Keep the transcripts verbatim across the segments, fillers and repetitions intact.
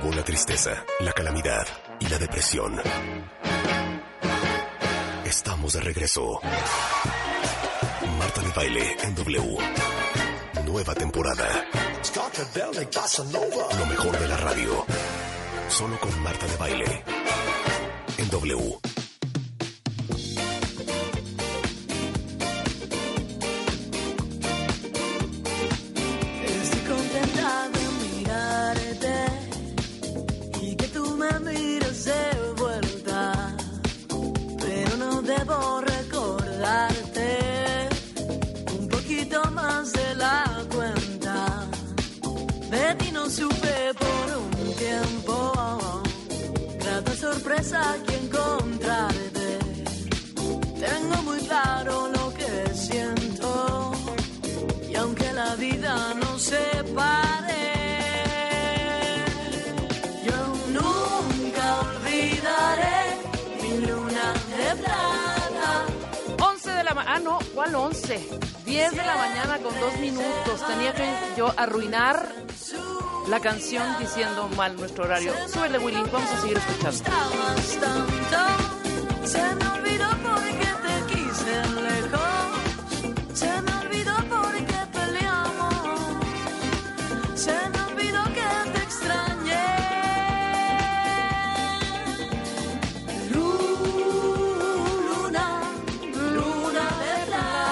acabó la tristeza, la calamidad y la depresión. Estamos de regreso. Marta de Baile en W. Nueva temporada. Lo mejor de la radio. Solo con Marta de Baile en W. Estoy contenta de mirarte y que tú me mires de vuelta, pero no debo recordarte un poquito más de la cuenta. De ti no supe por un tiempo, grata sorpresa que encontrarte. Tengo muy claro lo que siento, y aunque la vida nos separe, yo nunca olvidaré mi luna de plata. once de la mañana, ah no, ¿cuál once? diez de la mañana con dos minutos. Tenía que yo arruinar la canción diciendo mal nuestro horario. Súbele, Willy, vamos a seguir escuchando. Estabas tanto, se me olvidó porque te quise lejos, se me olvidó porque peleamos, se me olvidó que te extrañé. Luna, luna de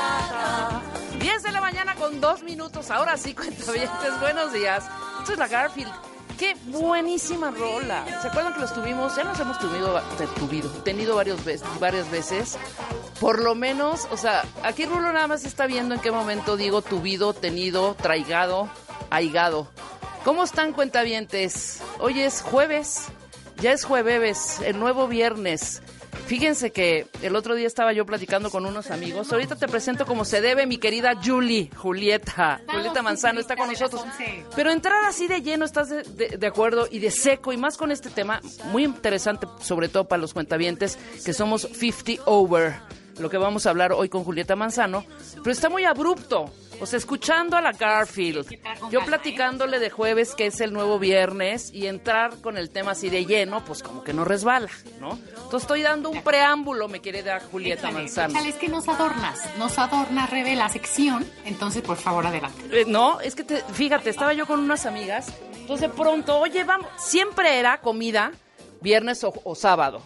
plata. diez de la mañana con dos minutos. Ahora sí, cuentavientes, buenos días. Esto es la Garfield. Qué buenísima rola. ¿Se acuerdan que los tuvimos? Ya nos hemos tuvido, tuvido, tenido varios veces, varias veces. Por lo menos, o sea, aquí Rulo nada más está viendo en qué momento digo tuvido, tenido, traigado, aigado. ¿Cómo están, cuentavientes? Hoy es jueves, ya es jueves, el nuevo viernes. Fíjense que el otro día estaba yo platicando con unos amigos. Ahorita te presento como se debe mi querida Julie, Julieta. Julieta Manzano está con nosotros. Pero entrar así de lleno, ¿estás de, de, de acuerdo? Y de seco, y más con este tema muy interesante, sobre todo para los cuentavientes, que somos cincuenta over, lo que vamos a hablar hoy con Julieta Manzano. Pero está muy abrupto. O sea, escuchando a la Garfield, yo platicándole de jueves, que es el nuevo viernes, y entrar con el tema así de lleno, pues como que no resbala, ¿no? Entonces estoy dando un preámbulo, me quiere dar Julieta Échale, Manzano. échale, es que nos adornas, nos adorna, Rebe, la sección, entonces por favor adelante. Eh, no, es que te, fíjate, estaba yo con unas amigas, entonces de pronto, oye, vamos, siempre era comida viernes o, o sábado.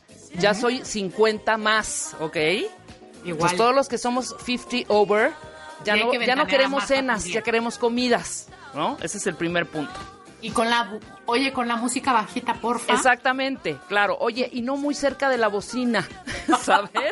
Ya soy cincuenta más, ¿ok? Igual. Entonces todos los que somos cincuenta over... Ya no, ya no queremos cenas, también. Ya queremos comidas, ¿no? Ese es el primer punto. Y con la, oye, con la música bajita, porfa. Exactamente, claro. Oye, y no muy cerca de la bocina, ¿sabes?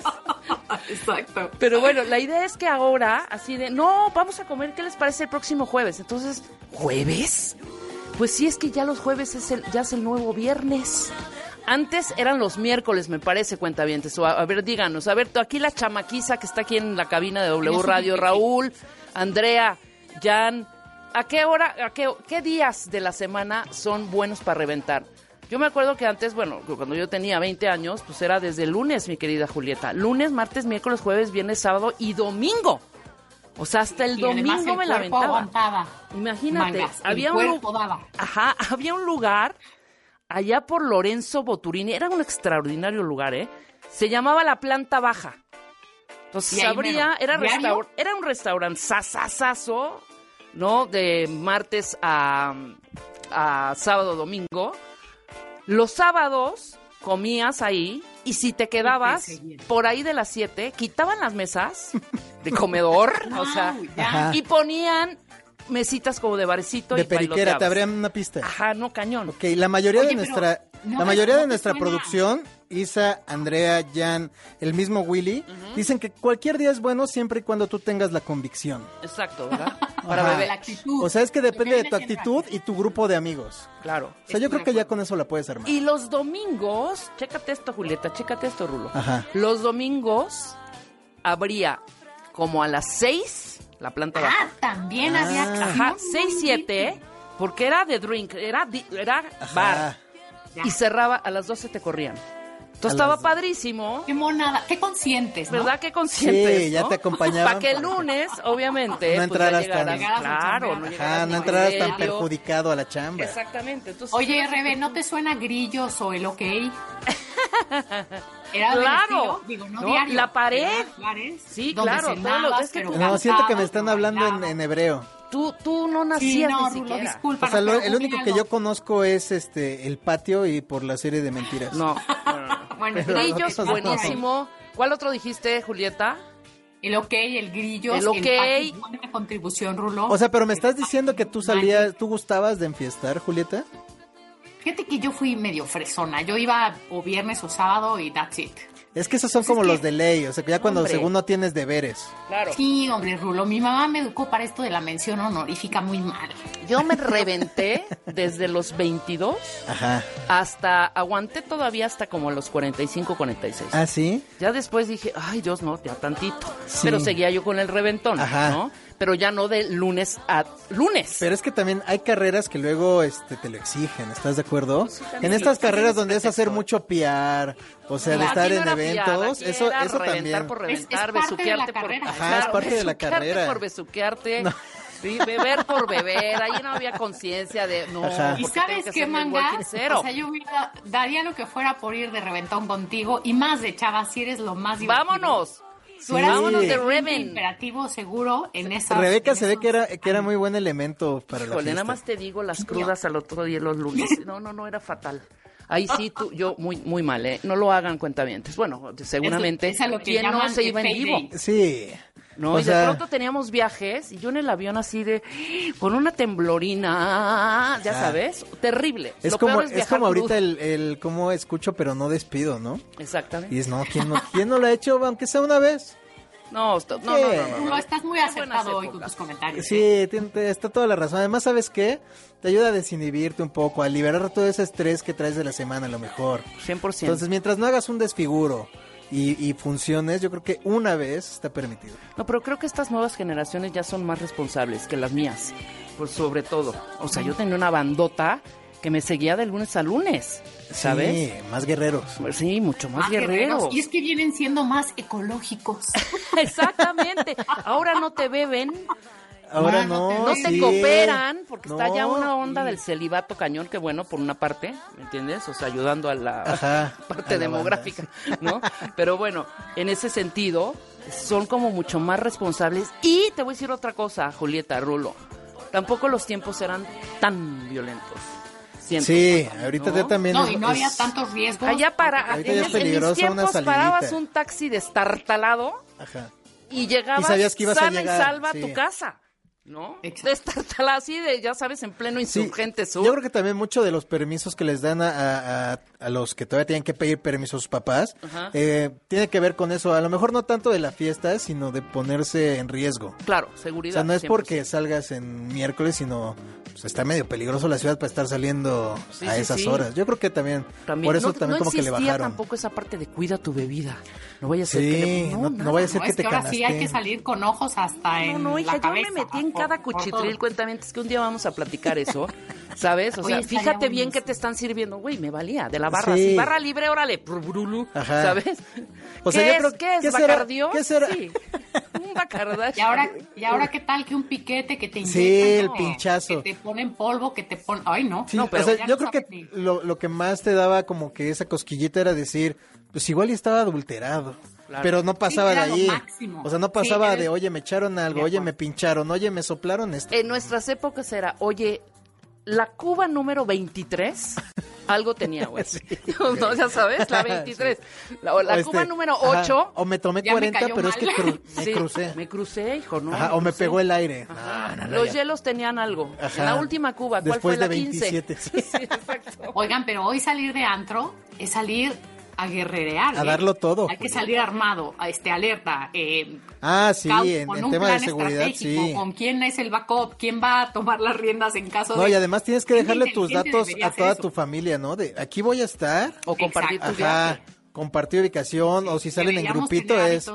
Exacto. Pero bueno, la idea es que ahora, así de, no, vamos a comer, ¿qué les parece el próximo jueves? Entonces, ¿jueves? Pues sí, es que ya los jueves es el, ya es el nuevo viernes. Antes eran los miércoles, me parece, cuentavientes. O a, a ver, díganos. A ver, aquí la chamaquiza que está aquí en la cabina de W Radio, Raúl, Andrea, Jan, ¿a qué hora, a qué, qué días de la semana son buenos para reventar? Yo me acuerdo que antes, bueno, cuando yo tenía veinte años, pues era desde el lunes, mi querida Julieta. Lunes, martes, miércoles, jueves, viernes, sábado y domingo. O sea, hasta el y domingo el me la aventaba. Aguantaba. Imagínate, Mangas, había el un cuerpo daba. Ajá, había un lugar allá por Lorenzo Boturini, era un extraordinario lugar, ¿eh? Se llamaba La Planta Baja. Entonces abría, era, restaur, era un restaurante sasasazo, ¿no? De martes a, a sábado, domingo. Los sábados comías ahí y si te quedabas por ahí de las siete, quitaban las mesas de comedor, o sea, Ajá. y ponían mesitas como de barecito de y periquera, bailoteabas. te abrían una pista. Ajá, no, cañón. Ok, la mayoría Oye, de pero nuestra, no la te- mayoría no de te nuestra suena. producción, Isa, Andrea, Jan, el mismo Willy, dicen que cualquier día es bueno siempre y cuando tú tengas la convicción. Exacto, ¿verdad? Para Ajá. beber. La actitud. O sea, es que depende Lo de que tu viene siendo actitud actitud. y tu grupo de amigos. Claro. O sea, yo creo que ya con eso la puedes armar. Y los domingos, chécate esto, Julieta, chécate esto, Rulo. Ajá. Los domingos habría como a las seis la planta baja. Ah, también Ah. había acción. Ajá, seis, siete, porque era de drink, era, di- era bar. Ajá. Ya. Y cerraba, a las doce te corrían. Entonces A estaba las- padrísimo. Qué monada, qué conscientes, ¿no? ¿Verdad? Qué conscientes, Sí, ya ¿no? te acompañaban. Para que el lunes, obviamente, No pues ya entraras llegaras, tan- Llegaras a claro, chambear. no Ajá, llegaras no ni entraras tan serio. perjudicado a la chamba. Exactamente. Entonces, Oye, Rebe, ¿no te suena grillos o el OK? Era del Claro. estilo, digo, no, No, diario. la pared. Era Juárez, Sí, donde claro, todo lo- cenabas, es que pero tú- No, siento que me cantabas, están no hablando en, bailabas. en hebreo. tú, tú no Sí, nacías no, ni Rulo, siquiera. disculpa. O sea, lo- el único que yo conozco es este el patio y por la serie de mentiras. No, no, no, no. Bueno, Pero Grillos, no, no, no. buenísimo. ¿Cuál otro dijiste, Julieta? El OK, el grillos, El OK. patio, buena contribución, Rulo. O sea, pero me estás diciendo que tú salías, tú gustabas de enfiestar, Julieta. Fíjate que yo fui medio fresona. Yo iba o viernes o sábado y that's it. Es que esos son Pues es como que- los de ley, o sea, que ya cuando Hombre. según no tienes deberes. Claro. Sí, hombre, Rulo. Mi mamá me educó para esto de la mención honorífica muy mal. Yo me reventé desde los veintidós Ajá. hasta, aguanté todavía hasta como los cuarenta y cinco, cuarenta y seis. ¿Ah, sí? Ya después dije, ay Dios, no, ya tantito. Sí. Pero seguía yo con el reventón, Ajá. ¿no? Pero ya no de lunes a lunes. Pero es que también hay carreras que luego este, te lo exigen, ¿estás de acuerdo? sí, también. En estas Sí, carreras sí, donde es hacer pretexto. mucho P R, o sea, de Aquí estar no en era fiada, eventos, aquí eso, era eso reventar también. por Es- es reventar, parte de la besuquearte por... carrera. Ajá, es parte de la besuquearte carrera. por besuquearte. No. Sí, beber por beber, ahí no había conciencia de no. Ajá. ¿Y porque tengo sabes que qué, hacer mi Manga? walking cero. O sea, yo hubiera- daría lo que fuera por ir de reventón contigo y más de chava, si eres lo más divertido. Vámonos. Tú eras Vámonos un de cliente Reven. imperativo seguro en esa. Rebeca se ve que era, que era muy buen elemento para la Híjole, fiesta. nada más te digo las crudas al otro día los lunes. No, no, no, era fatal. Ahí sí, tú, yo muy muy mal, ¿eh? No lo hagan cuentavientes. Bueno, seguramente, Es a lo que ¿quién no llaman se iba en payday. vivo? Sí. No, O y de sea, pronto teníamos viajes y yo en el avión así de, con una temblorina, ya Ah. sabes, terrible. Es Lo como, peor es viajar como ahorita crudo. el, el cómo escucho pero no despido, ¿no? Exactamente. Y es, no, ¿quién no, ¿quién no lo ha hecho aunque sea una vez? No, esto- no, no, no, no, no. Rulo, estás muy Qué buenas acertado hoy con épocas. tus comentarios. ¿eh? Sí, tiene- te- está toda la razón. Además, ¿sabes qué? Te ayuda a desinhibirte un poco, a liberar todo ese estrés que traes de la semana a lo mejor. cien por ciento. Entonces, mientras no hagas un desfiguro y, y funciones, yo creo que una vez está permitido. No, pero creo que estas nuevas generaciones ya son más responsables que las mías, por sobre todo. O sea, yo tenía una bandota que me seguía de lunes a lunes, ¿sabes? Sí, más guerreros. Sí, mucho más, Más guerreros. guerreros. Y es que vienen siendo más ecológicos. Exactamente. Ahora no te beben, Ahora No, no, no sí. te cooperan, porque está ya No. una onda del celibato cañón, que bueno, por una parte, ¿me entiendes? O sea, ayudando a la Ajá, parte a la demográfica, banda, ¿no? Pero bueno, en ese sentido, son como mucho más responsables. Y te voy a decir otra cosa, Julieta, Rulo. Tampoco los tiempos eran tan violentos. Siento. Sí, ahorita ¿No? ya también. No, es- y no había es- tantos riesgos. Allá para, Ahorita en, ya es es- en mis peligroso una tiempos salidita. parabas un taxi destartalado Ajá. y llegabas Y sabías que ibas a sana llegar, y salva sí. a tu casa, ¿no? Exacto. Destartalado así de, ya sabes, en pleno Sí, insurgente sur. yo creo que también mucho de los permisos que les dan a, a- a- a los que todavía tienen que pedir permiso a sus papás, Ajá. eh, tiene que ver con eso. A lo mejor no tanto de la fiesta, sino de ponerse en riesgo. Claro, O seguridad. sea, no es cien por porque salgas en miércoles, sino pues, está medio peligroso la ciudad para estar saliendo Sí, a sí, esas sí. horas. Yo creo que también, También, por eso no, también no como que le existía bajaron. tampoco esa parte de cuida tu bebida. No vaya a ser que Sí, le- no, no nada. vaya a ser No, que es te que ahora sí hay que canasteen. salir con ojos hasta en No, no, hija, la yo cabeza. me metí en por- cada por cuchitril, todo. cuéntame, es que un día vamos a platicar eso, ¿sabes? O Oye, sea, estaría fíjate bien buenísimo. que te están sirviendo, güey, me valía, de la barra, Sí. así, barra libre, órale, brululu, Ajá. ¿sabes? O sea, ¿Qué yo es? creo- ¿Qué es? ¿qué será? ¿Bacardió? ¿Qué será? Sí, un bacardash. Y ahora, y ahora qué tal que un piquete que te inyectan, Sí, el que- pinchazo. que te ponen polvo, que te ponen, ay no. Sí, No, pero o sea, ya yo no creo que sabes ni- lo, lo que más te daba como que esa cosquillita era decir, pues igual y estaba adulterado. Claro. Pero no pasaba era de lo ahí. máximo. O sea, no Sí, pasaba eres- de, oye, me echaron algo, De oye, acuerdo. me pincharon, oye, me soplaron esto. En nuestras épocas era, oye, la Cuba número veintitrés, algo tenía, güey. Sí. No, ya sabes, la veintitrés. La, o la O este, Cuba número ajá, ocho. O me tomé Ya me cuarenta, cayó pero es que mal. cru- me sí, crucé. Me crucé, hijo, ¿no? Ajá, o me crucé. pegó el aire. Ajá. No, no, no, Los ya. hielos tenían algo. Ajá. En la última Cuba, ¿cuál Después fue la de quince? veintisiete. Sí, exacto. Oigan, pero hoy salir de antro es salir a guerrerear. A ¿eh? darlo todo. Hay que salir armado, a este alerta, eh, Ah, sí, caos, en, con en un tema de plan seguridad, estratégico, sí. con quién es el backup, quién va a tomar las riendas en caso No, de... y además tienes que Gente dejarle tus inteligente datos debería a hacer toda eso. tu familia, ¿no? De aquí voy a estar. O compartir tu Exacto. viaje. Ajá, compartir ubicación, o si salen en Deberíamos grupito tener es, hábitos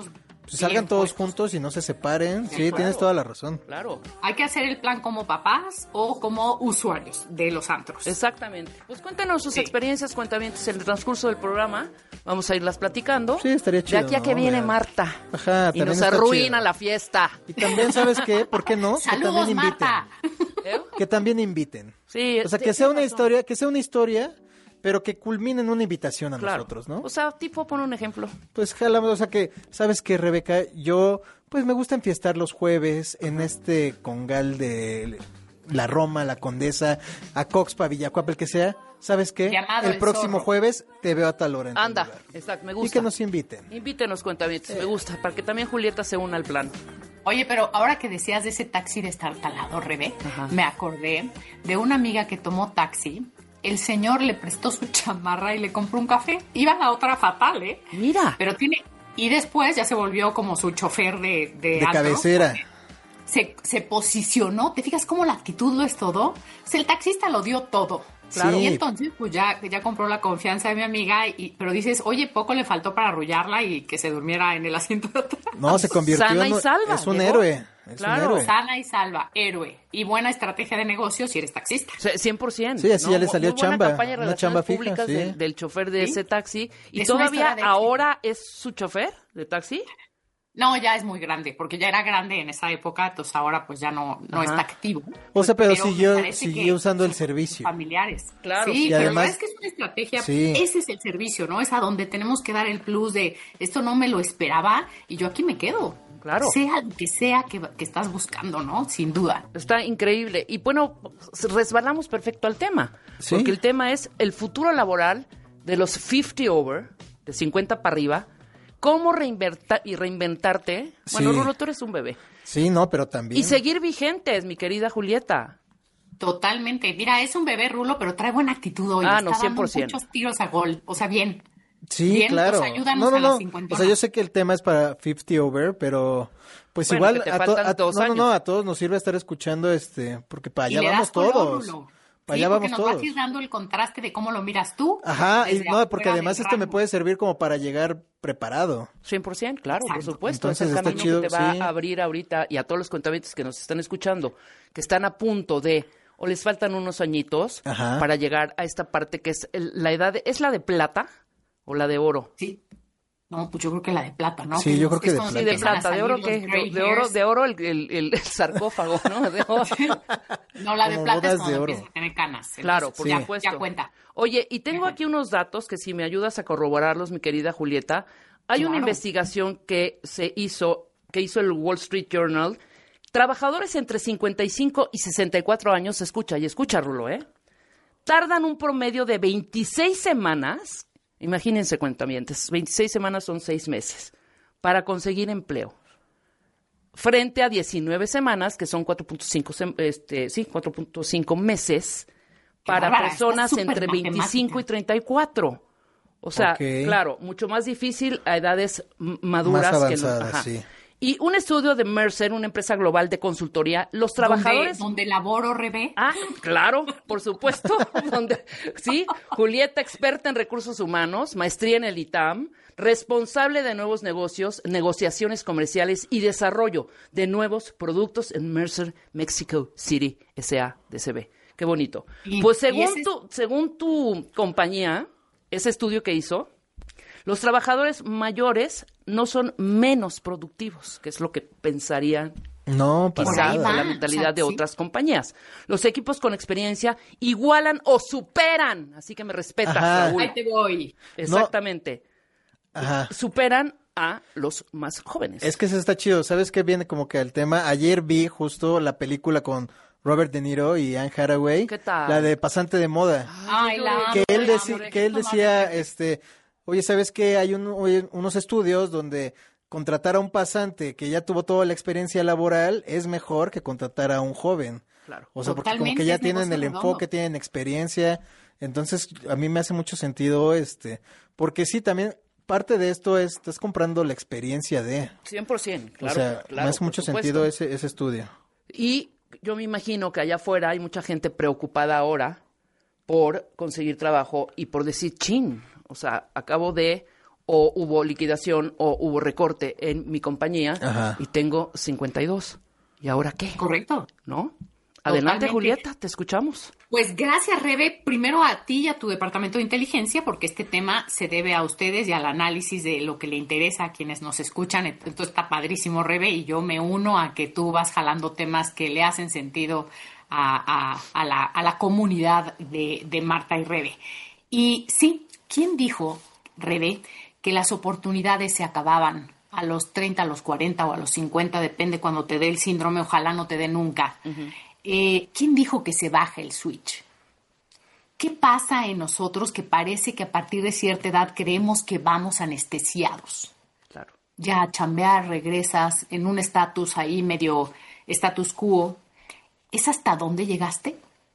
Pues salgan Bien, todos pues. juntos y no se separen. Sí, claro. tienes toda la razón. Claro. Hay que hacer el plan como papás o como usuarios de los antros. Exactamente. Pues cuéntanos sus Sí. experiencias, cuentavientes en el transcurso del programa. Vamos a irlas platicando. Sí, estaría chido, De aquí a que ¿no? viene Mira. Marta. Ajá, Y también nos está arruina chido. la fiesta. Y también, ¿sabes qué? ¿Por qué no? Que ¡Saludos, también inviten. Marta! ¿Eh? Que también inviten. Sí, O sea, te- que sea tienes una razón. historia, que sea una historia, pero que culmine en una invitación a Claro. nosotros, ¿no? O sea, tipo, pon un ejemplo. Pues jalamos, o sea que, ¿sabes qué, Rebeca? Yo, pues me gusta enfiestar los jueves en este congal de la Roma, la Condesa, a Coxpa, Villacuapa, el que sea. ¿Sabes qué? Llamado el El próximo Zorro. jueves te veo a tal hora en tal Anda, lugar. exacto, me Y gusta. que nos inviten. Invítenos, cuentavientes, me gusta, para que también Julieta se una al plan. Oye, pero ahora que decías de ese taxi destartalado, Rebe, Ajá. me acordé de una amiga que tomó taxi. El señor le prestó su chamarra y le compró un café. Iba a la otra fatal, ¿eh? Mira. Pero tiene... Y después ya se volvió como su chofer de... De, De antro. cabecera. Se, se posicionó. ¿Te fijas cómo la actitud lo es todo? O sea, el taxista lo dio todo. Claro. Y Sí. entonces, pues ya, ya compró la confianza de mi amiga, y, pero dices, oye, poco le faltó para arrullarla y que se durmiera en el asiento de atrás. No, se convirtió Sana en y un- salva, es un llegó. héroe. Es Claro. un héroe. Sana y salva, héroe. Y buena estrategia de negocio si eres taxista. C- cien por ciento. Sí, así ya le Muy- salió muy buena chamba, campaña de una relaciones chamba fija, públicas sí. del, del chofer de Sí. ese taxi. ¿Y Es una todavía historia de éxito. ahora es su chofer de taxi? No, ya es muy grande, porque ya era grande en esa época, entonces ahora pues ya no, no Ajá. está activo. O sea, pero me siguió, parece siguió que usando el son servicio. Familiares. Claro, Sí, sí. Y pero además- la verdad es que es una estrategia. Sí. Ese es el servicio, ¿no? Es a donde tenemos que dar el plus de esto no me lo esperaba y yo aquí me quedo. Claro. Sea lo que sea que, que estás buscando, ¿no? Sin duda. Está increíble. Y bueno, resbalamos perfecto al tema. Sí. Porque el tema es el futuro laboral de los cincuenta over, de cincuenta para arriba. Cómo reinvertir y reinventarte. Bueno, Sí. Rulo, tú eres un bebé. Sí, no, pero también. Y seguir vigentes, mi querida Julieta. Totalmente. Mira, es un bebé Rulo, pero trae buena actitud hoy. Ah, Está no, dando cien por ciento. muchos tiros a gol. O sea, bien. Sí, Bien, claro. pues, ayúdanos no, no, a la no. cincuentona. O sea, yo sé que el tema es para cincuenta over, pero pues Bueno, igual que te a, to- faltan a- dos no, no, no, años. a todos nos sirve estar escuchando este, porque para Y allá le vamos das color, todos. Rulo. Para Sí, allá porque vamos nos vas todos. a ir dando el contraste de cómo lo miras tú. Ajá, y desde no, porque afuera además del esto me rango. puede servir como para llegar preparado. cien por ciento, claro, por Exacto. supuesto. Entonces, es el está camino chido, que te va sí. a abrir ahorita y a todos los cuentavientes que nos están escuchando, que están a punto de, o les faltan unos añitos Ajá. para llegar a esta parte que es el- la edad, de- ¿es la de plata o la de oro? Sí. No, pues yo creo que la de plata, ¿no? Sí, yo creo es que de cuando plata. Sí, de empiezan a plata, de oro, salir ¿qué? los De, gray de oro, hairs. de oro el, el- el- el sarcófago, ¿no? De oro. No, la de Como plata es bodas cuando de oro. empiezas a tener canas. Claro, Entonces, por ya, supuesto. ya cuenta. Oye, y tengo aquí unos datos que si me ayudas a corroborarlos, mi querida Julieta, hay una Claro. investigación que se hizo, que hizo el Wall Street Journal. Trabajadores entre cincuenta y cinco y sesenta y cuatro años, escucha y escucha, Rulo, ¿eh? Tardan un promedio de veintiséis semanas, imagínense cuentamientos, veintiséis semanas son seis meses, para conseguir empleo. Frente a diecinueve semanas, que son cuatro punto cinco sem- este, sí, cuatro punto cinco meses, para bárbara, personas estás entre súper veinticinco y matemática. treinta y cuatro. O sea, Ok. claro, mucho más difícil a edades m- maduras. Más que los- avanzadas, ajá. sí. Y un estudio de Mercer, una empresa global de consultoría, los trabajadores... Donde, donde laboro, Rebe. Ah, claro, por supuesto. Donde, sí, Julieta, experta en recursos humanos, maestría en el I T A M, responsable de nuevos negocios, negociaciones comerciales y desarrollo de nuevos productos en Mercer Mexico City S A D C B. Qué bonito. Y- Pues y según ese es- tu, según tu compañía, ese estudio que hizo, los trabajadores mayores no son menos productivos, que es lo que pensarían No, para Por quizá ahí de va. la o mentalidad sea, de sí. otras compañías. Los equipos con experiencia igualan o superan, así que me respetas, Ajá. Raúl. Ahí te voy. Exactamente. Ajá. Superan a los más jóvenes. Es que eso está chido. ¿Sabes qué viene como que al tema? Ayer vi justo la película con Robert De Niro y Anne Hathaway. ¿Qué tal? La de Pasante de Moda. Ay, la amo, que él, la deci- amo, que él no decía, mames. este, oye, ¿sabes qué? Hay un- oye, unos estudios donde contratar a un pasante que ya tuvo toda la experiencia laboral es mejor que contratar a un joven. Claro. O sea, porque como Totalmente, que ya es tienen negocio el redondo. enfoque, tienen experiencia. Entonces, a mí me hace mucho sentido, este, porque sí, también parte de esto es, estás comprando la experiencia de. cien por ciento, claro. o sea, claro, me hace por mucho supuesto. sentido ese, ese estudio. Y yo me imagino que allá afuera hay mucha gente preocupada ahora por conseguir trabajo y por decir, chin, o sea, acabo de o hubo liquidación o hubo recorte en mi compañía. Ajá. Y tengo cincuenta y dos. ¿Y ahora qué? Correcto. ¿No? Adelante, Totalmente. Julieta, te escuchamos. Pues gracias, Rebe, primero a ti y a tu departamento de inteligencia, porque este tema se debe a ustedes y al análisis de lo que le interesa a quienes nos escuchan. Entonces está padrísimo, Rebe, y yo me uno a que tú vas jalando temas que le hacen sentido a, a, a, la, a la comunidad de, de Marta y Rebe. Y sí, ¿quién dijo, Rebe, que las oportunidades se acababan a los treinta, a los cuarenta o a los cincuenta? Depende cuando te dé el síndrome, ojalá no te dé nunca. Uh-huh. Eh, ¿Quién dijo que se baja el switch? ¿Qué pasa en nosotros que parece que a partir de cierta edad creemos que vamos anestesiados? Claro. Ya a chambear, regresas en un estatus ahí medio status quo. ¿Es hasta dónde llegaste?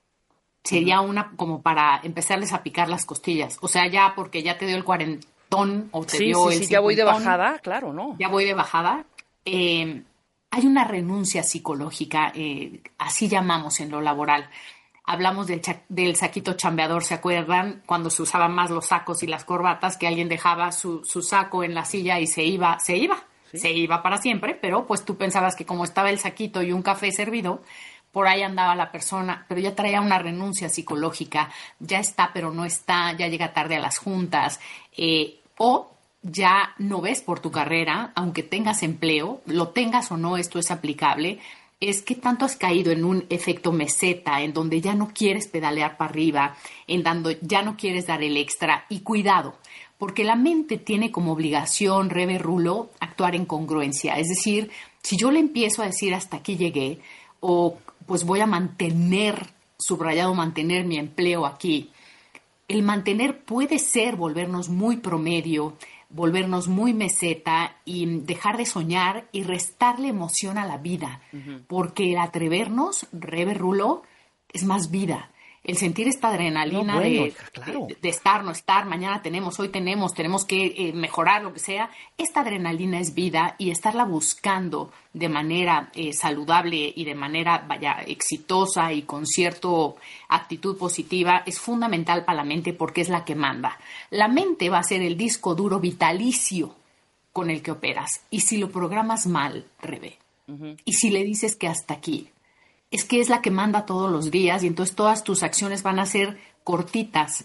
Sería una como para empezarles a picar las costillas. O sea, ya porque ya te dio el cuarentón o te sí, dio sí, el sí, ya voy de cincuentón, bajada, claro, ¿no? Ya voy de bajada. Eh... Hay una renuncia psicológica, eh, así llamamos en lo laboral. Hablamos del, cha- del saquito chambeador, ¿se acuerdan? Cuando se usaban más los sacos y las corbatas, que alguien dejaba su, su saco en la silla y se iba, se iba, ¿sí? Se iba para siempre, pero pues tú pensabas que como estaba el saquito y un café servido, por ahí andaba la persona, pero ya traía una renuncia psicológica, ya está pero no está, ya llega tarde a las juntas, eh, o... ya no ves por tu carrera, aunque tengas empleo, lo tengas o no, esto es aplicable, es que tanto has caído en un efecto meseta, en donde ya no quieres pedalear para arriba, en donde ya no quieres dar el extra. Y cuidado, porque la mente tiene como obligación, Rebe Rulo, actuar en congruencia. Es decir, si yo le empiezo a decir hasta aquí llegué, o pues voy a mantener, subrayado mantener mi empleo aquí, el mantener puede ser volvernos muy promedio, volvernos muy meseta y dejar de soñar y restarle emoción a la vida. Uh-huh. Porque el atrevernos, Rebe Rulo, es más vida. El sentir esta adrenalina no, bueno, de, claro. de, de estar, no estar, mañana tenemos, hoy tenemos, tenemos que eh, mejorar lo que sea. Esta adrenalina es vida y estarla buscando de manera eh, saludable y de manera, vaya, exitosa y con cierta actitud positiva es fundamental para la mente porque es la que manda. La mente va a ser el disco duro vitalicio con el que operas. Y si lo programas mal, Rebe, uh-huh. y si le dices que hasta aquí, es que es la que manda todos los días y entonces todas tus acciones van a ser cortitas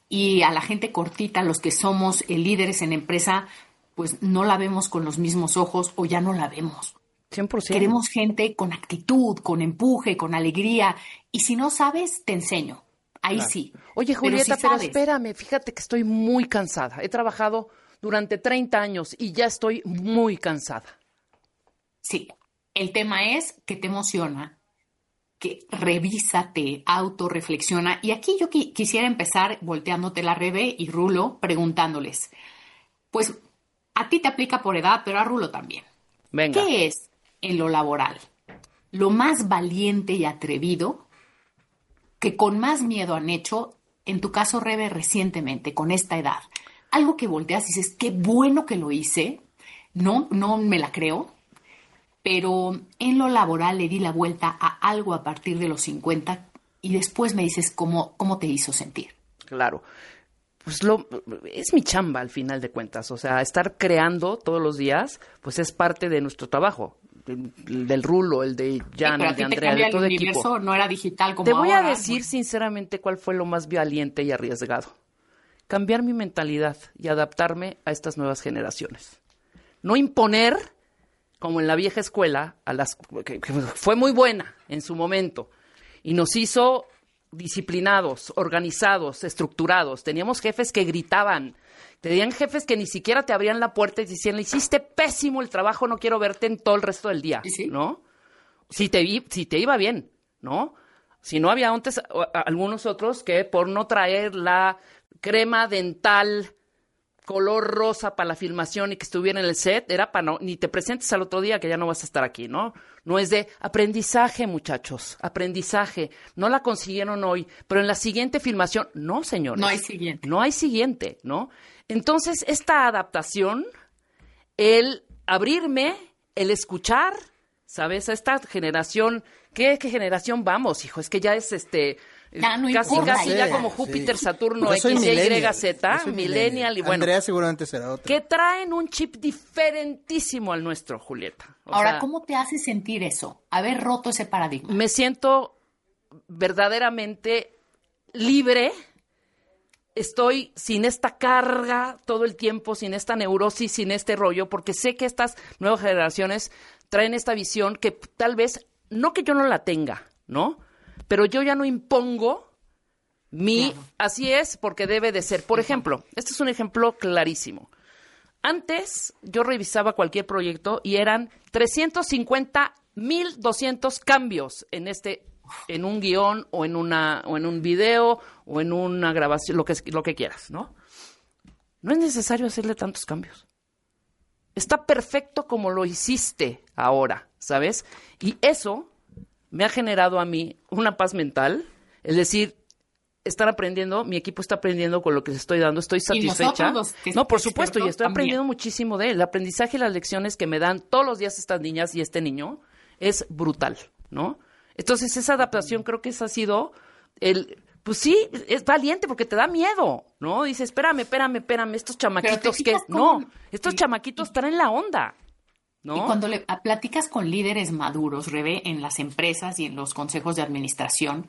y a la gente cortita, los que somos líderes en empresa, pues no la vemos con los mismos ojos o ya no la vemos. cien por ciento. Queremos gente con actitud, con empuje, con alegría y si no sabes, te enseño. Ahí claro. sí. Oye, Julieta, pero, si pero espérame, fíjate que estoy muy cansada. He trabajado durante treinta años y ya estoy muy cansada. Sí, el tema es que te emociona, que revísate, autorreflexiona. Y aquí yo qui- quisiera empezar volteándote la Rebe y Rulo preguntándoles, pues a ti te aplica por edad, pero a Rulo también. Venga. ¿Qué es en lo laboral lo más valiente y atrevido que con más miedo han hecho, en tu caso, Rebe, recientemente, con esta edad? Algo que volteas y dices, qué bueno que lo hice, no, no me la creo, pero en lo laboral le di la vuelta a algo a partir de los cincuenta y después me dices cómo, cómo te hizo sentir. Claro. Pues lo, es mi chamba al final de cuentas. O sea, estar creando todos los días, pues es parte de nuestro trabajo. El del Rulo, el de Jan, sí, el de Andrea, de todo el equipo. Universo no era digital como Te voy ahora, a decir ¿no? sinceramente cuál fue lo más valiente y arriesgado. Cambiar mi mentalidad y adaptarme a estas nuevas generaciones. No imponer, como en la vieja escuela, a las que, que fue muy buena en su momento y nos hizo disciplinados, organizados, estructurados. Teníamos jefes que gritaban, tenían jefes que ni siquiera te abrían la puerta y te decían, le hiciste pésimo el trabajo, no quiero verte en todo el resto del día, ¿sí? ¿no? Si te, si te iba bien, ¿no? Si no, había antes algunos otros que por no traer la crema dental color rosa para la filmación y que estuviera en el set, era para no, ni te presentes al otro día que ya no vas a estar aquí, ¿no? No es de aprendizaje, muchachos, aprendizaje. No la consiguieron hoy, pero en la siguiente filmación, no, señores. No hay siguiente. No hay siguiente, ¿no? Entonces, esta adaptación, el abrirme, el escuchar, ¿sabes? A esta generación, ¿qué, qué generación vamos, hijo? Es que ya es este... Ya no casi, importa. casi Sí, ya como sí. Júpiter, Saturno, Yo soy X, Y, millennial, Z, yo soy millennial, y bueno, Andrea seguramente será otra. que traen un chip diferentísimo al nuestro, Julieta. O Ahora, sea, ¿cómo te hace sentir eso? Haber roto ese paradigma. me siento verdaderamente libre. Estoy sin esta carga todo el tiempo, sin esta neurosis, sin este rollo, porque sé que estas nuevas generaciones traen esta visión que tal vez, no que yo no la tenga, ¿no? Pero yo ya no impongo mi, Claro. así es, porque debe de ser. Por ejemplo, este es un ejemplo clarísimo. Antes yo revisaba cualquier proyecto y eran trescientos cincuenta mil doscientos cambios en este, en un guión o en una, o en un video o en una grabación, lo que, lo que quieras, ¿no? No es necesario hacerle tantos cambios. Está perfecto como lo hiciste ahora, ¿sabes? Y eso me ha generado a mí una paz mental, es decir, están aprendiendo, mi equipo está aprendiendo con lo que les estoy dando, estoy satisfecha. nosotros los que- No, por supuesto, y estoy también. aprendiendo muchísimo de él. El aprendizaje y las lecciones que me dan todos los días estas niñas y este niño es brutal, ¿no? Entonces, esa adaptación creo que esa ha sido el... Pues sí, es valiente porque te da miedo, ¿no? Dice, espérame, espérame, espérame, estos chamaquitos que... fijas cómo- No, estos y- chamaquitos traen la onda, ¿no? Y cuando le a- platicas con líderes maduros, Rebe, en las empresas y en los consejos de administración,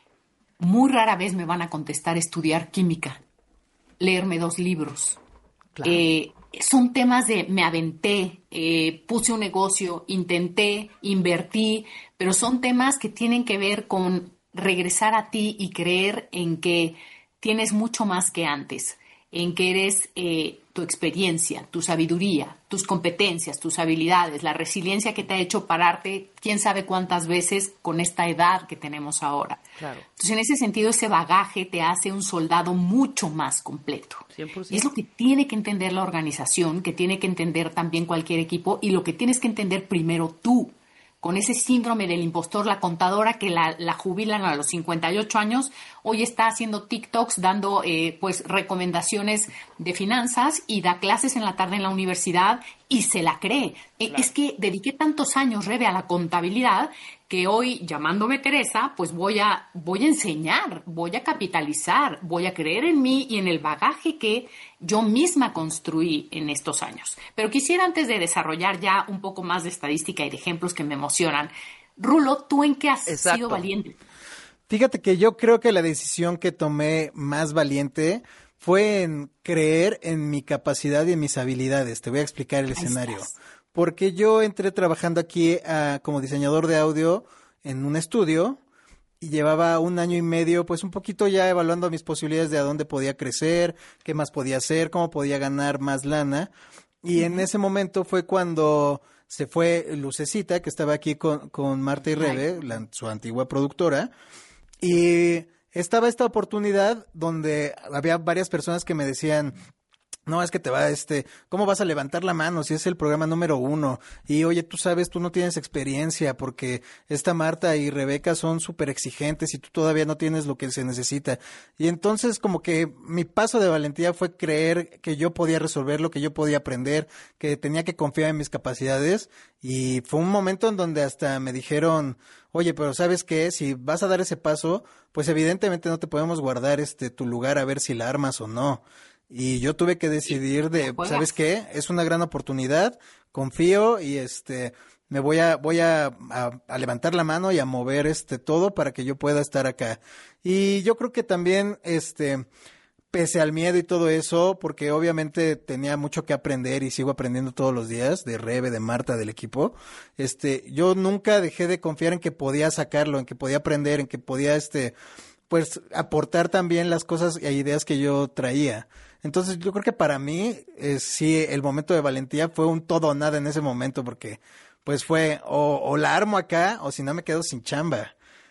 muy rara vez me van a contestar estudiar química, leerme dos libros. Claro. Eh, son temas de me aventé, eh, puse un negocio, intenté, invertí, pero son temas que tienen que ver con regresar a ti y creer en que tienes mucho más que antes, en que eres eh, tu experiencia, tu sabiduría, tus competencias, tus habilidades, la resiliencia que te ha hecho pararte quién sabe cuántas veces con esta edad que tenemos ahora. Claro. Entonces, en ese sentido, ese bagaje te hace un soldado mucho más completo. cien por ciento. Y es lo que tiene que entender la organización, que tiene que entender también cualquier equipo y lo que tienes que entender primero tú. Con ese síndrome del impostor, la contadora que la, la jubilan a los cincuenta y ocho años, hoy está haciendo TikToks, dando eh, pues recomendaciones de finanzas y da clases en la tarde en la universidad y se la cree. Eh, Es que dediqué tantos años, Rebe, a la contabilidad que hoy, llamándome Teresa, pues voy a, voy a enseñar, voy a capitalizar, voy a creer en mí y en el bagaje que yo misma construí en estos años. Pero quisiera, antes de desarrollar ya un poco más de estadística y de ejemplos que me emocionan, Rulo, ¿tú en qué has Exacto. sido valiente? Fíjate que yo creo que la decisión que tomé más valiente fue en creer en mi capacidad y en mis habilidades. Te voy a explicar el Ahí escenario. estás. Porque yo entré trabajando aquí ah, como diseñador de audio en un estudio y llevaba un año y medio, pues un poquito ya evaluando mis posibilidades de a dónde podía crecer, qué más podía hacer, cómo podía ganar más lana. Y en ese momento fue cuando se fue Lucecita, que estaba aquí con, con Marta y Rebe, la- su antigua productora, y estaba esta oportunidad donde había varias personas que me decían, no, es que te va, este, ¿cómo vas a levantar la mano si es el programa número uno? Y oye, tú sabes, tú no tienes experiencia porque esta Marta y Rebeca son súper exigentes y tú todavía no tienes lo que se necesita. Y entonces como que mi paso de valentía fue creer que yo podía resolverlo, que yo podía aprender, que tenía que confiar en mis capacidades. Y fue un momento en donde hasta me dijeron, oye, pero ¿sabes qué? Si vas a dar ese paso, pues evidentemente no te podemos guardar este tu lugar a ver si la armas o no. Y yo tuve que decidir de, juegas. ¿sabes qué? Es una gran oportunidad, confío y este me voy a voy a, a, a levantar la mano y a mover este todo para que yo pueda estar acá. Y yo creo que también este pese al miedo y todo eso, porque obviamente tenía mucho que aprender y sigo aprendiendo todos los días de Rebe, de Marta, del equipo. Este, yo nunca dejé de confiar en que podía sacarlo, en que podía aprender, en que podía este pues aportar también las cosas e ideas que yo traía. Entonces yo creo que para mí eh, sí el momento de valentía fue un todo o nada en ese momento porque pues fue o, o la armo acá o si no me quedo sin chamba.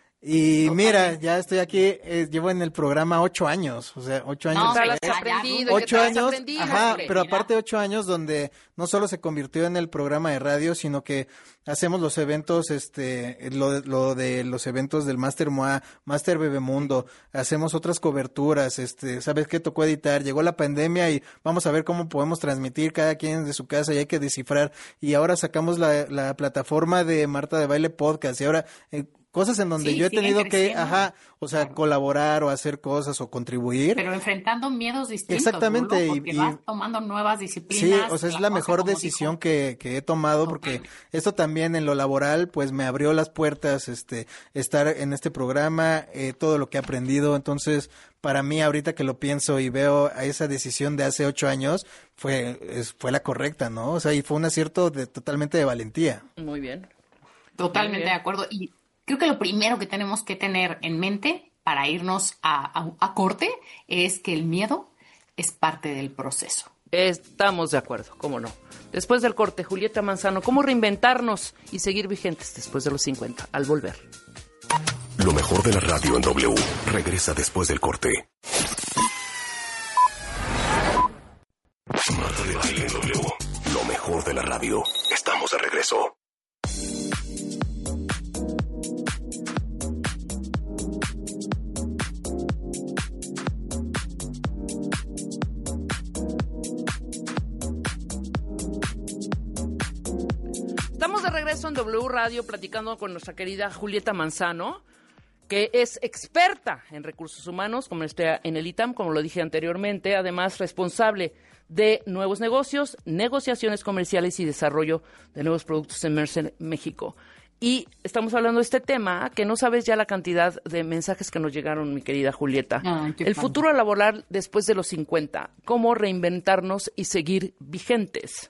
Y mira, ya estoy aquí, eh, llevo en el programa ocho años, o sea, ocho años. No, ¿Qué tal pero has ya, aprendido? ya, ¿Qué Ocho tal has años, aprendido, ajá, hombre? pero Mira. aparte ocho años donde no solo se convirtió en el programa de radio, sino que hacemos los eventos, este, lo, lo de los eventos del Master M O A, Master Bebemundo, hacemos otras coberturas, este, ¿sabes qué? Tocó editar, llegó la pandemia y vamos a ver cómo podemos transmitir cada quien de su casa y hay que descifrar, y ahora sacamos la, la plataforma de Marta de Baile Podcast, y ahora... Eh, cosas en donde Sí, yo he siguen tenido que, creciendo. ajá, o sea, colaborar o hacer cosas o contribuir. Pero enfrentando miedos distintos. Exactamente, Rulo, y- porque y- vas tomando nuevas Sí, disciplinas. o sea, es de la cosa, mejor como decisión dijo. que, que he tomado porque esto también en lo laboral pues me abrió las puertas, este, estar en este programa, eh, todo lo que he aprendido. Entonces, para mí ahorita que lo pienso y veo a esa decisión de hace ocho años, fue, es- fue la correcta, ¿no? O sea, y fue un acierto de, totalmente de valentía. Muy bien. Totalmente Muy de bien. acuerdo. Y creo que lo primero que tenemos que tener en mente para irnos a, a- a corte es que el miedo es parte del proceso. Estamos de acuerdo, cómo no. Después del corte, Julieta Manzano, ¿cómo reinventarnos y seguir vigentes después de los cincuenta? Al volver. Lo mejor de la radio en W regresa después del corte. Marta de Baile en W. Lo mejor de la radio. Estamos de regreso. Estamos de regreso en W Radio platicando con nuestra querida Julieta Manzano, que es experta en recursos humanos, como está en el I T A M, como lo dije anteriormente, además responsable de nuevos negocios, negociaciones comerciales y desarrollo de nuevos productos en Mercer, México. Y estamos hablando de este tema, que no sabes ya la cantidad de mensajes que nos llegaron, mi querida Julieta. Ay, qué El padre. futuro laboral después de los cincuenta, cómo reinventarnos y seguir vigentes.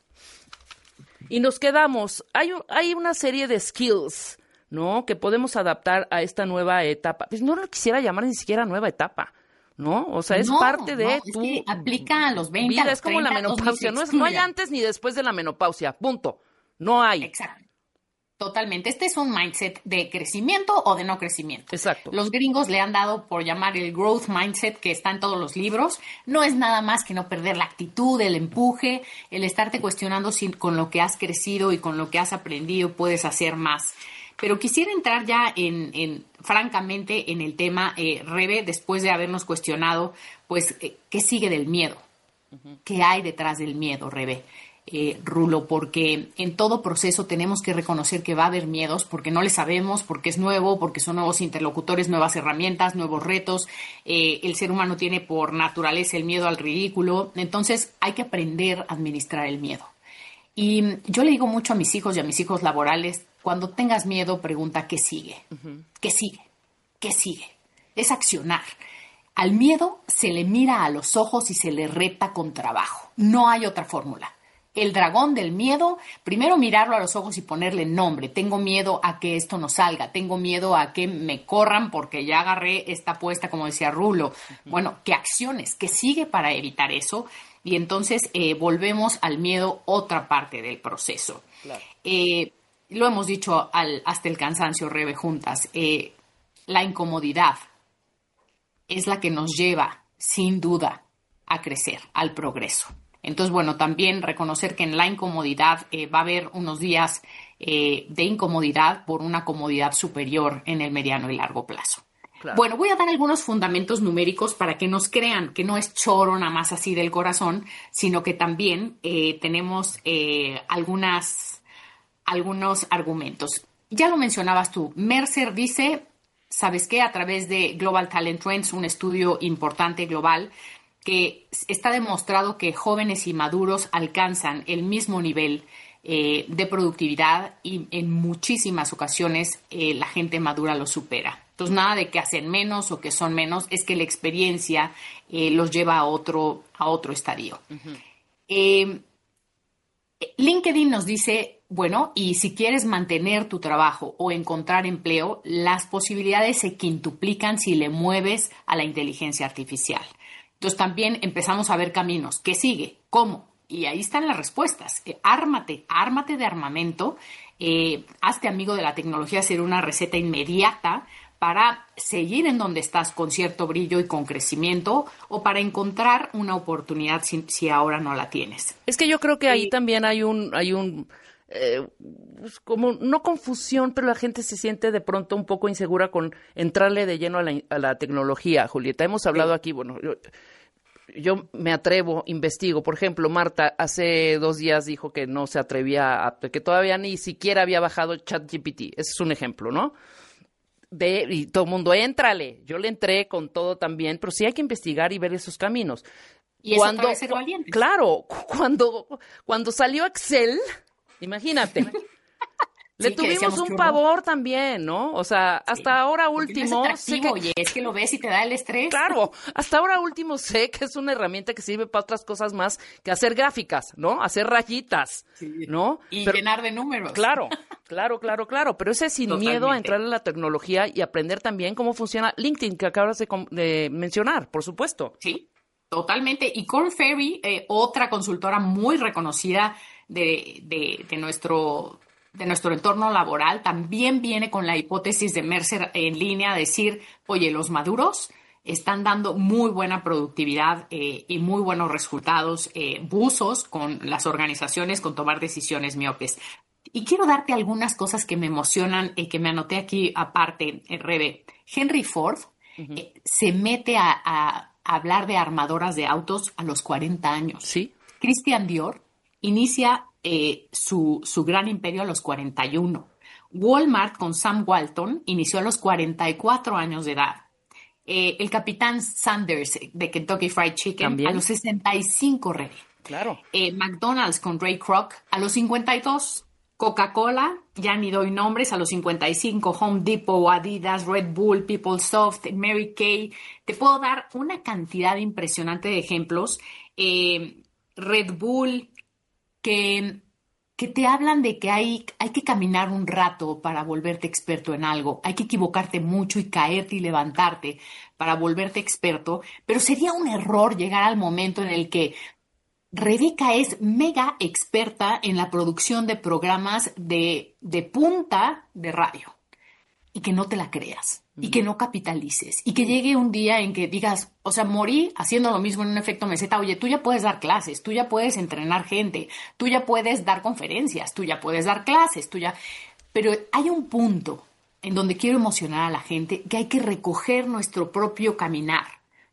Y nos quedamos, hay, un- hay una serie de skills, ¿no? Que podemos adaptar a esta nueva etapa. Pues no lo quisiera llamar ni siquiera nueva etapa, ¿no? O sea, es No, parte de no, es tu que aplica a los veinte, vida, a los es como la treinta, no menopausia, se no, es, no hay excluya. antes ni después de la menopausia, punto. No hay. Exacto. Totalmente. Este es un mindset de crecimiento o de no crecimiento. Exacto. Los gringos le han dado por llamar el growth mindset, que está en todos los libros. No es nada más que no perder la actitud, el empuje, el estarte cuestionando si con lo que has crecido y con lo que has aprendido puedes hacer más. Pero quisiera entrar ya en, en francamente, en el tema, eh, Rebe, después de habernos cuestionado, pues, eh, ¿qué sigue del miedo? ¿Qué hay detrás del miedo, Rebe? Eh, Rulo, porque en todo proceso tenemos que reconocer que va a haber miedos, porque no le sabemos, porque es nuevo, porque son nuevos interlocutores, nuevas herramientas, nuevos retos. Eh, el ser humano tiene por naturaleza el miedo al ridículo. Entonces hay que aprender a administrar el miedo. Y yo le digo mucho a mis hijos y a mis hijos laborales, cuando tengas miedo, pregunta ¿qué sigue? ¿Qué sigue? ¿Qué sigue? Es accionar. Al miedo se le mira a los ojos y se le reta con trabajo. No hay otra fórmula. El dragón del miedo, primero mirarlo a los ojos y ponerle nombre. Tengo miedo a que esto no salga. Tengo miedo a que me corran porque ya agarré esta apuesta, como decía Rulo. Bueno, ¿qué acciones? ¿Qué sigue para evitar eso? Y entonces eh, volvemos al miedo, otra parte del proceso. Claro. Eh, lo hemos dicho al, hasta el cansancio, Rebe, juntas. Eh, la incomodidad es la que nos lleva, sin duda, a crecer, al progreso. Entonces, bueno, también reconocer que en la incomodidad eh, va a haber unos días eh, de incomodidad por una comodidad superior en el mediano y largo plazo. Claro. Bueno, voy a dar algunos fundamentos numéricos para que nos crean que no es choro nada más así del corazón, sino que también eh, tenemos eh, algunas, algunos argumentos. Ya lo mencionabas tú. Mercer dice, ¿sabes qué? A través de Global Talent Trends, un estudio importante global, que está demostrado que jóvenes y maduros alcanzan el mismo nivel eh, de productividad y en muchísimas ocasiones eh, la gente madura lo supera. Entonces, nada de que hacen menos o que son menos, es que la experiencia eh, los lleva a otro, a otro estadio. Uh-huh. Eh, LinkedIn nos dice, bueno, y si quieres mantener tu trabajo o encontrar empleo, las posibilidades se quintuplican si le mueves a la inteligencia artificial. Entonces también empezamos a ver caminos. ¿Qué sigue? ¿Cómo? Y ahí están las respuestas. Eh, ármate, ármate de armamento, eh, hazte amigo de la tecnología, ser una receta inmediata para seguir en donde estás con cierto brillo y con crecimiento o para encontrar una oportunidad si, si ahora no la tienes. Es que yo creo que ahí sí. también hay un... Hay un eh, como no confusión, pero la gente se siente de pronto un poco insegura con entrarle de lleno a la, a la tecnología, Julieta. Hemos hablado sí. aquí, bueno, yo, yo me atrevo, investigo. Por ejemplo, Marta hace dos días dijo que no se atrevía, a, que todavía ni siquiera había bajado ChatGPT. Ese es un ejemplo, ¿no? de, y todo el mundo, éntrale. Yo le entré con todo también, pero sí hay que investigar y ver esos caminos. Y eso otra vez ser valiente. Claro, cuando, cuando salió Excel, imagínate. Le sí, tuvimos un pavor también, ¿no? O sea, hasta sí. ahora último... Es sé que... Oye, es que lo ves y te da el estrés. Claro, hasta ahora último sé que es una herramienta que sirve para otras cosas más que hacer gráficas, ¿no? Hacer rayitas, sí. ¿no? Y pero, llenar de números. Claro, claro, claro, claro. Pero ese sin Totalmente. miedo a entrar en la tecnología y aprender también cómo funciona LinkedIn, que acabas de, de mencionar, por supuesto. Sí, totalmente. Y Korn Ferry, eh, otra consultora muy reconocida de, de, de nuestro... de nuestro entorno laboral, también viene con la hipótesis de Mercer en línea a decir, oye, los maduros están dando muy buena productividad eh, y muy buenos resultados, eh, buzos con las organizaciones, con tomar decisiones miopes. Y quiero darte algunas cosas que me emocionan y eh, que me anoté aquí aparte, eh, Rebe. Henry Ford uh-huh. eh, se mete a, a, a hablar de armadoras de autos a los cuarenta años. Sí. Christian Dior inicia Eh, su, su gran imperio a los cuarenta y uno. Walmart con Sam Walton inició a los cuarenta y cuatro años de edad. Eh, el capitán Sanders de Kentucky Fried Chicken ¿También? a los sesenta y cinco, Rebe. Claro. Eh, McDonald's con Ray Kroc a los cincuenta y dos. Coca-Cola, ya ni doy nombres, a los cincuenta y cinco. Home Depot, Adidas, Red Bull, PeopleSoft, Mary Kay. Te puedo dar una cantidad impresionante de ejemplos. Eh, Red Bull... Que, que te hablan de que hay, hay que caminar un rato para volverte experto en algo. Hay que equivocarte mucho y caerte y levantarte para volverte experto. Pero sería un error llegar al momento en el que Rebeca es mega experta en la producción de programas de, de punta de radio. Y que no te la creas. Y que no capitalices. Y que llegue un día en que digas, o sea, morí haciendo lo mismo en un efecto meseta. Oye, tú ya puedes dar clases, tú ya puedes entrenar gente, tú ya puedes dar conferencias, tú ya puedes dar clases, tú ya... Pero hay un punto en donde quiero emocionar a la gente que hay que recoger nuestro propio caminar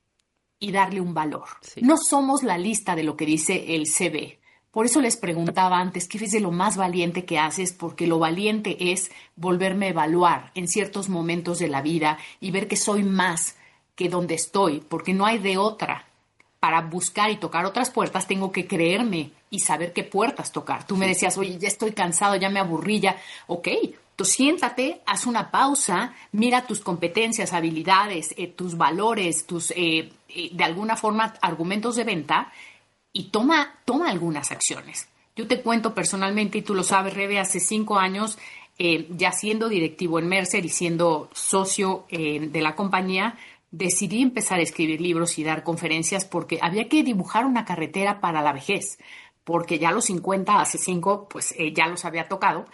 y darle un valor. Sí. No somos la lista de lo que dice el C V. Por eso les preguntaba antes, ¿qué es de lo más valiente que haces? Porque lo valiente es volverme a evaluar en ciertos momentos de la vida y ver que soy más que donde estoy, porque no hay de otra. Para buscar y tocar otras puertas tengo que creerme y saber qué puertas tocar. Tú me decías, oye, ya estoy cansado, ya me aburrí, ya... Ok, tú siéntate, haz una pausa, mira tus competencias, habilidades, eh, tus valores, tus, eh, eh, de alguna forma, argumentos de venta... Y toma, toma algunas acciones. Yo te cuento personalmente, y tú lo sabes, Rebe, hace cinco años, eh, ya siendo directivo en Mercer y siendo socio eh, de la compañía, decidí empezar a escribir libros y dar conferencias porque había que dibujar una carretera para la vejez, porque ya a los cincuenta, hace cinco, pues eh, ya los había tocado,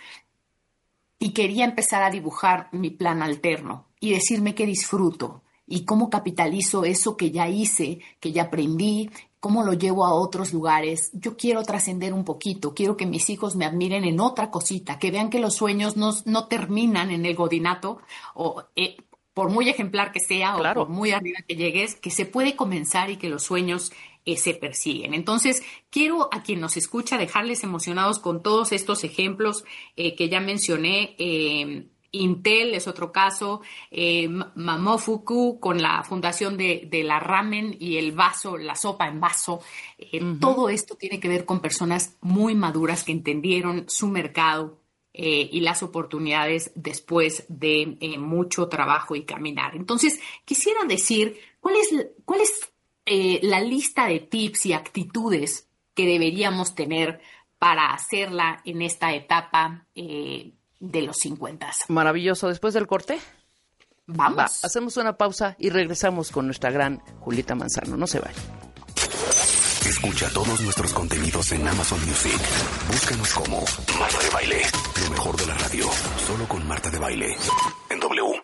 y quería empezar a dibujar mi plan alterno y decirme qué disfruto y cómo capitalizo eso que ya hice, que ya aprendí, cómo lo llevo a otros lugares. Yo quiero trascender un poquito, quiero que mis hijos me admiren en otra cosita, que vean que los sueños no, no terminan en el godinato, o eh, por muy ejemplar que sea, claro, o por muy arriba que llegues, que se puede comenzar y que los sueños eh, se persiguen. Entonces, quiero a quien nos escucha dejarles emocionados con todos estos ejemplos eh, que ya mencioné. eh, Intel es otro caso, eh, Mamofuku con la fundación de, de la ramen y el vaso, la sopa en vaso. Eh, uh-huh. Todo esto tiene que ver con personas muy maduras que entendieron su mercado eh, y las oportunidades después de eh, mucho trabajo y caminar. Entonces, quisiera decir, ¿cuál es, cuál es eh, la lista de tips y actitudes que deberíamos tener para hacerla en esta etapa eh, de los cincuenta? Maravilloso. Después del corte, vamos. Va, hacemos una pausa y regresamos con nuestra gran Julieta Manzano. No se vayan. Escucha todos nuestros contenidos en Amazon Music. Búscanos como Marta de Baile. Lo mejor de la radio. Solo con Marta de Baile. En W.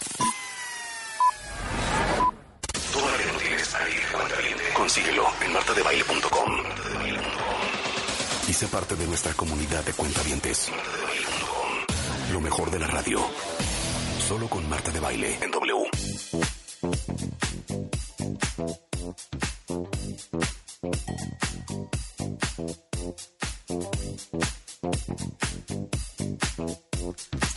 Todavía no tienes a ir cuentaviente. Consíguelo en marta de baile punto com. Y sé parte de nuestra comunidad de cuentavientes. Lo mejor de la radio. Solo con Marta de Baile en W.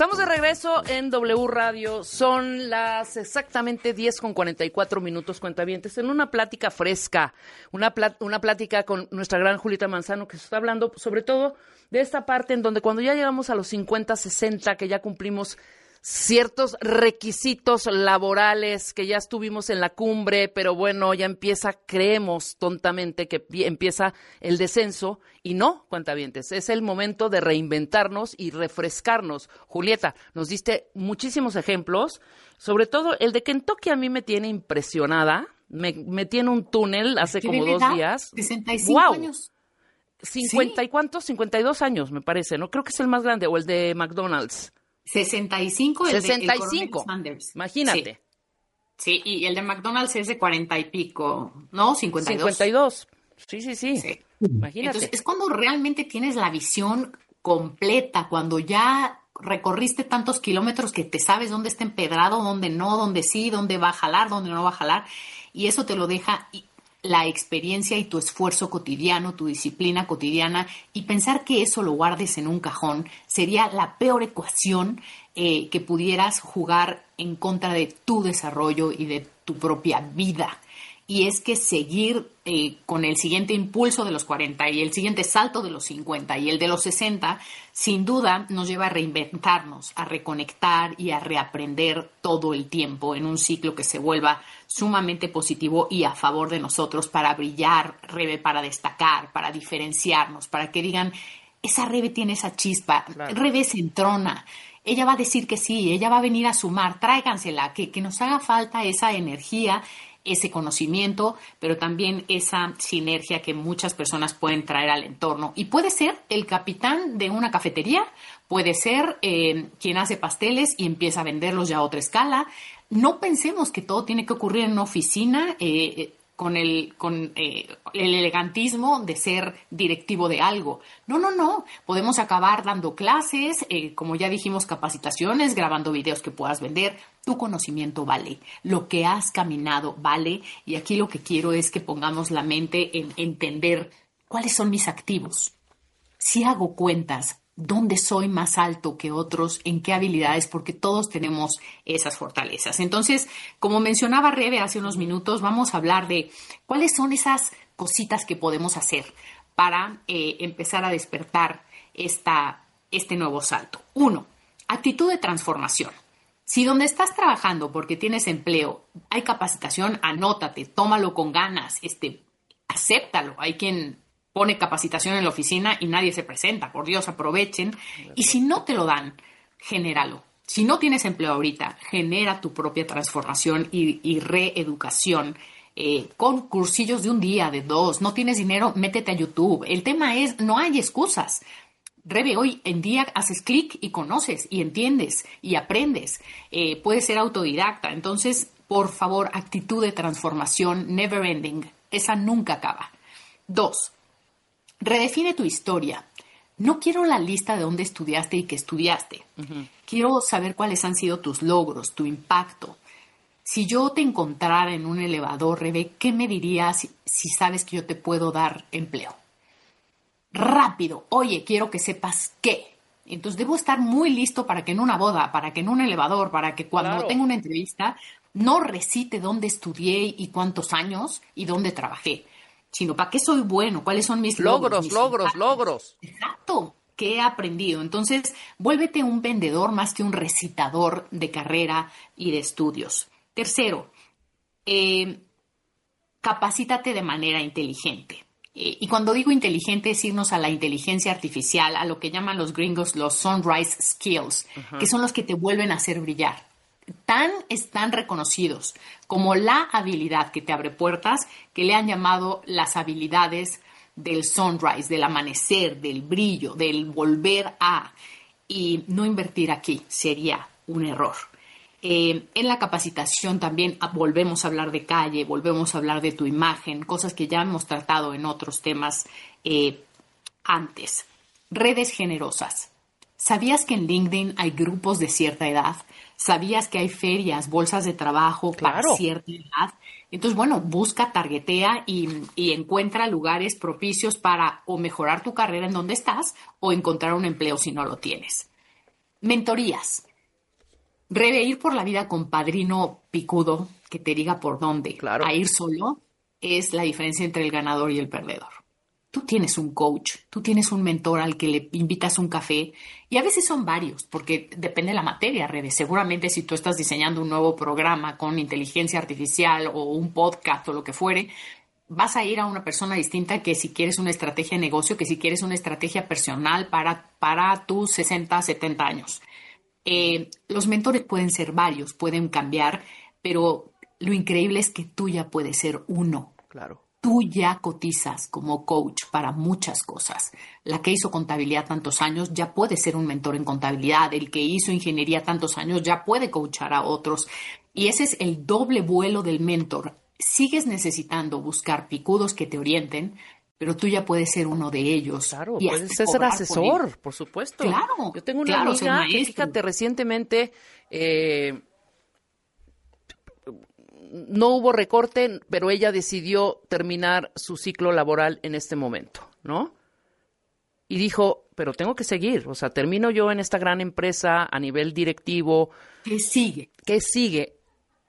Estamos de regreso en W Radio. Son las exactamente diez con cuarenta y cuatro minutos, cuentavientes, en una plática fresca, una, plat- una plática con nuestra gran Julieta Manzano, que se está hablando sobre todo de esta parte en donde cuando ya llegamos a los cincuenta, sesenta, que ya cumplimos ciertos requisitos laborales, que ya estuvimos en la cumbre, pero bueno, ya empieza, creemos tontamente que empieza el descenso, y no, cuentavientes, es el momento de reinventarnos y refrescarnos. Julieta, nos diste muchísimos ejemplos, sobre todo el de Kentucky a mí me tiene impresionada, me metí en un túnel hace como dos edad? días. sesenta y cinco ¡Guau! años. cincuenta Sí. ¿Y cuántos? cincuenta y dos años, me parece, ¿no? Creo que es el más grande, o el de McDonald's. sesenta y cinco, el sesenta y de el cinco. Coronel Sanders. Imagínate. Sí. Sí, y el de McDonald's es de cuarenta y pico, ¿no? cincuenta y dos. cincuenta y dos. Sí, sí, sí. Sí. Imagínate. Entonces, es cuando realmente tienes la visión completa, cuando ya recorriste tantos kilómetros que te sabes dónde está empedrado, dónde no, dónde sí, dónde va a jalar, dónde no va a jalar, y eso te lo deja la experiencia y tu esfuerzo cotidiano, tu disciplina cotidiana, y pensar que eso lo guardes en un cajón sería la peor ecuación eh, que pudieras jugar en contra de tu desarrollo y de tu propia vida. Y es que seguir eh, con el siguiente impulso de los cuarenta y el siguiente salto de los cincuenta y el de los sesenta, sin duda nos lleva a reinventarnos, a reconectar y a reaprender todo el tiempo en un ciclo que se vuelva sumamente positivo y a favor de nosotros para brillar, Rebe, para destacar, para diferenciarnos, para que digan, esa Rebe tiene esa chispa, Claro. Rebe se entrona. Ella va a decir que sí, ella va a venir a sumar, tráigansela, que, que nos haga falta esa energía, ese conocimiento, pero también esa sinergia que muchas personas pueden traer al entorno. Y puede ser el capitán de una cafetería, puede ser eh, quien hace pasteles y empieza a venderlos ya a otra escala. No pensemos que todo tiene que ocurrir en una oficina eh, con, el, con eh, el elegantismo de ser directivo de algo. No, no, no. Podemos acabar dando clases, eh, como ya dijimos, capacitaciones, grabando videos que puedas vender. Tu conocimiento vale, lo que has caminado vale, y aquí lo que quiero es que pongamos la mente en entender cuáles son mis activos. Si hago cuentas, ¿dónde soy más alto que otros? ¿En qué habilidades? Porque todos tenemos esas fortalezas. Entonces, como mencionaba Rebe hace unos minutos, vamos a hablar de cuáles son esas cositas que podemos hacer para eh, empezar a despertar esta, este nuevo salto. Uno, actitud de transformación. Si donde estás trabajando porque tienes empleo, hay capacitación, anótate, tómalo con ganas, este, acéptalo. Hay quien pone capacitación en la oficina y nadie se presenta. Por Dios, aprovechen. Y si no te lo dan, genéralo. Si no tienes empleo ahorita, genera tu propia transformación y, y reeducación eh, con cursillos de un día, de dos. No tienes dinero, métete a YouTube. El tema es, no hay excusas. Rebe, hoy en día haces clic y conoces y entiendes y aprendes. Eh, puedes ser autodidacta. Entonces, por favor, actitud de transformación never ending. Esa nunca acaba. Dos, redefine tu historia. No quiero la lista de dónde estudiaste y qué estudiaste. Uh-huh. Quiero saber cuáles han sido tus logros, tu impacto. Si yo te encontrara en un elevador, Rebe, ¿qué me dirías si, si sabes que yo te puedo dar empleo? Rápido, oye, quiero que sepas qué. Entonces debo estar muy listo para que en una boda, para que en un elevador, para que cuando Claro. tenga una entrevista no recite dónde estudié y cuántos años y dónde trabajé, sino para qué soy bueno, cuáles son mis logros. Logros, mis logros, impactos. logros. Exacto, ¿qué he aprendido? Entonces, vuélvete un vendedor más que un recitador de carrera y de estudios. Tercero, eh, capacítate de manera inteligente. Eh, y cuando digo inteligente es irnos a la inteligencia artificial, a lo que llaman los gringos los sunrise skills, uh-huh. que son los que te vuelven a hacer brillar. Tan están reconocidos como la habilidad que te abre puertas, que le han llamado las habilidades del sunrise, del amanecer, del brillo, del volver a. Y no invertir aquí sería un error. Eh, en la capacitación también volvemos a hablar de calle, volvemos a hablar de tu imagen, cosas que ya hemos tratado en otros temas eh, antes. Redes generosas. ¿Sabías que en LinkedIn hay grupos de cierta edad? ¿Sabías que hay ferias, bolsas de trabajo Claro. para cierta edad? Entonces, bueno, busca, targetea y, y encuentra lugares propicios para o mejorar tu carrera en donde estás o encontrar un empleo si no lo tienes. Mentorías. Rebe, ir por la vida con padrino picudo que te diga por dónde. Claro. A ir solo es la diferencia entre el ganador y el perdedor. Tú tienes un coach, tú tienes un mentor al que le invitas un café y a veces son varios porque depende de la materia, Rebe. Seguramente si tú estás diseñando un nuevo programa con inteligencia artificial o un podcast o lo que fuere, vas a ir a una persona distinta que si quieres una estrategia de negocio, que si quieres una estrategia personal para, para tus sesenta, setenta años. Eh, los mentores pueden ser varios, pueden cambiar, pero lo increíble es que tú ya puedes ser uno. Claro. Tú ya cotizas como coach para muchas cosas. La que hizo contabilidad tantos años ya puede ser un mentor en contabilidad. El que hizo ingeniería tantos años ya puede coachar a otros. Y ese es el doble vuelo del mentor. Sigues necesitando buscar picudos que te orienten, pero tú ya puedes ser uno de ellos. Claro, y puedes hasta ser cobrar asesor, por, por supuesto. Claro, Yo tengo una claro, ser amiga que, maestro. fíjate, recientemente eh, no hubo recorte, pero ella decidió terminar su ciclo laboral en este momento, ¿no? Y dijo, pero tengo que seguir, o sea, termino yo en esta gran empresa a nivel directivo. ¿Qué sigue? ¿Qué sigue?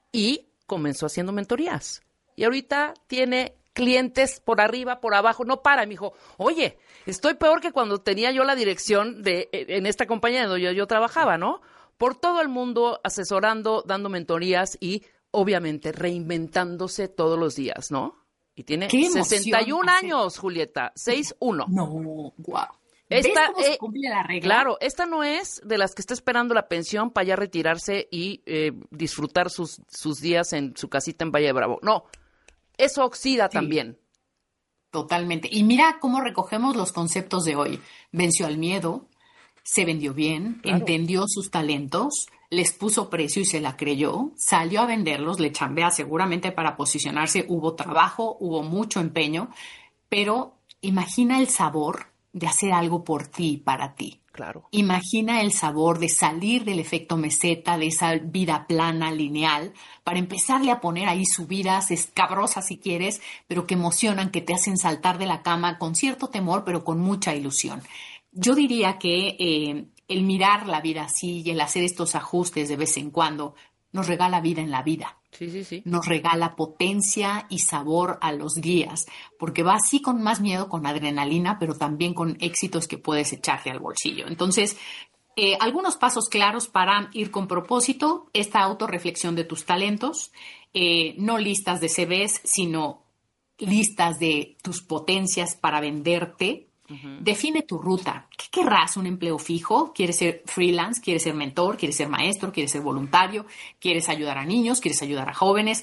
Y comenzó haciendo mentorías. Y ahorita tiene clientes por arriba, por abajo, no para. Me dijo, oye, estoy peor que cuando tenía yo la dirección de en esta compañía donde yo, yo trabajaba, ¿no? Por todo el mundo, asesorando, dando mentorías y, obviamente, reinventándose todos los días, ¿no? Y tiene sesenta y un años, Julieta, sesenta y uno. No, guau. Esta, ¿Ves cómo eh, se cumple la regla? Claro, esta no es de las que está esperando la pensión para ya retirarse y eh, disfrutar sus, sus días en su casita en Valle de Bravo. No, eso oxida Sí, también. totalmente. Y mira cómo recogemos los conceptos de hoy. Venció al miedo, se vendió bien, Claro. entendió sus talentos, les puso precio y se la creyó, salió a venderlos, le chambea seguramente para posicionarse, hubo trabajo, hubo mucho empeño, pero imagina el sabor de hacer algo por ti y para ti. Claro. Imagina el sabor de salir del efecto meseta, de esa vida plana, lineal, para empezarle a poner ahí subidas escabrosas si quieres, pero que emocionan, que te hacen saltar de la cama con cierto temor, pero con mucha ilusión. Yo diría que eh, el mirar la vida así y el hacer estos ajustes de vez en cuando nos regala vida en la vida. Sí, sí, sí. Nos regala potencia y sabor a los días, porque va así con más miedo, con adrenalina, pero también con éxitos que puedes echarte al bolsillo. Entonces, eh, algunos pasos claros para ir con propósito, esta autorreflexión de tus talentos, eh, no listas de C Vs, sino listas de tus potencias para venderte. Uh-huh. Define tu ruta. ¿Qué querrás? ¿Un empleo fijo? ¿Quieres ser freelance? ¿Quieres ser mentor? ¿Quieres ser maestro? ¿Quieres ser voluntario? ¿Quieres ayudar a niños? ¿Quieres ayudar a jóvenes?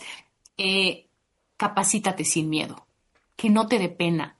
Eh, capacítate sin miedo. Que no te dé pena.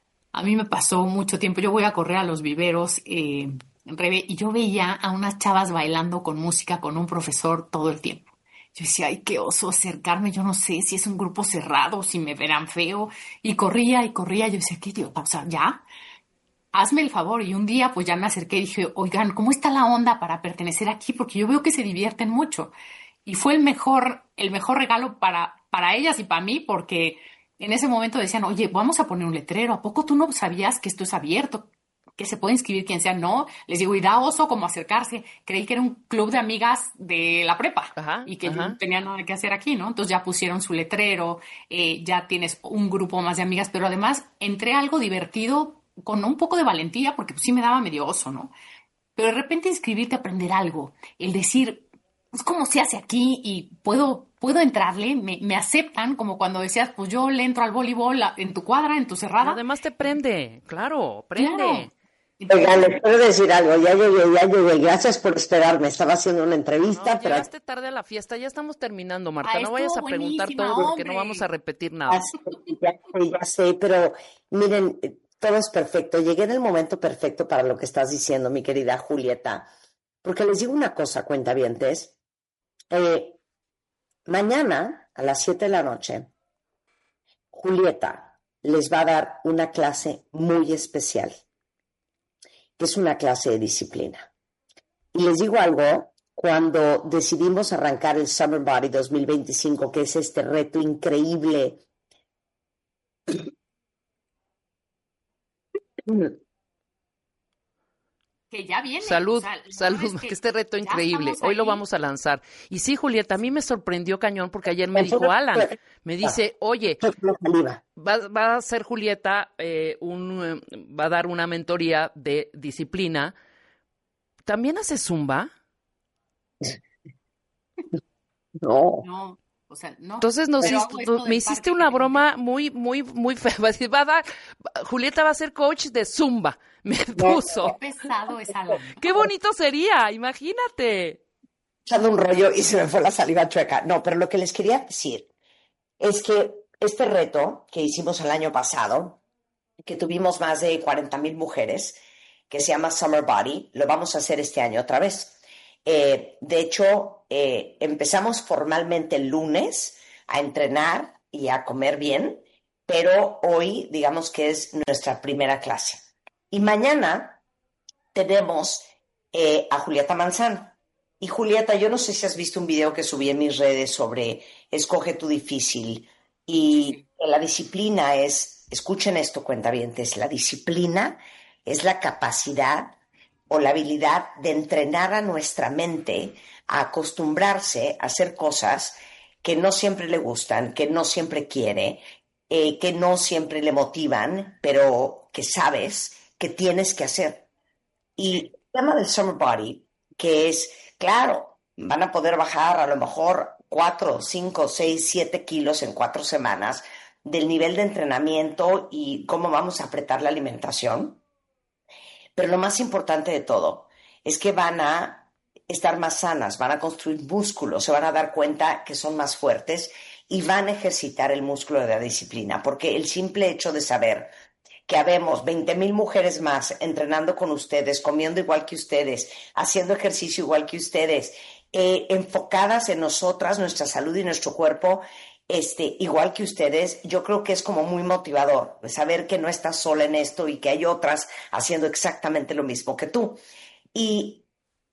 A mí me pasó mucho tiempo. Yo voy a correr a los viveros eh, Rebe, y yo veía a unas chavas bailando con música con un profesor todo el tiempo. Yo decía, ay, qué oso acercarme, yo no sé si es un grupo cerrado, si me verán feo. Y corría y corría. Yo decía, qué idiota, o sea, ya... hazme el favor. Y un día pues ya me acerqué y dije, oigan, ¿cómo está la onda para pertenecer aquí? Porque yo veo que se divierten mucho. Y fue el mejor, el mejor regalo para, para ellas y para mí, porque en ese momento decían, oye, vamos a poner un letrero. ¿A poco tú no sabías que esto es abierto? Que se puede inscribir quien sea. No, les digo, y da oso como acercarse. Creí que era un club de amigas de la prepa. Ajá, y que ajá. yo no tenía nada que hacer aquí, ¿no? Entonces ya pusieron su letrero, eh, ya tienes un grupo más de amigas, pero además entré a algo divertido con un poco de valentía, porque pues, sí me daba medio oso, ¿no? Pero de repente inscribirte a aprender algo, el decir, pues, ¿cómo se hace aquí? Y puedo, puedo entrarle, me, me aceptan, como cuando decías, pues yo le entro al voleibol en tu cuadra, en tu cerrada. Además te prende, claro, prende. Claro. Oigan, les puedo decir algo, ya llegué, ya llegué, gracias por esperarme, estaba haciendo una entrevista, No, pero... llegaste tarde a la fiesta, ya estamos terminando, Marta, Ah, no vayas a estuvo preguntar buenísima, todo porque hombre. no vamos a repetir nada. Ya sé, ya sé, ya sé, pero miren, todo es perfecto, llegué en el momento perfecto para lo que estás diciendo, mi querida Julieta, porque les digo una cosa, cuentavientes, eh, mañana a las siete de la noche, Julieta les va a dar una clase muy especial, que es una clase de disciplina. Y les digo algo, cuando decidimos arrancar el Summer Body dos mil veinticinco, que es este reto increíble Que ya viene. Salud, o sea, salud, que, que este reto increíble. Hoy lo vamos a lanzar. Y sí, Julieta, a mí me sorprendió cañón porque ayer me dijo Alan, me dice, oye, va, va a hacer Julieta, eh, un, va a dar una mentoría de disciplina. ¿También hace Zumba? No. No. O sea, no. Entonces nos Pero hizo, tú, me hiciste una broma muy, muy, muy fea. Va a dar, Julieta va a ser coach de Zumba. Me puso. Qué pesado es Alan. Qué bonito sería, imagínate. Echando un rollo y se me fue la saliva chueca. No, pero lo que les quería decir es que este reto que hicimos el año pasado, que tuvimos más de cuarenta mil mujeres, que se llama Summer Body, lo vamos a hacer este año otra vez. Eh, de hecho, eh, empezamos formalmente el lunes a entrenar y a comer bien, pero hoy digamos que es nuestra primera clase. Y mañana tenemos eh, a Julieta Manzano. Y Julieta, yo no sé si has visto un video que subí en mis redes sobre escoge tu difícil. Y la disciplina es, escuchen esto, cuentavientes, la disciplina es la capacidad o la habilidad de entrenar a nuestra mente a acostumbrarse a hacer cosas que no siempre le gustan, que no siempre quiere, eh, que no siempre le motivan, pero que sabes que tienes que hacer. Y el tema del Summer Body, que es, claro, van a poder bajar a lo mejor cuatro, cinco, seis, siete kilos en cuatro semanas del nivel de entrenamiento y cómo vamos a apretar la alimentación. Pero lo más importante de todo es que van a estar más sanas, van a construir músculos, se van a dar cuenta que son más fuertes y van a ejercitar el músculo de la disciplina, porque el simple hecho de saber que habemos veinte mil mujeres más entrenando con ustedes, comiendo igual que ustedes, haciendo ejercicio igual que ustedes, eh, enfocadas en nosotras, nuestra salud y nuestro cuerpo, Este, igual que ustedes, yo creo que es como muy motivador saber que no estás sola en esto y que hay otras haciendo exactamente lo mismo que tú. Y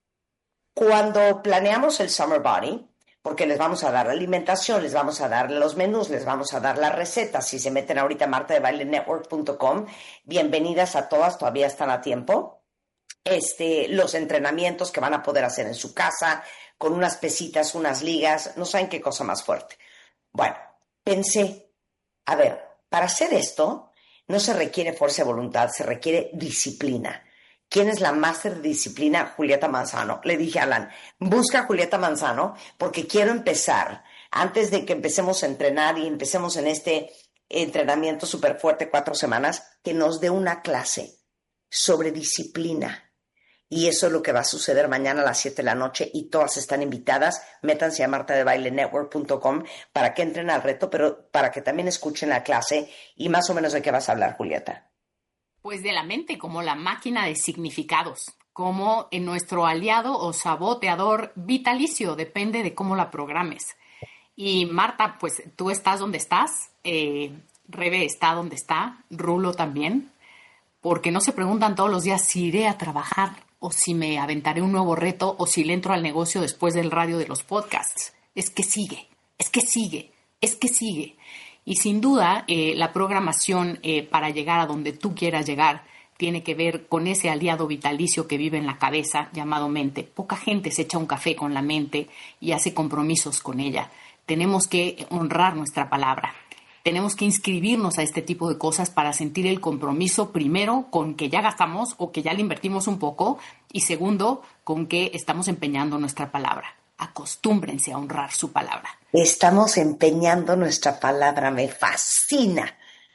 cuando planeamos el Summer Body, porque les vamos a dar la alimentación, les vamos a dar los menús, les vamos a dar las recetas, si se meten ahorita a marta de baile network punto com, bienvenidas a todas, todavía están a tiempo. Este, los entrenamientos que van a poder hacer en su casa, con unas pesitas, unas ligas, no saben qué cosa más fuerte. Bueno, pensé, a ver, para hacer esto no se requiere fuerza de voluntad, se requiere disciplina. ¿Quién es la máster de disciplina? Julieta Manzano. Le dije a Alan, busca a Julieta Manzano porque quiero empezar, antes de que empecemos a entrenar y empecemos en este entrenamiento súper fuerte, cuatro semanas, que nos dé una clase sobre disciplina. Y eso es lo que va a suceder mañana a las siete de la noche y todas están invitadas. Métanse a marta de baile network punto com para que entren al reto, pero para que también escuchen la clase y más o menos de qué vas a hablar, Julieta. Pues de la mente, como la máquina de significados, como en nuestro aliado o saboteador vitalicio, depende de cómo la programes. Y Marta, pues tú estás donde estás, eh, Rebe está donde está, Rulo también, porque no se preguntan todos los días si iré a trabajar, o si me aventaré un nuevo reto, o si le entro al negocio después del radio de los podcasts. Es que sigue, es que sigue, es que sigue. Y sin duda, eh, la programación eh, para llegar a donde tú quieras llegar tiene que ver con ese aliado vitalicio que vive en la cabeza, llamado mente. Poca gente se echa un café con la mente y hace compromisos con ella. Tenemos que honrar nuestra palabra. Tenemos que inscribirnos a este tipo de cosas para sentir el compromiso, primero, con que ya gastamos o que ya le invertimos un poco, y segundo, con que estamos empeñando nuestra palabra. Acostúmbrense a honrar su palabra. Estamos empeñando nuestra palabra, me fascina.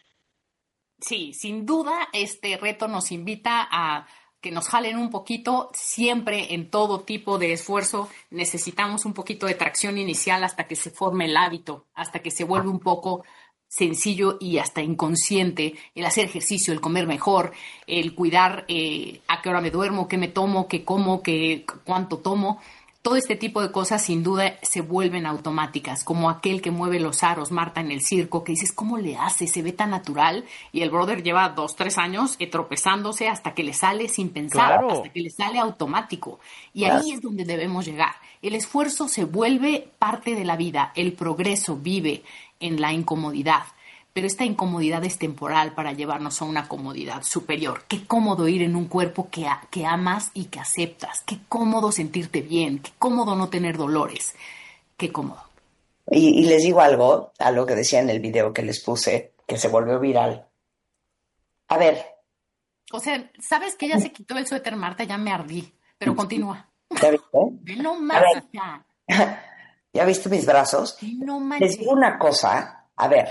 Sí, sin duda, este reto nos invita a que nos jalen un poquito. Siempre en todo tipo de esfuerzo necesitamos un poquito de tracción inicial hasta que se forme el hábito, hasta que se vuelve un poco sencillo y hasta inconsciente el hacer ejercicio, el comer mejor, el cuidar eh, a qué hora me duermo, qué me tomo, qué como, qué, cuánto tomo. Todo este tipo de cosas sin duda se vuelven automáticas, como aquel que mueve los aros, Marta, en el circo, que dices, ¿cómo le hace? Se ve tan natural. Y el brother lleva dos, tres años eh, tropezándose hasta que le sale sin pensar, Claro. hasta que le sale automático. Y ahí es donde debemos llegar. El esfuerzo se vuelve parte de la vida. El progreso vive en la incomodidad. pero esta incomodidad es temporal para llevarnos a una comodidad superior. Qué cómodo ir en un cuerpo que, a, que amas y que aceptas. Qué cómodo sentirte bien. Qué cómodo no tener dolores. Qué cómodo. Y, y les digo algo, algo que decía en el video que les puse, que se volvió viral. A ver. O sea, ¿sabes que ya se quitó el suéter, Marta? Ya me ardí. Pero continúa. ¿Ya viste? No más allá. ¿Ya viste mis brazos? No manches. Les digo una cosa. A ver.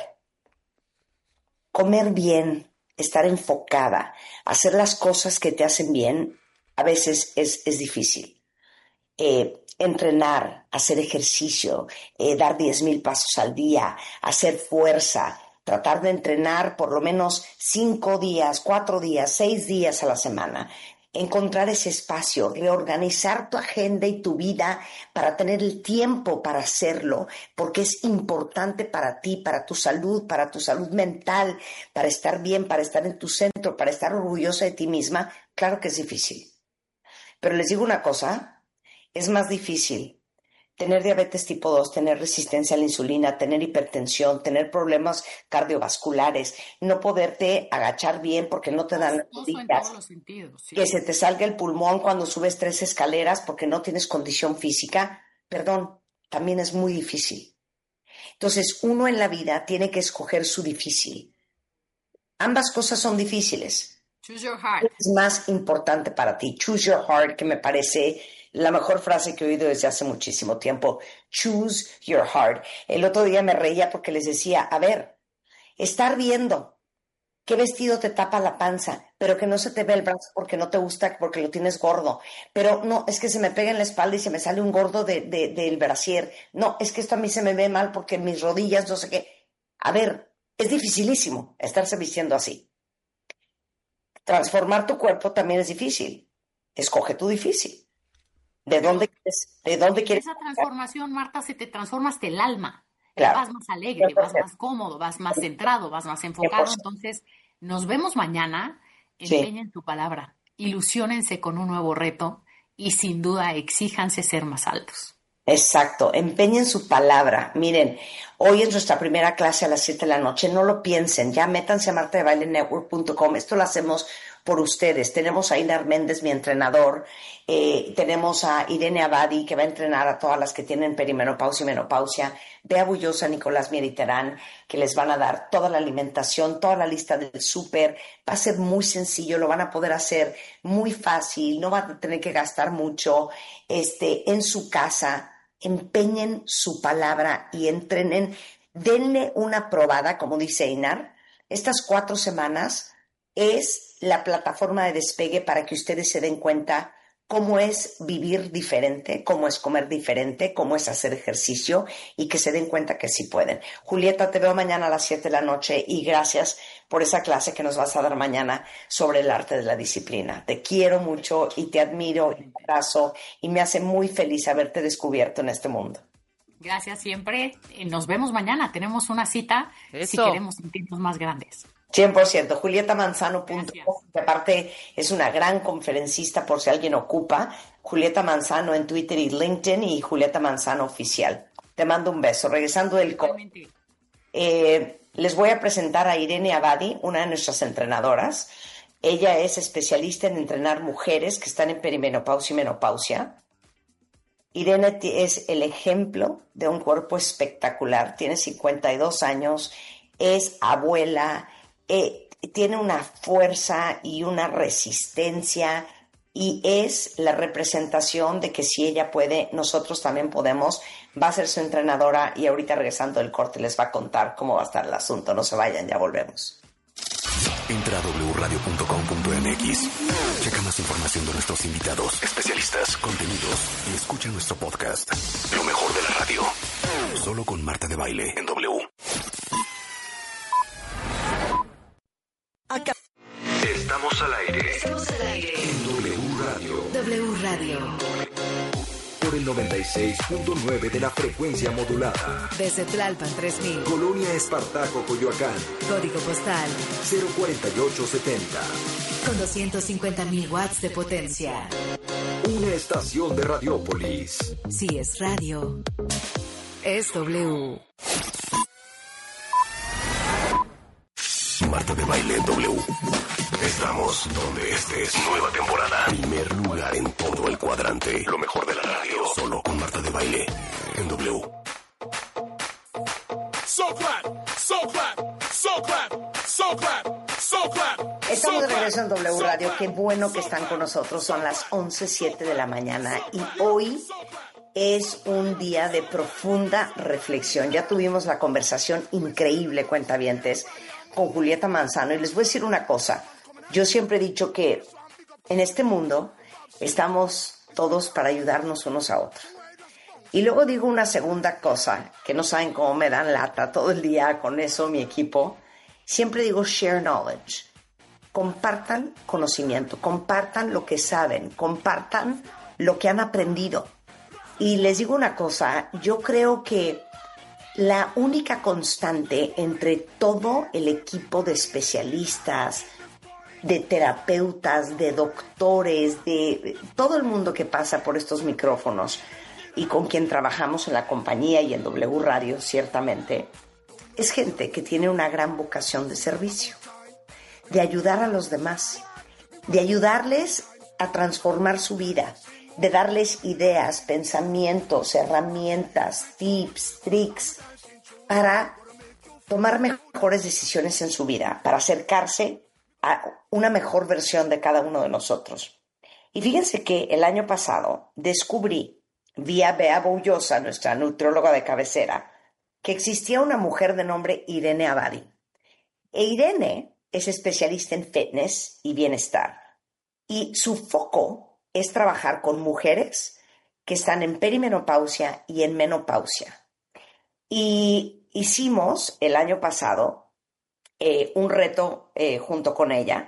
Comer bien, estar enfocada, hacer las cosas que te hacen bien, a veces es, es difícil. Eh, entrenar, hacer ejercicio, eh, dar diez mil pasos al día, hacer fuerza, tratar de entrenar por lo menos cinco días, cuatro días, seis días a la semana. Encontrar ese espacio, reorganizar tu agenda y tu vida para tener el tiempo para hacerlo, porque es importante para ti, para tu salud, para tu salud mental, para estar bien, para estar en tu centro, para estar orgullosa de ti misma. Claro que es difícil. Pero les digo una cosa, es más difícil tener diabetes tipo dos, tener resistencia a la insulina, tener hipertensión, tener problemas cardiovasculares, no poderte agachar bien porque no te dan las rodillas, sí. Que se te salga el pulmón cuando subes tres escaleras porque no tienes condición física, perdón, también es muy difícil. Entonces, uno en la vida tiene que escoger su difícil. Ambas cosas son difíciles. Choose your heart. Es más importante para ti. Choose your heart, que me parece la mejor frase que he oído desde hace muchísimo tiempo. Choose your heart. El otro día me reía porque les decía, a ver, estar viendo qué vestido te tapa la panza, pero que no se te ve el brazo porque no te gusta, porque lo tienes gordo. Pero no, es que se me pega en la espalda y se me sale un gordo de, de, del brasier. No, es que esto a mí se me ve mal porque mis rodillas, no sé qué. A ver, es dificilísimo estarse vistiendo así. Transformar tu cuerpo también es difícil. Escoge tu difícil. ¿De dónde quieres? ¿De dónde quieres? Esa transformación, Marta, se te transforma hasta el alma. Claro. Vas más alegre, vas más cómodo, vas más centrado, vas más enfocado. Entonces, nos vemos mañana. Empeñen sí. tu palabra. Ilusiónense con un nuevo reto y sin duda exíjanse ser más altos. Exacto, empeñen su palabra. Miren, hoy es nuestra primera clase a las siete de la noche, no lo piensen, ya métanse a marta de baile network punto com, esto lo hacemos por ustedes. Tenemos a Inar Méndez, mi entrenador, eh, tenemos a Irene Abadi, que va a entrenar a todas las que tienen perimenopausia y menopausia, Bea Bullosa, Nicolás Mieriterán, que les van a dar toda la alimentación, toda la lista del súper. Va a ser muy sencillo, lo van a poder hacer muy fácil, no van a tener que gastar mucho este, en su casa. Empeñen su palabra y entrenen, denle una probada, como dice Inar. Estas cuatro semanas es la plataforma de despegue para que ustedes se den cuenta cómo es vivir diferente, cómo es comer diferente, cómo es hacer ejercicio y que se den cuenta que sí pueden. Julieta, te veo mañana a las siete de la noche y gracias por esa clase que nos vas a dar mañana sobre el arte de la disciplina. Te quiero mucho y te admiro y te abrazo y me hace muy feliz haberte descubierto en este mundo. Gracias siempre. Nos vemos mañana. Tenemos una cita Eso. si queremos sentirnos más grandes. cien por ciento. Julieta Manzano punto com, que aparte es una gran conferencista por si alguien ocupa. Julieta Manzano en Twitter y LinkedIn y Julieta Manzano Oficial. Te mando un beso. Regresando del COVID, eh, les voy a presentar a Irene Abadi, una de nuestras entrenadoras. Ella es especialista en entrenar mujeres que están en perimenopausia y menopausia. Irene es el ejemplo de un cuerpo espectacular. Tiene cincuenta y dos años, es abuela, Eh, tiene una fuerza y una resistencia y es la representación de que si ella puede, nosotros también podemos. Va a ser su entrenadora y ahorita regresando del corte les va a contar cómo va a estar el asunto. No se vayan, ya volvemos. Entra a doble u radio punto com punto m x. Checa más información de nuestros invitados, especialistas, contenidos y escucha nuestro podcast. Lo mejor de la radio. Solo con Marta de Baile en W. Acá. Estamos al aire. Estamos al aire. En W Radio. W Radio. Por el noventa y seis punto nueve de la frecuencia modulada. Desde Tlalpan tres mil. Colonia Espartaco, Coyoacán. Código postal cero cuatro ocho siete cero. Con doscientos cincuenta mil watts de potencia. Una estación de Radiópolis. Si es radio, es W. Marta de Baile en W. Estamos donde estés. Nueva temporada. Primer lugar en todo el cuadrante. Lo mejor de la radio. Solo con Marta de Baile en W. So clap, so clap, so clap, so clap, so clap. Estamos de regreso en W Radio. Qué bueno que están con nosotros. Son las once siete de la mañana y hoy es un día de profunda reflexión. Ya tuvimos la conversación increíble, cuentavientes, con Julieta Manzano. Y les voy a decir una cosa. Yo siempre he dicho que en este mundo estamos todos para ayudarnos unos a otros. Y luego digo una segunda cosa, que no saben cómo me dan lata todo el día con eso mi equipo. Siempre digo share knowledge. Compartan conocimiento, compartan lo que saben, compartan lo que han aprendido. Y les digo una cosa, yo creo que la única constante entre todo el equipo de especialistas, de terapeutas, de doctores, de todo el mundo que pasa por estos micrófonos y con quien trabajamos en la compañía y en W Radio, ciertamente, es gente que tiene una gran vocación de servicio, de ayudar a los demás, de ayudarles a transformar su vida, de darles ideas, pensamientos, herramientas, tips, tricks, para tomar mejores decisiones en su vida, para acercarse a una mejor versión de cada uno de nosotros. Y fíjense que el año pasado descubrí, vía Bea Boullosa, nuestra nutrióloga de cabecera, que existía una mujer de nombre Irene Abadi. E Irene es especialista en fitness y bienestar. Y su foco es trabajar con mujeres que están en perimenopausia y en menopausia. Y hicimos el año pasado eh, un reto eh, junto con ella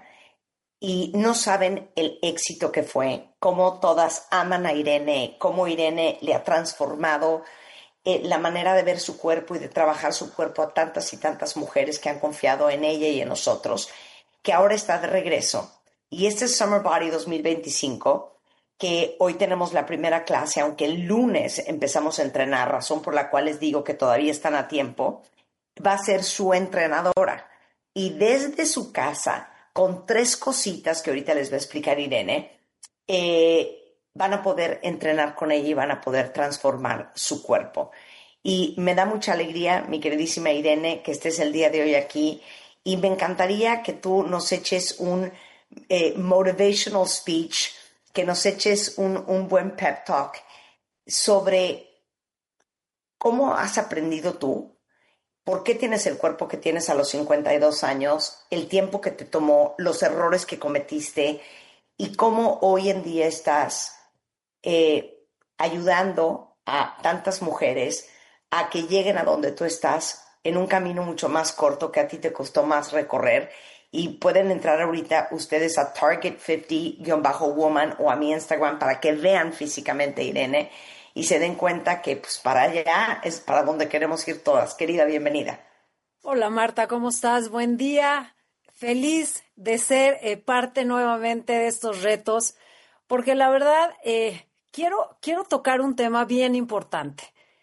y no saben el éxito que fue, cómo todas aman a Irene, cómo Irene le ha transformado eh, la manera de ver su cuerpo y de trabajar su cuerpo a tantas y tantas mujeres que han confiado en ella y en nosotros, que ahora está de regreso. Y este es Summer Body dos mil veinticinco, que hoy tenemos la primera clase, aunque el lunes empezamos a entrenar, razón por la cual les digo que todavía están a tiempo, va a ser su entrenadora. Y desde su casa, con tres cositas que ahorita les va a explicar Irene, eh, van a poder entrenar con ella y van a poder transformar su cuerpo. Y me da mucha alegría, mi queridísima Irene, que estés el día de hoy aquí. Y me encantaría que tú nos eches un eh, motivational speech, que nos eches un, un buen pep talk sobre cómo has aprendido tú, por qué tienes el cuerpo que tienes a los cincuenta y dos años, el tiempo que te tomó, los errores que cometiste y cómo hoy en día estás eh, ayudando a tantas mujeres a que lleguen a donde tú estás en un camino mucho más corto que a ti te costó más recorrer. Y pueden entrar ahorita ustedes a Target cincuenta woman o a mi Instagram para que vean físicamente a Irene y se den cuenta que pues para allá es para donde queremos ir todas. Querida, bienvenida. Hola Marta, ¿cómo estás? Buen día. Feliz de ser eh, parte nuevamente de estos retos, porque la verdad eh, quiero, quiero tocar un tema bien importante.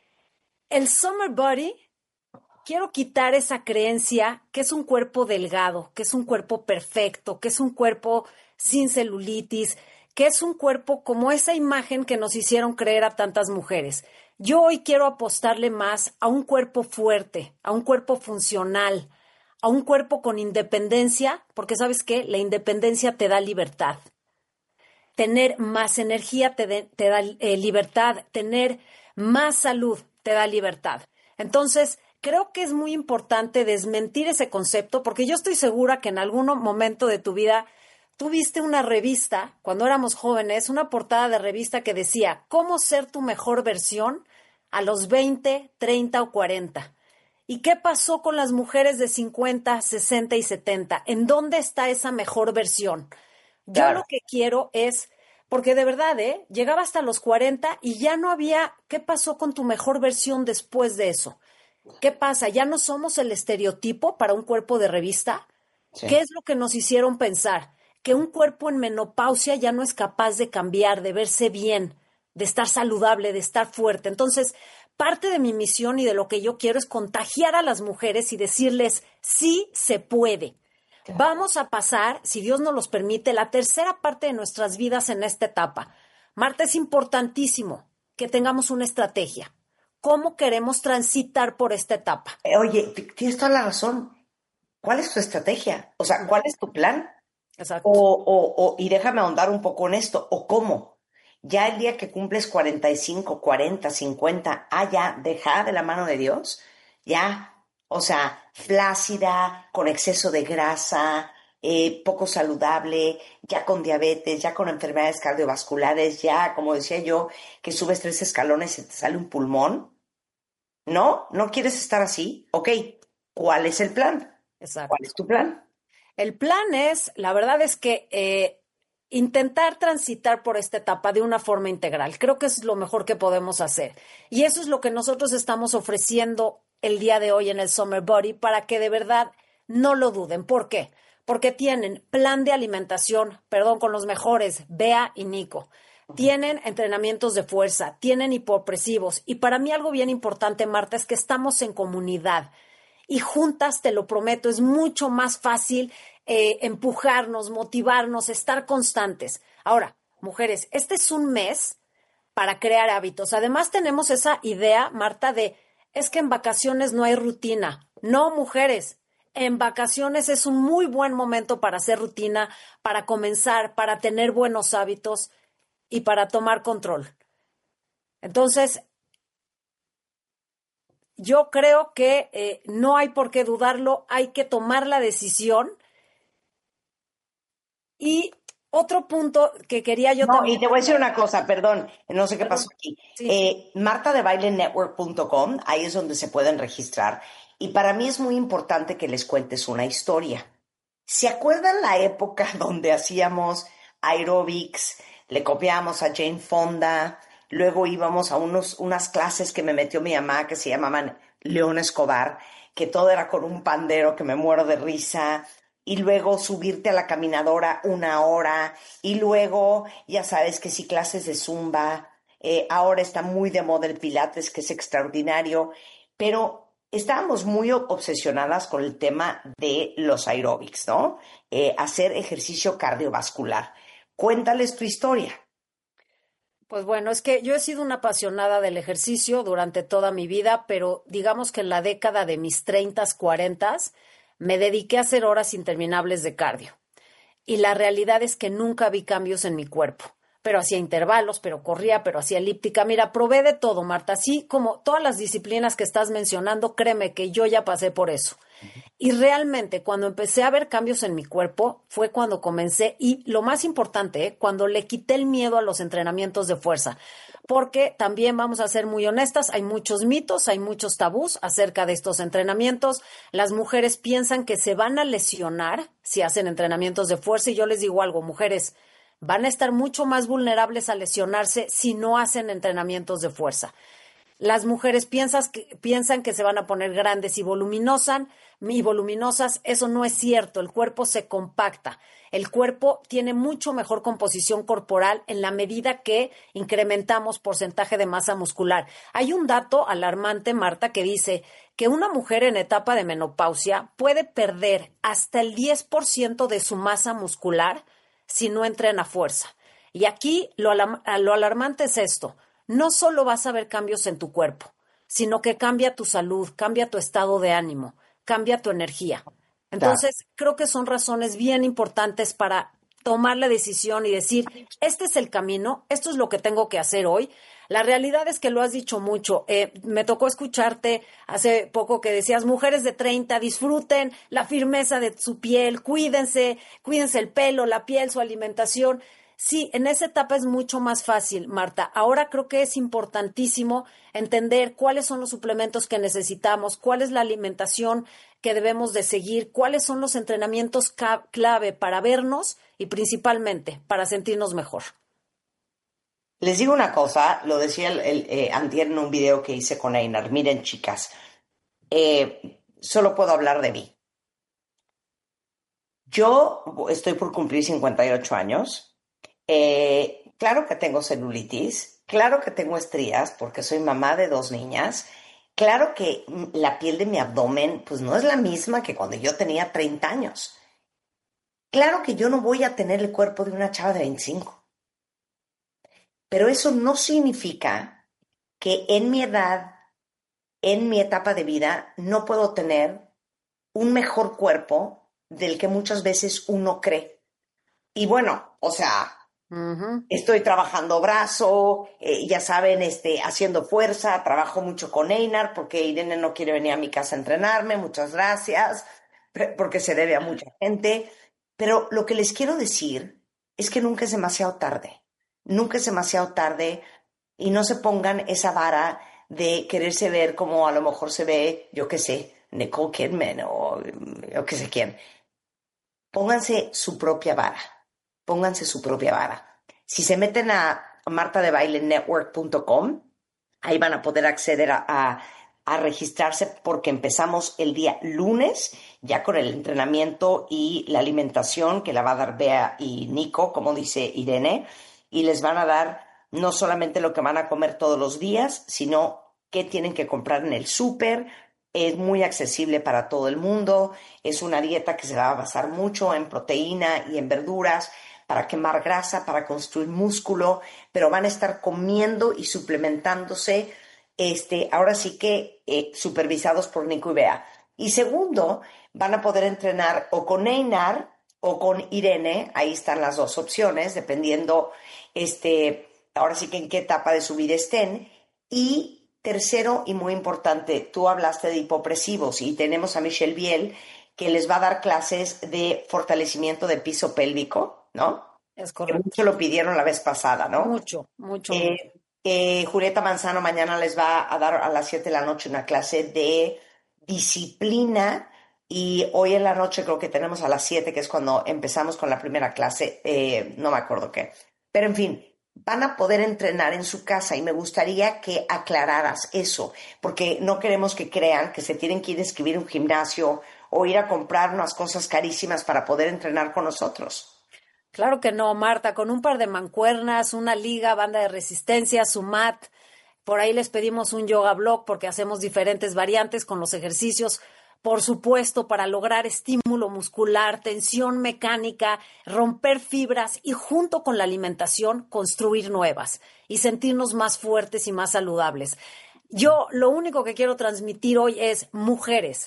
El Summer Body. Quiero quitar esa creencia que es un cuerpo delgado, que es un cuerpo perfecto, que es un cuerpo sin celulitis, que es un cuerpo como esa imagen que nos hicieron creer a tantas mujeres. Yo hoy quiero apostarle más a un cuerpo fuerte, a un cuerpo funcional, a un cuerpo con independencia, porque ¿sabes qué? La independencia te da libertad. Tener más energía te, de, te da eh, libertad, tener más salud te da libertad. Entonces, creo que es muy importante desmentir ese concepto porque yo estoy segura que en algún momento de tu vida tú viste una revista, cuando éramos jóvenes, una portada de revista que decía ¿cómo ser tu mejor versión a los veinte, treinta o cuarenta? ¿Y qué pasó con las mujeres de cincuenta, sesenta y setenta? ¿En dónde está esa mejor versión? Yo claro. Lo que quiero es, porque de verdad, ¿eh? Llegaba hasta los cuarenta y ya no había, ¿qué pasó con tu mejor versión después de eso? ¿Qué pasa? ¿Ya no somos el estereotipo para un cuerpo de revista? Sí. ¿Qué es lo que nos hicieron pensar? Que un cuerpo en menopausia ya no es capaz de cambiar, de verse bien, de estar saludable, de estar fuerte. Entonces, parte de mi misión y de lo que yo quiero es contagiar a las mujeres y decirles, sí se puede. Vamos a pasar, si Dios nos los permite, la tercera parte de nuestras vidas en esta etapa. Marta, es importantísimo que tengamos una estrategia. ¿Cómo queremos transitar por esta etapa? Eh, Oye, t- tienes toda la razón. ¿Cuál es tu estrategia? O sea, ¿cuál es tu plan? Exacto. O, o, o, y déjame ahondar un poco en esto, o cómo. Ya el día que cumples cuarenta y cinco, cuarenta, cincuenta, ah, ya, deja de la mano de Dios, ya, o sea, flácida, con exceso de grasa, eh, poco saludable, ya con diabetes, ya con enfermedades cardiovasculares, ya, como decía yo, que subes tres escalones y te sale un pulmón. ¿No? ¿No quieres estar así? Ok, ¿cuál es el plan? Exacto. ¿Cuál es tu plan? El plan es, la verdad es que eh, intentar transitar por esta etapa de una forma integral. Creo que es lo mejor que podemos hacer. Y eso es lo que nosotros estamos ofreciendo el día de hoy en el Summer Body para que de verdad no lo duden. ¿Por qué? Porque tienen plan de alimentación, perdón, con los mejores, Bea y Nico. Tienen entrenamientos de fuerza, tienen hipopresivos. Y para mí algo bien importante, Marta, es que estamos en comunidad. Y juntas, te lo prometo, es mucho más fácil eh, empujarnos, motivarnos, estar constantes. Ahora, mujeres, este es un mes para crear hábitos. Además, tenemos esa idea, Marta, de es que en vacaciones no hay rutina. No, mujeres, en vacaciones es un muy buen momento para hacer rutina, para comenzar, para tener buenos hábitos y para tomar control. Entonces, yo creo que eh, no hay por qué dudarlo, hay que tomar la decisión. Y otro punto que quería yo No, también... y te voy a decir una cosa, perdón, no sé qué pasó aquí. Sí. Eh, marta de baile network punto com, ahí es donde se pueden registrar. Y para mí es muy importante que les cuentes una historia. ¿Se acuerdan la época donde hacíamos aerobics, le copiábamos a Jane Fonda, luego íbamos a unos, unas clases que me metió mi mamá que se llamaban León Escobar, que todo era con un pandero que me muero de risa, y luego subirte a la caminadora una hora, y luego, ya sabes que sí, clases de zumba, eh, ahora está muy de moda el pilates, que es extraordinario, pero estábamos muy obsesionadas con el tema de los aeróbics, ¿no? Eh, hacer ejercicio cardiovascular. Cuéntales tu historia. Pues bueno, es que yo he sido una apasionada del ejercicio durante toda mi vida, pero digamos que en la década de mis treintas, cuarentas, me dediqué a hacer horas interminables de cardio. Y la realidad es que nunca vi cambios en mi cuerpo. Pero hacía intervalos, pero corría, pero hacía elíptica. Mira, probé de todo, Marta. Así como todas las disciplinas que estás mencionando, créeme que yo ya pasé por eso. Y realmente cuando empecé a ver cambios en mi cuerpo fue cuando comencé, y lo más importante, ¿eh? cuando le quité el miedo a los entrenamientos de fuerza. Porque también vamos a ser muy honestas, hay muchos mitos, hay muchos tabús acerca de estos entrenamientos. Las mujeres piensan que se van a lesionar si hacen entrenamientos de fuerza, y yo les digo algo, mujeres, van a estar mucho más vulnerables a lesionarse si no hacen entrenamientos de fuerza. Las mujeres piensan que, piensan que se van a poner grandes y voluminosas, y voluminosas. Eso no es cierto. El cuerpo se compacta. El cuerpo tiene mucho mejor composición corporal en la medida que incrementamos porcentaje de masa muscular. Hay un dato alarmante, Marta, que dice que una mujer en etapa de menopausia puede perder hasta el diez por ciento de su masa muscular si no entrena fuerza. Y aquí lo, alam- lo alarmante es esto. No solo vas a ver cambios en tu cuerpo, sino que cambia tu salud, cambia tu estado de ánimo, cambia tu energía. Entonces, claro, creo que son razones bien importantes para tomar la decisión y decir, este es el camino, esto es lo que tengo que hacer hoy. La realidad es que lo has dicho mucho. Eh, me tocó escucharte hace poco que decías, mujeres de treinta, disfruten la firmeza de su piel, cuídense, cuídense el pelo, la piel, su alimentación. Sí, en esa etapa es mucho más fácil, Marta. Ahora creo que es importantísimo entender cuáles son los suplementos que necesitamos, cuál es la alimentación que debemos de seguir, cuáles son los entrenamientos ca- clave para vernos y principalmente para sentirnos mejor. Les digo una cosa, lo decía el, el, eh, antier en un video que hice con Einar. Miren, chicas, eh, solo puedo hablar de mí. Yo estoy por cumplir cincuenta y ocho años. Eh, claro que tengo celulitis, claro que tengo estrías porque soy mamá de dos niñas, claro que la piel de mi abdomen pues no es la misma que cuando yo tenía treinta años. Claro que yo no voy a tener el cuerpo de una chava de veinticinco, pero eso no significa que en mi edad, en mi etapa de vida, no puedo tener un mejor cuerpo del que muchas veces uno cree. Y bueno, o sea, uh-huh. Estoy trabajando brazo, eh, ya saben, este, haciendo fuerza, trabajo mucho con Einar porque Irene no quiere venir a mi casa a entrenarme, muchas gracias, porque se debe a mucha gente. Pero lo que les quiero decir es que nunca es demasiado tarde, nunca es demasiado tarde y no se pongan esa vara de quererse ver como a lo mejor se ve, yo qué sé, Nicole Kidman o yo qué sé quién. Pónganse su propia vara, pónganse su propia vara. Si se meten a marta de baile network punto com, ahí van a poder acceder a, a, a registrarse porque empezamos el día lunes ya con el entrenamiento y la alimentación que la va a dar Bea y Nico, como dice Irene, y les van a dar no solamente lo que van a comer todos los días, sino qué tienen que comprar en el súper. Es muy accesible para todo el mundo. Es una dieta que se va a basar mucho en proteína y en verduras para quemar grasa, para construir músculo, pero van a estar comiendo y suplementándose, este, ahora sí que eh, supervisados por Nico y Bea. Y segundo, van a poder entrenar o con Einar o con Irene. Ahí están las dos opciones, dependiendo, este, ahora sí que en qué etapa de su vida estén. Y tercero, y muy importante, tú hablaste de hipopresivos y tenemos a Michelle Biel que les va a dar clases de fortalecimiento de piso pélvico, ¿no? Es correcto. Que mucho lo pidieron la vez pasada, ¿no? Mucho, mucho. Eh, mucho. Eh, Julieta Manzano mañana les va a dar a las siete de la noche una clase de disciplina y hoy en la noche creo que tenemos a las siete, que es cuando empezamos con la primera clase, eh, no me acuerdo qué. Pero en fin, van a poder entrenar en su casa y me gustaría que aclararas eso, porque no queremos que crean que se tienen que ir a inscribir un gimnasio o ir a comprar unas cosas carísimas para poder entrenar con nosotros. Claro que no, Marta, con un par de mancuernas, una liga, banda de resistencia, su mat. Por ahí les pedimos un yoga block porque hacemos diferentes variantes con los ejercicios, por supuesto, para lograr estímulo muscular, tensión mecánica, romper fibras y junto con la alimentación construir nuevas y sentirnos más fuertes y más saludables. Yo lo único que quiero transmitir hoy es, mujeres,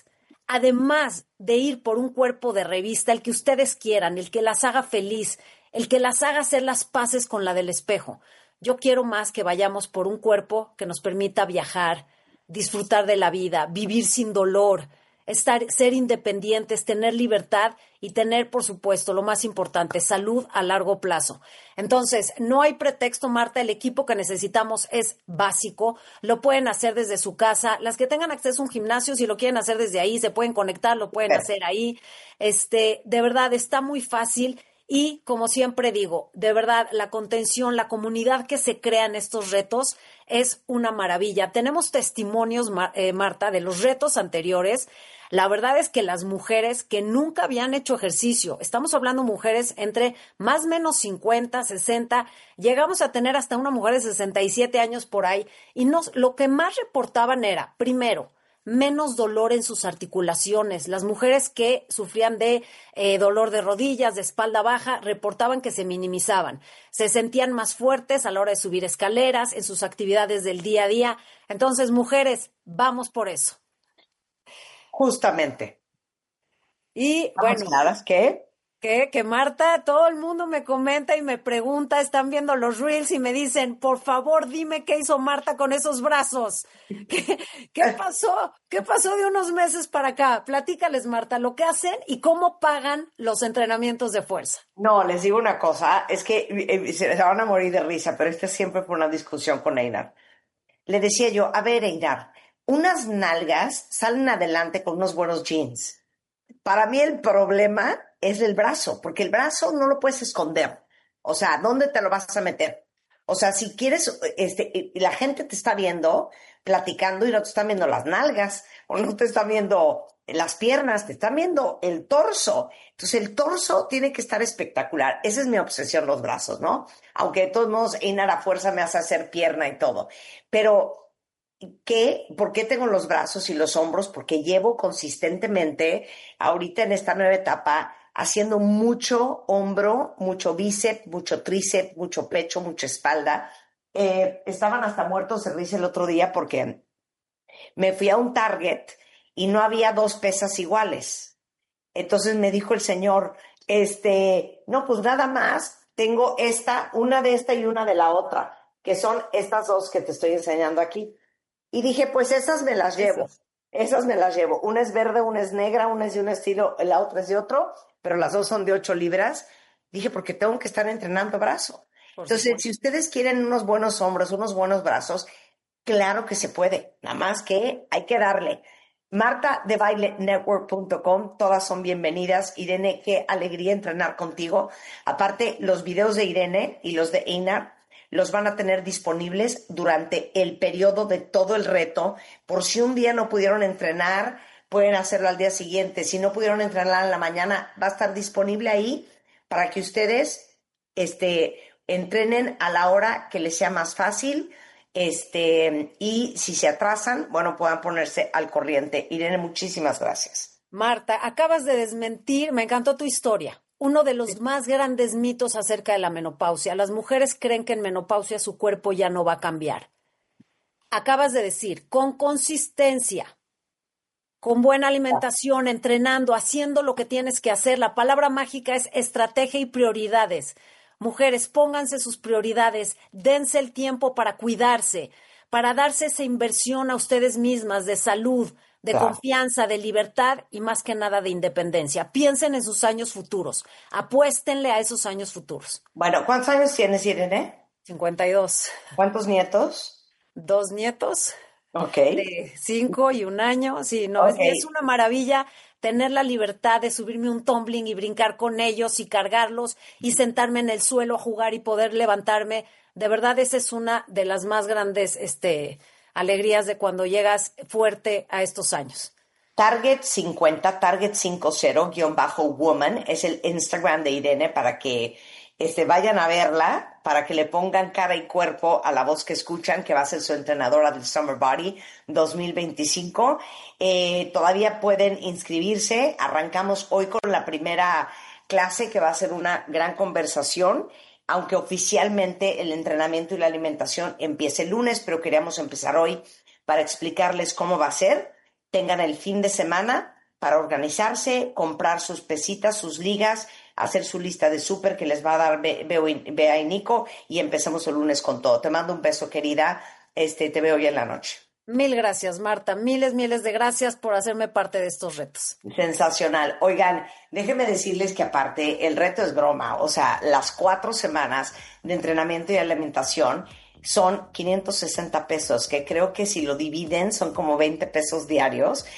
además de ir por un cuerpo de revista, el que ustedes quieran, el que las haga feliz, el que las haga hacer las paces con la del espejo. Yo quiero más que vayamos por un cuerpo que nos permita viajar, disfrutar de la vida, vivir sin dolor, estar, ser independientes, tener libertad y tener, por supuesto, lo más importante, salud a largo plazo. Entonces, no hay pretexto, Marta, el equipo que necesitamos es básico, lo pueden hacer desde su casa, las que tengan acceso a un gimnasio, si lo quieren hacer desde ahí, se pueden conectar, lo pueden hacer ahí. Este, de verdad, está muy fácil. Y, como siempre digo, de verdad, la contención, la comunidad que se crea en estos retos es una maravilla. Tenemos testimonios, eh, Marta, de los retos anteriores. La verdad es que las mujeres que nunca habían hecho ejercicio, estamos hablando mujeres entre más o menos cincuenta, sesenta, llegamos a tener hasta una mujer de sesenta y siete años por ahí, y nos, lo que más reportaban era, primero, menos dolor en sus articulaciones. Las mujeres que sufrían de eh, dolor de rodillas, de espalda baja, reportaban que se minimizaban. Se sentían más fuertes a la hora de subir escaleras, en sus actividades del día a día. Entonces, mujeres, vamos por eso. Justamente. Y ¿Vamos bueno, claras qué? Que, que Marta, todo el mundo me comenta y me pregunta, están viendo los reels y me dicen, por favor, dime qué hizo Marta con esos brazos. ¿Qué, qué pasó? ¿Qué pasó de unos meses para acá? Platícales, Marta, lo que hacen y cómo pagan los entrenamientos de fuerza. No, les digo una cosa, es que eh, se van a morir de risa, pero esta siempre fue una discusión con Einar. Le decía yo, a ver, Einar, unas nalgas salen adelante con unos buenos jeans. Para mí el problema es el brazo, porque el brazo no lo puedes esconder. O sea, ¿dónde te lo vas a meter? O sea, si quieres, este, la gente te está viendo, platicando y no te están viendo las nalgas, o no te están viendo las piernas, te están viendo el torso. Entonces el torso tiene que estar espectacular. Esa es mi obsesión, los brazos, ¿no? Aunque de todos modos, Einar a fuerza me hace hacer pierna y todo. Pero ¿qué? ¿Por qué tengo los brazos y los hombros? Porque llevo consistentemente, ahorita en esta nueva etapa, haciendo mucho hombro, mucho bíceps, mucho tríceps, mucho pecho, mucha espalda. Eh, estaban hasta muertos de risa el otro día porque me fui a un Target y no había dos pesas iguales. Entonces me dijo el señor, este, no, pues nada más, tengo esta, una de esta y una de la otra, que son estas dos que te estoy enseñando aquí. Y dije, pues esas me las llevo, esas, esas me las llevo. Una es verde, una es negra, una es de un estilo, la otra es de otro, pero las dos son de ocho libras. Dije, porque tengo que estar entrenando brazo. Por Entonces, supuesto. Si ustedes quieren unos buenos hombros, unos buenos brazos, claro que se puede, nada más que hay que darle. marta de baile network punto com, todas son bienvenidas. Irene, qué alegría entrenar contigo. Aparte, los videos de Irene y los de Einar los van a tener disponibles durante el periodo de todo el reto. Por si un día no pudieron entrenar, pueden hacerlo al día siguiente. Si no pudieron entrenar en la mañana, va a estar disponible ahí para que ustedes este, entrenen a la hora que les sea más fácil. Este, y si se atrasan, bueno, puedan ponerse al corriente. Irene, muchísimas gracias. Marta, acabas de desmentir, me encantó tu historia. Uno de los más grandes mitos acerca de la menopausia. Las mujeres creen que en menopausia su cuerpo ya no va a cambiar. Acabas de decir, con consistencia, con buena alimentación, entrenando, haciendo lo que tienes que hacer. La palabra mágica es estrategia y prioridades. Mujeres, pónganse sus prioridades, dense el tiempo para cuidarse, para darse esa inversión a ustedes mismas de salud, de claro. confianza, de libertad y más que nada de independencia. Piensen en sus años futuros, apuéstenle a esos años futuros. Bueno, ¿cuántos años tienes, Irene? cincuenta y dos. ¿Cuántos nietos? Dos nietos. Ok. De cinco y un año. Sí, no, okay. es, es una maravilla tener la libertad de subirme un tumbling y brincar con ellos y cargarlos y sentarme en el suelo a jugar y poder levantarme. De verdad, esa es una de las más grandes este, alegrías de cuando llegas fuerte a estos años. Target cincuenta, Target cincuenta, guión bajo woman, es el Instagram de Irene para que este, vayan a verla, para que le pongan cara y cuerpo a la voz que escuchan, que va a ser su entrenadora del Summer Body dos mil veinticinco. Eh, todavía pueden inscribirse. Arrancamos hoy con la primera clase, que va a ser una gran conversación, aunque oficialmente el entrenamiento y la alimentación empiece el lunes, pero queríamos empezar hoy para explicarles cómo va a ser. Tengan el fin de semana para organizarse, comprar sus pesitas, sus ligas, hacer su lista de súper que les va a dar Bea y Nico, y empecemos el lunes con todo. Te mando un beso, querida. Este, te veo hoy en la noche. Mil gracias, Marta. Miles, miles de gracias por hacerme parte de estos retos. Sensacional. Oigan, déjenme decirles que aparte el reto es broma. O sea, las cuatro semanas de entrenamiento y alimentación son quinientos sesenta pesos, que creo que si lo dividen son como veinte pesos diarios.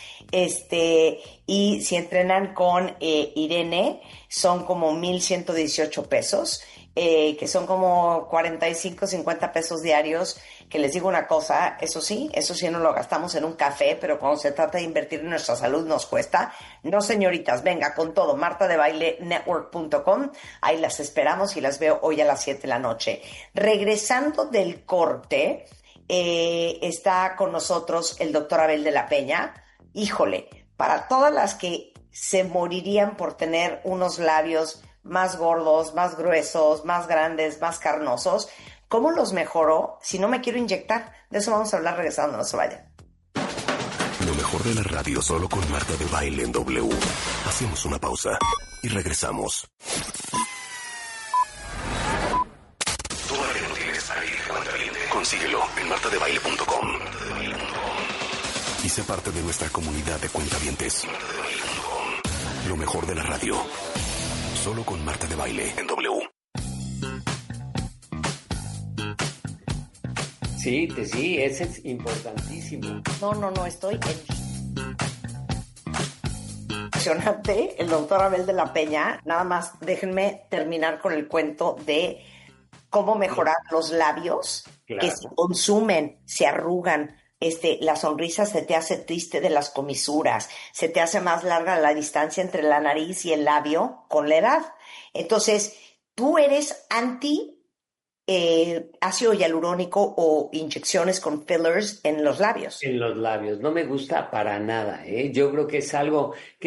Este, y si entrenan con eh, Irene, son como mil ciento dieciocho pesos, eh, que son como cuarenta y cinco, cincuenta pesos diarios. Que les digo una cosa, eso sí, eso sí no lo gastamos en un café, pero cuando se trata de invertir en nuestra salud nos cuesta. No, señoritas, venga con todo, marta de baile network punto com, ahí las esperamos y las veo hoy a las siete de la noche. Regresando del corte, eh, está con nosotros el doctor Abel de la Peña. Híjole, para todas las que se morirían por tener unos labios más gordos, más gruesos, más grandes, más carnosos, ¿cómo los mejoró si no me quiero inyectar? De eso vamos a hablar regresando, no se vayan. Lo mejor de la radio solo con Marta de Baile en W. Hacemos una pausa y regresamos. Todo lo que no tienes que salir, cuentaviente, consíguelo en marta de baile punto com. Y sé parte de nuestra comunidad de cuentavientes. Lo mejor de la radio solo con Marta de Baile en W. Sí, sí, ese es importantísimo. No, no, no, estoy en... Impresionante, el doctor Abel de la Peña. Nada más, déjenme terminar con el cuento de cómo mejorar los labios, claro, que se consumen, se arrugan. Este, la sonrisa se te hace triste de las comisuras, se te hace más larga la distancia entre la nariz y el labio con la edad. Entonces, tú eres anti... Eh, ácido hialurónico o inyecciones con fillers en los labios. En los labios, no me gusta para nada, ¿eh? Yo creo que es algo que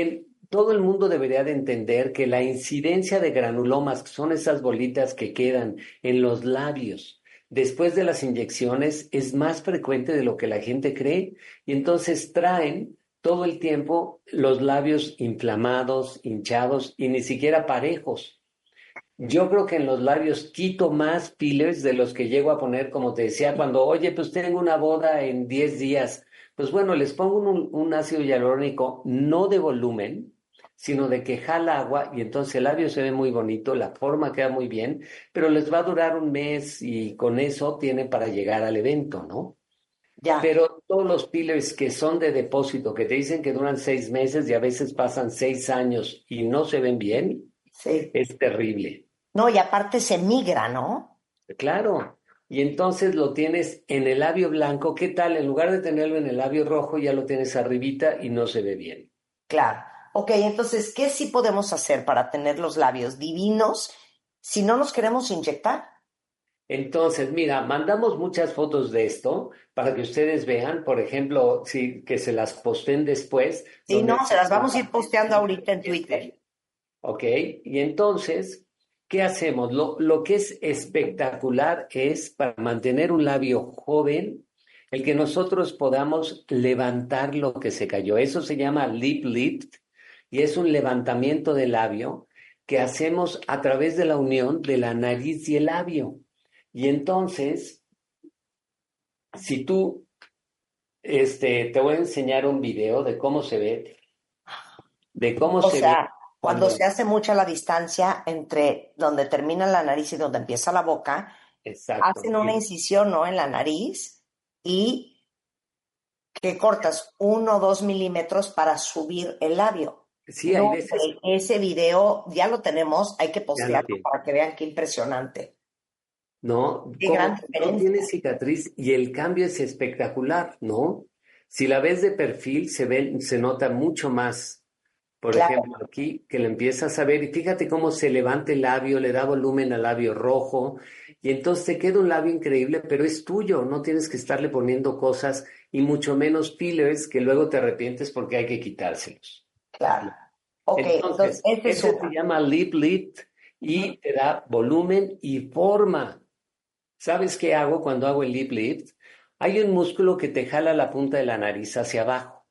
todo el mundo debería de entender que la incidencia de granulomas, que son esas bolitas que quedan en los labios después de las inyecciones, es más frecuente de lo que la gente cree. Y entonces traen todo el tiempo los labios inflamados, hinchados y ni siquiera parejos. Yo creo que en los labios quito más fillers de los que llego a poner, como te decía, cuando, oye, pues tengo una boda en diez días. Pues bueno, les pongo un, un ácido hialurónico no de volumen, sino de que jala agua y entonces el labio se ve muy bonito, la forma queda muy bien, pero les va a durar un mes y con eso tienen para llegar al evento, ¿no? Ya. Pero todos los fillers que son de depósito, que te dicen que duran seis meses y a veces pasan seis años y no se ven bien, Sí. es terrible. No, y aparte se migra, ¿no? Claro. Y entonces lo tienes en el labio blanco. ¿Qué tal? En lugar de tenerlo en el labio rojo, ya lo tienes arribita y no se ve bien. Claro. Ok, entonces, ¿qué sí podemos hacer para tener los labios divinos si no nos queremos inyectar? Entonces, mira, mandamos muchas fotos de esto para que ustedes vean, por ejemplo, si, que se las posten después. Sí, donde- no, se las vamos a ir posteando ahorita en Twitter. Ok, y entonces, ¿qué hacemos? Lo, lo que es espectacular es para mantener un labio joven, el que nosotros podamos levantar lo que se cayó. Eso se llama lip lift y es un levantamiento del labio que hacemos a través de la unión de la nariz y el labio. Y entonces, si tú, este, te voy a enseñar un video de cómo se ve, de cómo O se sea, ve. cuando se hace mucha la distancia entre donde termina la nariz y donde empieza la boca, Exacto. hacen una incisión, ¿no? En la nariz y que cortas uno o dos milímetros para subir el labio. Sí, hay No, veces. eh, ese video ya lo tenemos, hay que Ya lo postearlo tiene. para que vean qué impresionante. ¿No? Qué Como gran no diferencia. tiene cicatriz y el cambio es espectacular, ¿no? Si la ves de perfil, se ve, se nota mucho más. Por Claro. ejemplo, aquí, que lo empiezas a ver, y fíjate cómo se levanta el labio, le da volumen al labio rojo, y entonces te queda un labio increíble, pero es tuyo, no tienes que estarle poniendo cosas, y mucho menos fillers que luego te arrepientes porque hay que quitárselos. Claro. Ok, entonces, Entonces, este es ese uno. se llama lip lift y te da volumen y forma. ¿Sabes qué hago cuando hago el lip lift? Hay un músculo que te jala la punta de la nariz hacia abajo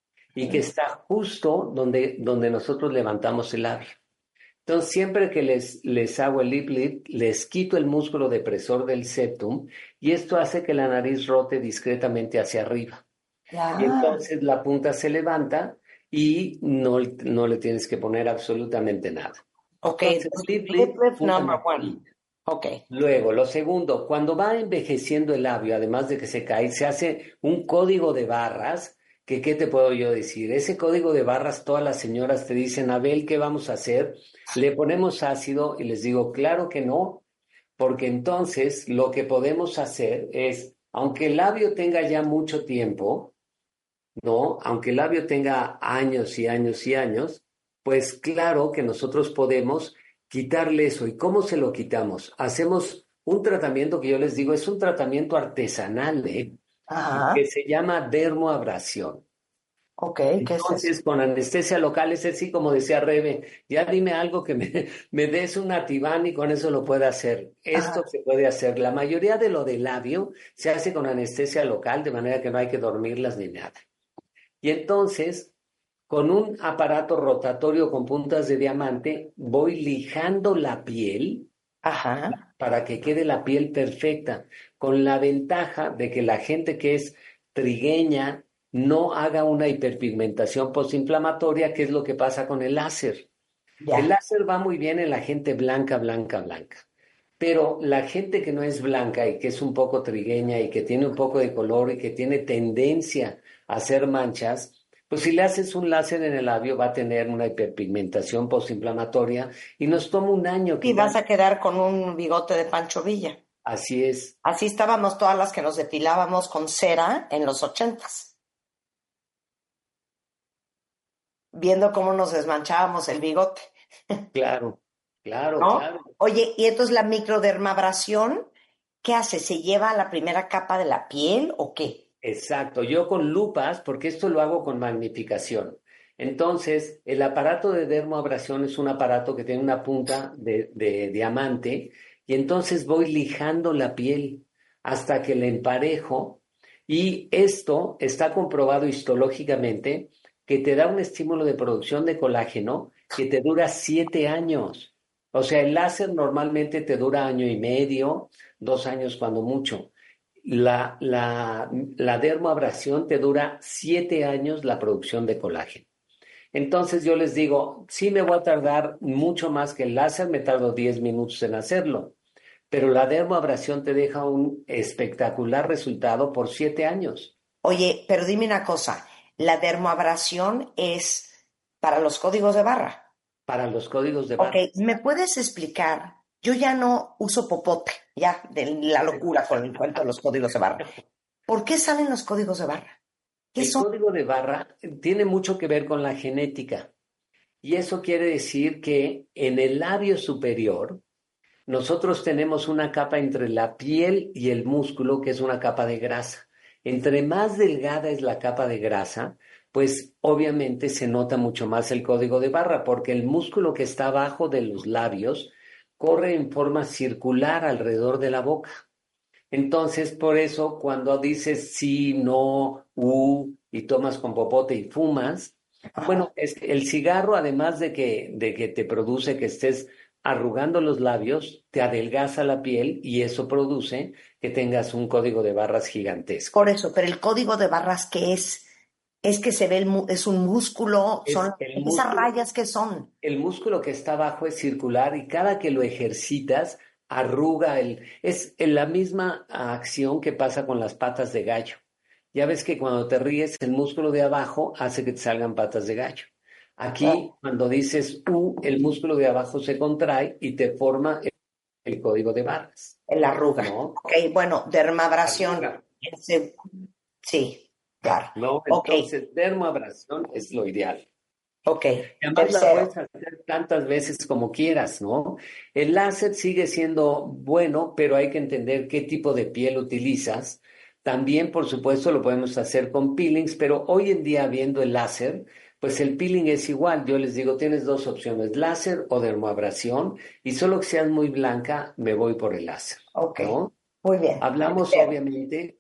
y que está justo donde, donde nosotros levantamos el labio. Entonces, siempre que les, les hago el lip lift, les quito el músculo depresor del septum y esto hace que la nariz rote discretamente hacia arriba. Ya. Y entonces la punta se levanta y no, no le tienes que poner absolutamente nada. Ok, Entonces, entonces, lip lip lift, lift punta number one. maravilla. Ok. Luego, lo segundo, cuando va envejeciendo el labio, además de que se cae, se hace un código de barras, que ¿qué te puedo yo decir? Ese código de barras, todas las señoras te dicen, Abel, ¿qué vamos a hacer? ¿Le ponemos ácido? Y les digo, claro que no, porque entonces lo que podemos hacer es, aunque el labio tenga ya mucho tiempo, ¿no? Aunque el labio tenga años y años y años, pues claro que nosotros podemos quitarle eso. ¿Y cómo se lo quitamos? Hacemos un tratamiento que yo les digo, es un tratamiento artesanal, ¿eh? Ajá. Que se llama dermoabrasión. Ok, ¿qué es eso? Entonces, con anestesia local es así como decía Rebe, ya dime algo que me, me des un Ativan y con eso lo pueda hacer. Esto Ajá. se puede hacer. La mayoría de lo del labio se hace con anestesia local, de manera que no hay que dormirlas ni nada. Y entonces, con un aparato rotatorio con puntas de diamante, voy lijando la piel Ajá. para que quede la piel perfecta, con la ventaja de que la gente que es trigueña no haga una hiperpigmentación postinflamatoria, que es lo que pasa con el láser. Ya. El láser va muy bien en la gente blanca, blanca, blanca. Pero la gente que no es blanca y que es un poco trigueña y que tiene un poco de color y que tiene tendencia a hacer manchas, pues si le haces un láser en el labio va a tener una hiperpigmentación postinflamatoria y nos toma un año. Y vas a quedar con un bigote de Pancho Villa. Así es. Así estábamos todas las que nos depilábamos con cera en los ochentas. Viendo cómo nos desmanchábamos el bigote. Claro, claro, ¿No? claro. Oye, y entonces la microdermabrasión, ¿qué hace? ¿Se lleva a la primera capa de la piel o qué? Exacto. Yo con lupas, porque esto lo hago con magnificación. Entonces, el aparato de dermoabrasión es un aparato que tiene una punta de, de diamante y entonces voy lijando la piel hasta que la emparejo y esto está comprobado histológicamente que te da un estímulo de producción de colágeno que te dura siete años. O sea, el láser normalmente te dura año y medio, dos años cuando mucho. La, la, la dermoabrasión te dura siete años la producción de colágeno. Entonces yo les digo, sí me voy a tardar mucho más que el láser, me tardo diez minutos en hacerlo, pero la dermoabrasión te deja un espectacular resultado por siete años. Oye, pero dime una cosa, ¿la dermoabrasión es para los códigos de barra? Para los códigos de barra. Ok, ¿me puedes explicar? Yo ya no uso popote, ya, de la locura con el cuento de los códigos de barra. ¿Por qué salen los códigos de barra? ¿Qué El son? código de barra tiene mucho que ver con la genética. Y eso quiere decir que en el labio superior nosotros tenemos una capa entre la piel y el músculo que es una capa de grasa. Entre más delgada es la capa de grasa, pues obviamente se nota mucho más el código de barra porque el músculo que está abajo de los labios corre en forma circular alrededor de la boca. Entonces, por eso, cuando dices sí, no, uh, y tomas con popote y fumas, bueno, es que el cigarro, además de que, de que te produce que estés arrugando los labios, te adelgaza la piel y eso produce que tengas un código de barras gigantesco. Por eso, pero el código de barras, ¿qué es? Es que se ve, el mu- es un músculo, Es son el esas músculo. rayas que son. El músculo que está abajo es circular y cada que lo ejercitas, arruga el... Es la misma acción que pasa con las patas de gallo. Ya ves que cuando te ríes, el músculo de abajo hace que te salgan patas de gallo. Aquí, cuando dices U, el músculo de abajo se contrae y te forma el, el código de barras. El arruga. ¿No? Ok, bueno, dermabrasión. Arruga. Ese- sí, claro. ¿No? Ok. Entonces, dermoabrasión es lo ideal. Ok, Y además la tercero. puedes hacer tantas veces como quieras, ¿no? El láser sigue siendo bueno, pero hay que entender qué tipo de piel utilizas. También, por supuesto, lo podemos hacer con peelings, pero hoy en día, viendo el láser, pues el peeling es igual. Yo les digo, tienes dos opciones, láser o dermoabrasión, y solo que seas muy blanca, me voy por el láser, Ok, ¿no? muy bien. Hablamos Tercero. obviamente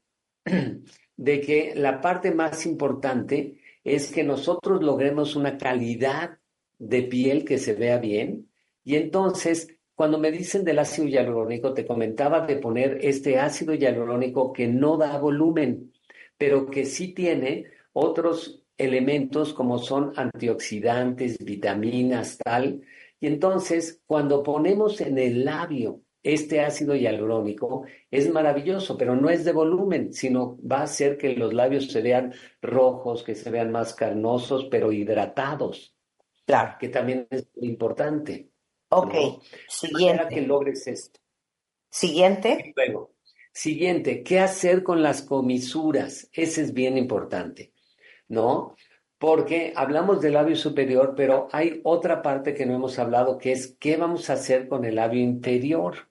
de que la parte más importante es que nosotros logremos una calidad de piel que se vea bien. Y entonces, cuando me dicen del ácido hialurónico, te comentaba de poner este ácido hialurónico que no da volumen, pero que sí tiene otros elementos como son antioxidantes, vitaminas, tal. Y entonces, cuando ponemos en el labio este ácido hialurónico, es maravilloso, pero no es de volumen, sino va a hacer que los labios se vean rojos, que se vean más carnosos, pero hidratados, Claro. que también es muy importante, Ok, ¿no? De manera que siguiente. logres esto. Siguiente. Luego, siguiente, ¿qué hacer con las comisuras? Ese es bien importante, ¿no? Porque hablamos del labio superior, pero hay otra parte que no hemos hablado, que es ¿qué vamos a hacer con el labio inferior?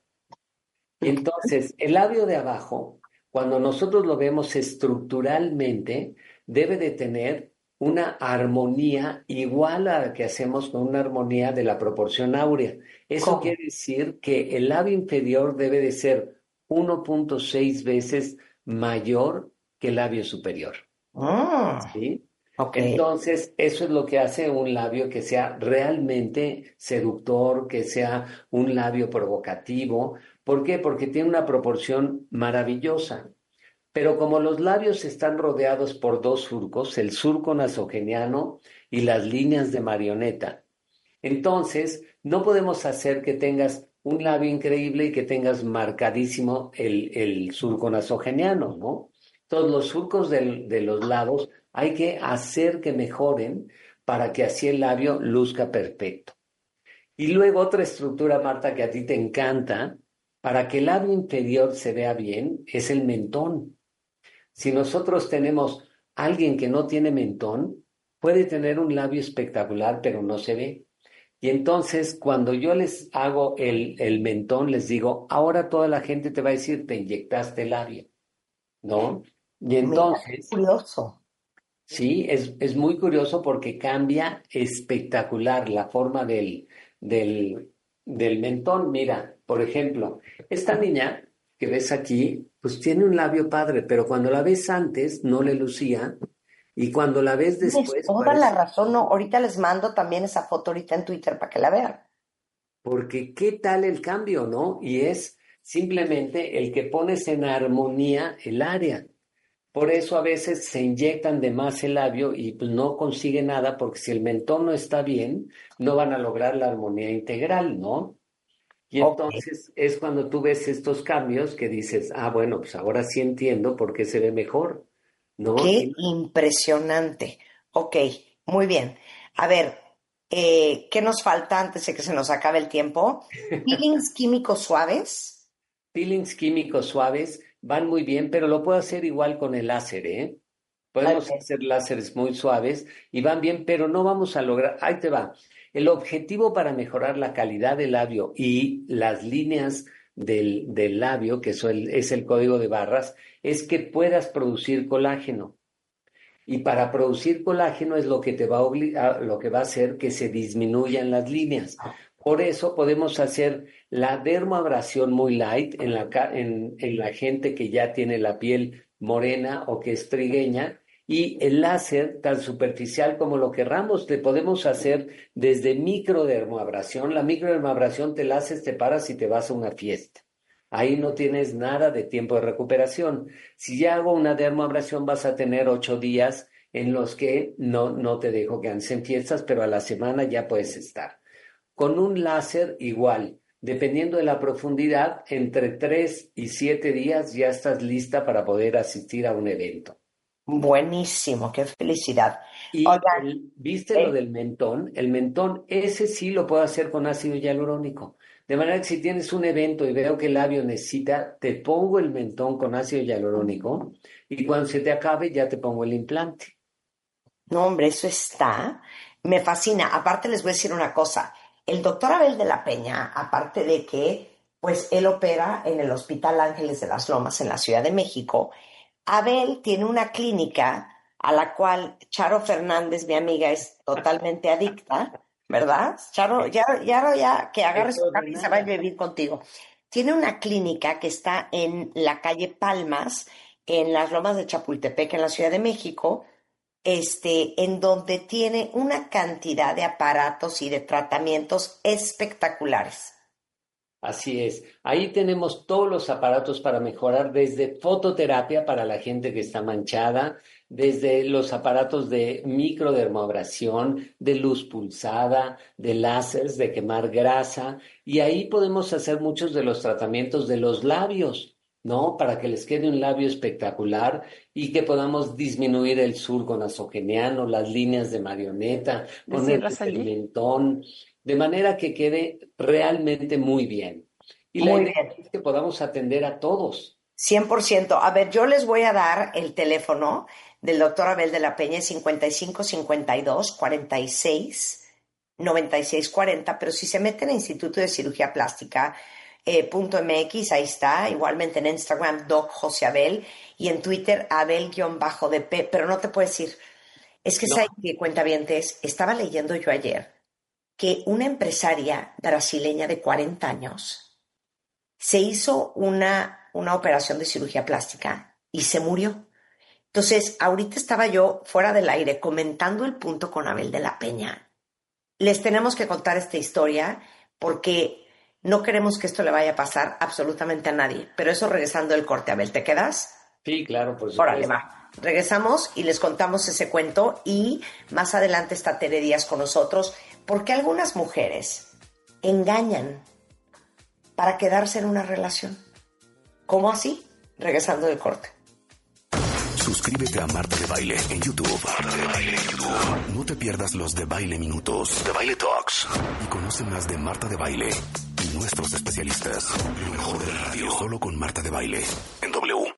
Y entonces, el labio de abajo, cuando nosotros lo vemos estructuralmente, debe de tener una armonía igual a la que hacemos con una armonía de la proporción áurea. Eso ¿Cómo? quiere decir que el labio inferior debe de ser uno punto seis veces mayor que el labio superior. Mm, ¿Sí? ok. Entonces, eso es lo que hace un labio que sea realmente seductor, que sea un labio provocativo. ¿Por qué? Porque tiene una proporción maravillosa. Pero como los labios están rodeados por dos surcos, el surco nasogeniano y las líneas de marioneta, entonces no podemos hacer que tengas un labio increíble y que tengas marcadísimo el, el surco nasogeniano, ¿no? Todos los surcos del- de los lados hay que hacer que mejoren para que así el labio luzca perfecto. Y luego otra estructura, Marta, que a ti te encanta, para que el labio inferior se vea bien, es el mentón. Si nosotros tenemos alguien que no tiene mentón, puede tener un labio espectacular, pero no se ve. Y entonces, cuando yo les hago el, el mentón, les digo, ahora toda la gente te va a decir, te inyectaste labio, ¿no? Y Mira, qué entonces, curioso. Sí, es, es muy curioso porque cambia espectacular la forma del, del, del mentón. Mira, por ejemplo, esta niña que ves aquí, pues tiene un labio padre, pero cuando la ves antes no le lucía y cuando la ves Tienes después toda parece... la razón, no, ahorita les mando también esa foto ahorita en Twitter para que la vean. Porque qué tal el cambio, ¿no? Y es simplemente el que pones en armonía el área. Por eso a veces se inyectan de más el labio y pues no consigue nada porque si el mentón no está bien, no van a lograr la armonía integral, ¿no? Y Ok. entonces es cuando tú ves estos cambios que dices, ah, bueno, pues ahora sí entiendo por qué se ve mejor, ¿no? Qué Y impresionante. Ok, muy bien. A ver, eh, ¿qué nos falta antes de que se nos acabe el tiempo? Peelings químicos suaves. peelings químicos suaves van muy bien, pero lo puedo hacer igual con el láser, ¿eh? Podemos Ok. hacer láseres muy suaves y van bien, pero no vamos a lograr. Ahí te va. El objetivo para mejorar la calidad del labio y las líneas del, del labio, que eso el- es el código de barras, es que puedas producir colágeno. Y para producir colágeno es lo que te va a obligar, lo que va a hacer que se disminuyan las líneas. Por eso podemos hacer la dermoabrasión muy light en la, ca- en, en la gente que ya tiene la piel morena o que es trigueña, y el láser tan superficial como lo querramos, te podemos hacer desde microdermoabrasión. La microdermoabrasión te la haces, te paras y te vas a una fiesta. Ahí no tienes nada de tiempo de recuperación. Si ya hago una dermoabrasión, vas a tener ocho días en los que no, no te dejo que andes en fiestas, pero a la semana ya puedes estar. Con un láser igual, dependiendo de la profundidad, entre tres y siete días ya estás lista para poder asistir a un evento. Buenísimo, qué felicidad. Y Oigan, el, ¿viste lo eh, del mentón? El mentón, ese sí lo puedo hacer con ácido hialurónico. De manera que si tienes un evento y veo que el labio necesita, te pongo el mentón con ácido hialurónico y cuando se te acabe ya te pongo el implante. no, hombre, eso está. Me fascina. Aparte, les voy a decir una cosa. El doctor Abel de la Peña, aparte de que, pues, él opera en el Hospital Ángeles de las Lomas en la Ciudad de México, Abel tiene una clínica a la cual Charo Fernández, mi amiga, es totalmente adicta, ¿verdad? Charo, ya, ya, ya, que agarre su Eso de carro y se va a nada. vivir contigo. Tiene una clínica que está en la calle Palmas, en las Lomas de Chapultepec, en la Ciudad de México, este, en donde tiene una cantidad de aparatos y de tratamientos espectaculares. Así es. Ahí tenemos todos los aparatos para mejorar, desde fototerapia para la gente que está manchada, desde los aparatos de microdermoabrasión, de luz pulsada, de láseres, de quemar grasa, y ahí podemos hacer muchos de los tratamientos de los labios, ¿no? Para que les quede un labio espectacular y que podamos disminuir el surco nasogeniano, las líneas de marioneta, ¿Me ponerles cierras el allí? mentón, de manera que quede realmente muy bien. Y la Muy idea bien. es que podamos atender a todos. cien por ciento. A ver, yo les voy a dar el teléfono del doctor Abel de la Peña, cincuenta y cinco cincuenta y dos cuarenta y seis noventa y seis cuarenta, pero si se meten a Instituto de Cirugía Plástica eh, punto mx, ahí está, igualmente en Instagram, Doc José Abel, y en Twitter, Abel-D P, pero no te puedes ir. Es que, No, ¿sabes qué, cuentavientes? Estaba leyendo yo ayer que una empresaria brasileña de cuarenta años se hizo una, una operación de cirugía plástica y se murió. Entonces, ahorita estaba yo fuera del aire comentando el punto con Abel de la Peña. Les tenemos que contar esta historia porque no queremos que esto le vaya a pasar absolutamente a nadie. Pero eso regresando del corte, Abel, ¿te quedas? sí, claro, por Órale, supuesto. va. Regresamos y les contamos ese cuento y más adelante está Tere Díaz con nosotros porque algunas mujeres engañan para quedarse en una relación. ¿Cómo así? Regresando del corte. Suscríbete a Marta de Baile en YouTube. Marta de Baile en YouTube. No te pierdas los de Baile Minutos, de Baile Talks. Y conoce más de Marta de Baile y nuestros especialistas. Lo mejor de la radio, solo con Marta de Baile en W.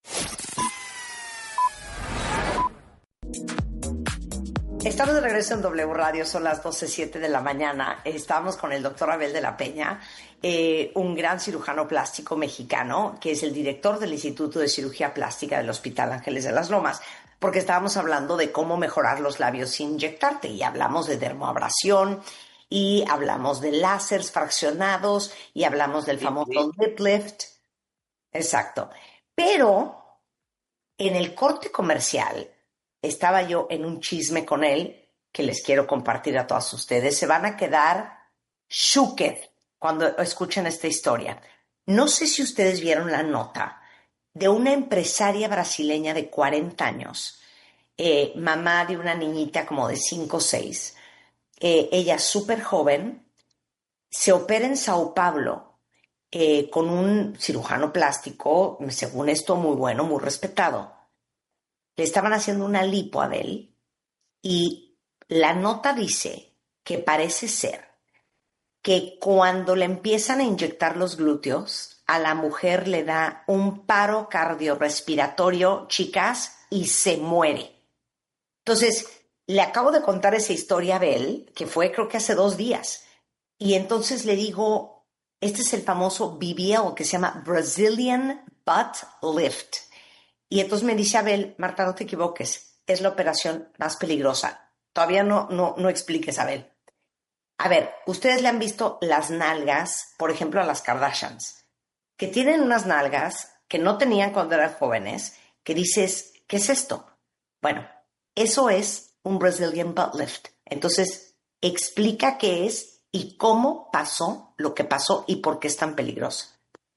Estamos de regreso en W Radio, son las doce siete de la mañana. Estamos con el doctor Abel de la Peña, eh, un gran cirujano plástico mexicano, que es el director del Instituto de Cirugía Plástica del Hospital Ángeles de las Lomas. porque estábamos hablando de cómo mejorar los labios sin inyectarte y hablamos de dermoabrasión y hablamos de láseres fraccionados y hablamos del famoso lip lift. Exacto. Pero en el corte comercial estaba yo en un chisme con él que les quiero compartir a todas ustedes. Se van a quedar shooked cuando escuchen esta historia. No sé si ustedes vieron la nota de una empresaria brasileña de cuarenta años, eh, mamá de una niñita como de cinco o seis. Eh, ella súper joven, se opera en Sao Paulo eh, con un cirujano plástico, según esto muy bueno, muy respetado. Le estaban haciendo una lipo a Abel y la nota dice que parece ser que cuando le empiezan a inyectar los glúteos, a la mujer le da un paro cardiorrespiratorio, chicas, y se muere. Entonces, le acabo de contar esa historia a Abel, que fue creo que hace dos días, y entonces le digo, este es el famoso B B L que se llama Brazilian Butt Lift. Y entonces me dice Abel, Marta, no te equivoques, es la operación más peligrosa. Todavía no, no, no expliques, Abel. A ver, ustedes le han visto las nalgas, por ejemplo, a las Kardashians, que tienen unas nalgas que no tenían cuando eran jóvenes, que dices, ¿qué es esto? Bueno, eso es un Brazilian Butt Lift. Entonces, explica qué es y cómo pasó lo que pasó y por qué es tan peligroso.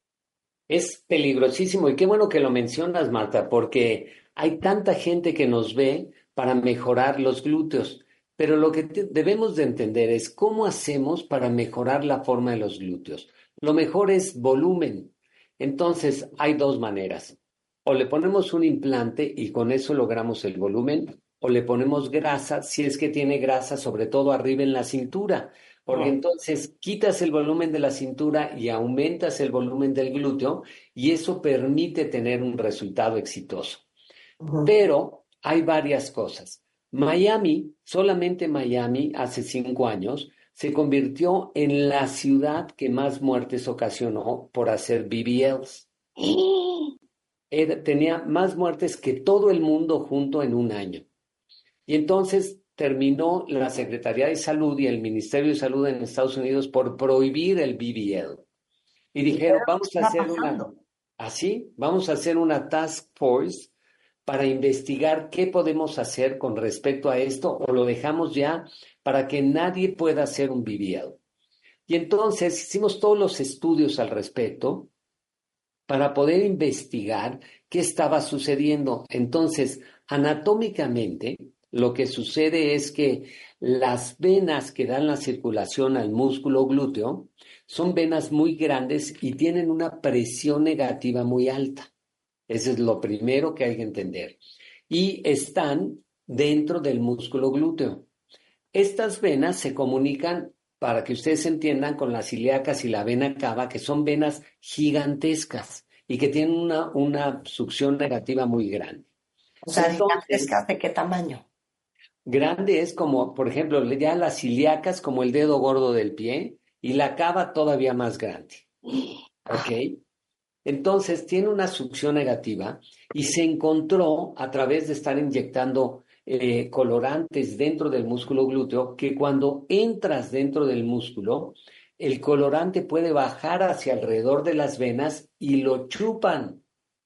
Es peligrosísimo y qué bueno que lo mencionas, Marta, porque hay tanta gente que nos ve para mejorar los glúteos, pero lo que te- debemos de entender es cómo hacemos para mejorar la forma de los glúteos. Lo mejor es volumen. Entonces, hay dos maneras. O le ponemos un implante y con eso logramos el volumen, o le ponemos grasa, si es que tiene grasa, sobre todo arriba en la cintura, porque Oh. entonces quitas el volumen de la cintura y aumentas el volumen del glúteo y eso permite tener un resultado exitoso. Ujú. Pero hay varias cosas. Miami, solamente Miami, hace cinco años, se convirtió en la ciudad que más muertes ocasionó por hacer B B Ls. Era- tenía más muertes que todo el mundo junto en un año. Y entonces terminó la Secretaría de Salud y el Ministerio de Salud en Estados Unidos por prohibir el B B L. Y dijeron, vamos a está hacer una, pasando? así, vamos a hacer una task force para investigar qué podemos hacer con respecto a esto o lo dejamos ya para que nadie pueda hacer un B B L. Y entonces hicimos todos los estudios al respecto para poder investigar qué estaba sucediendo. Entonces, anatómicamente, lo que sucede es que las venas que dan la circulación al músculo glúteo son venas muy grandes y tienen una presión negativa muy alta. Eso es lo primero que hay que entender. Y están dentro del músculo glúteo. Estas venas se comunican, para que ustedes entiendan, con las ilíacas y la vena cava, que son venas gigantescas y que tienen una, una succión negativa muy grande. O sea, Entonces, gigantescas, ¿de qué tamaño? grande es como, por ejemplo, ya las ilíacas como el dedo gordo del pie y la cava todavía más grande. ¿Ok? Entonces tiene una succión negativa y se encontró a través de estar inyectando eh, colorantes dentro del músculo glúteo que cuando entras dentro del músculo, el colorante puede bajar hacia alrededor de las venas y lo chupan.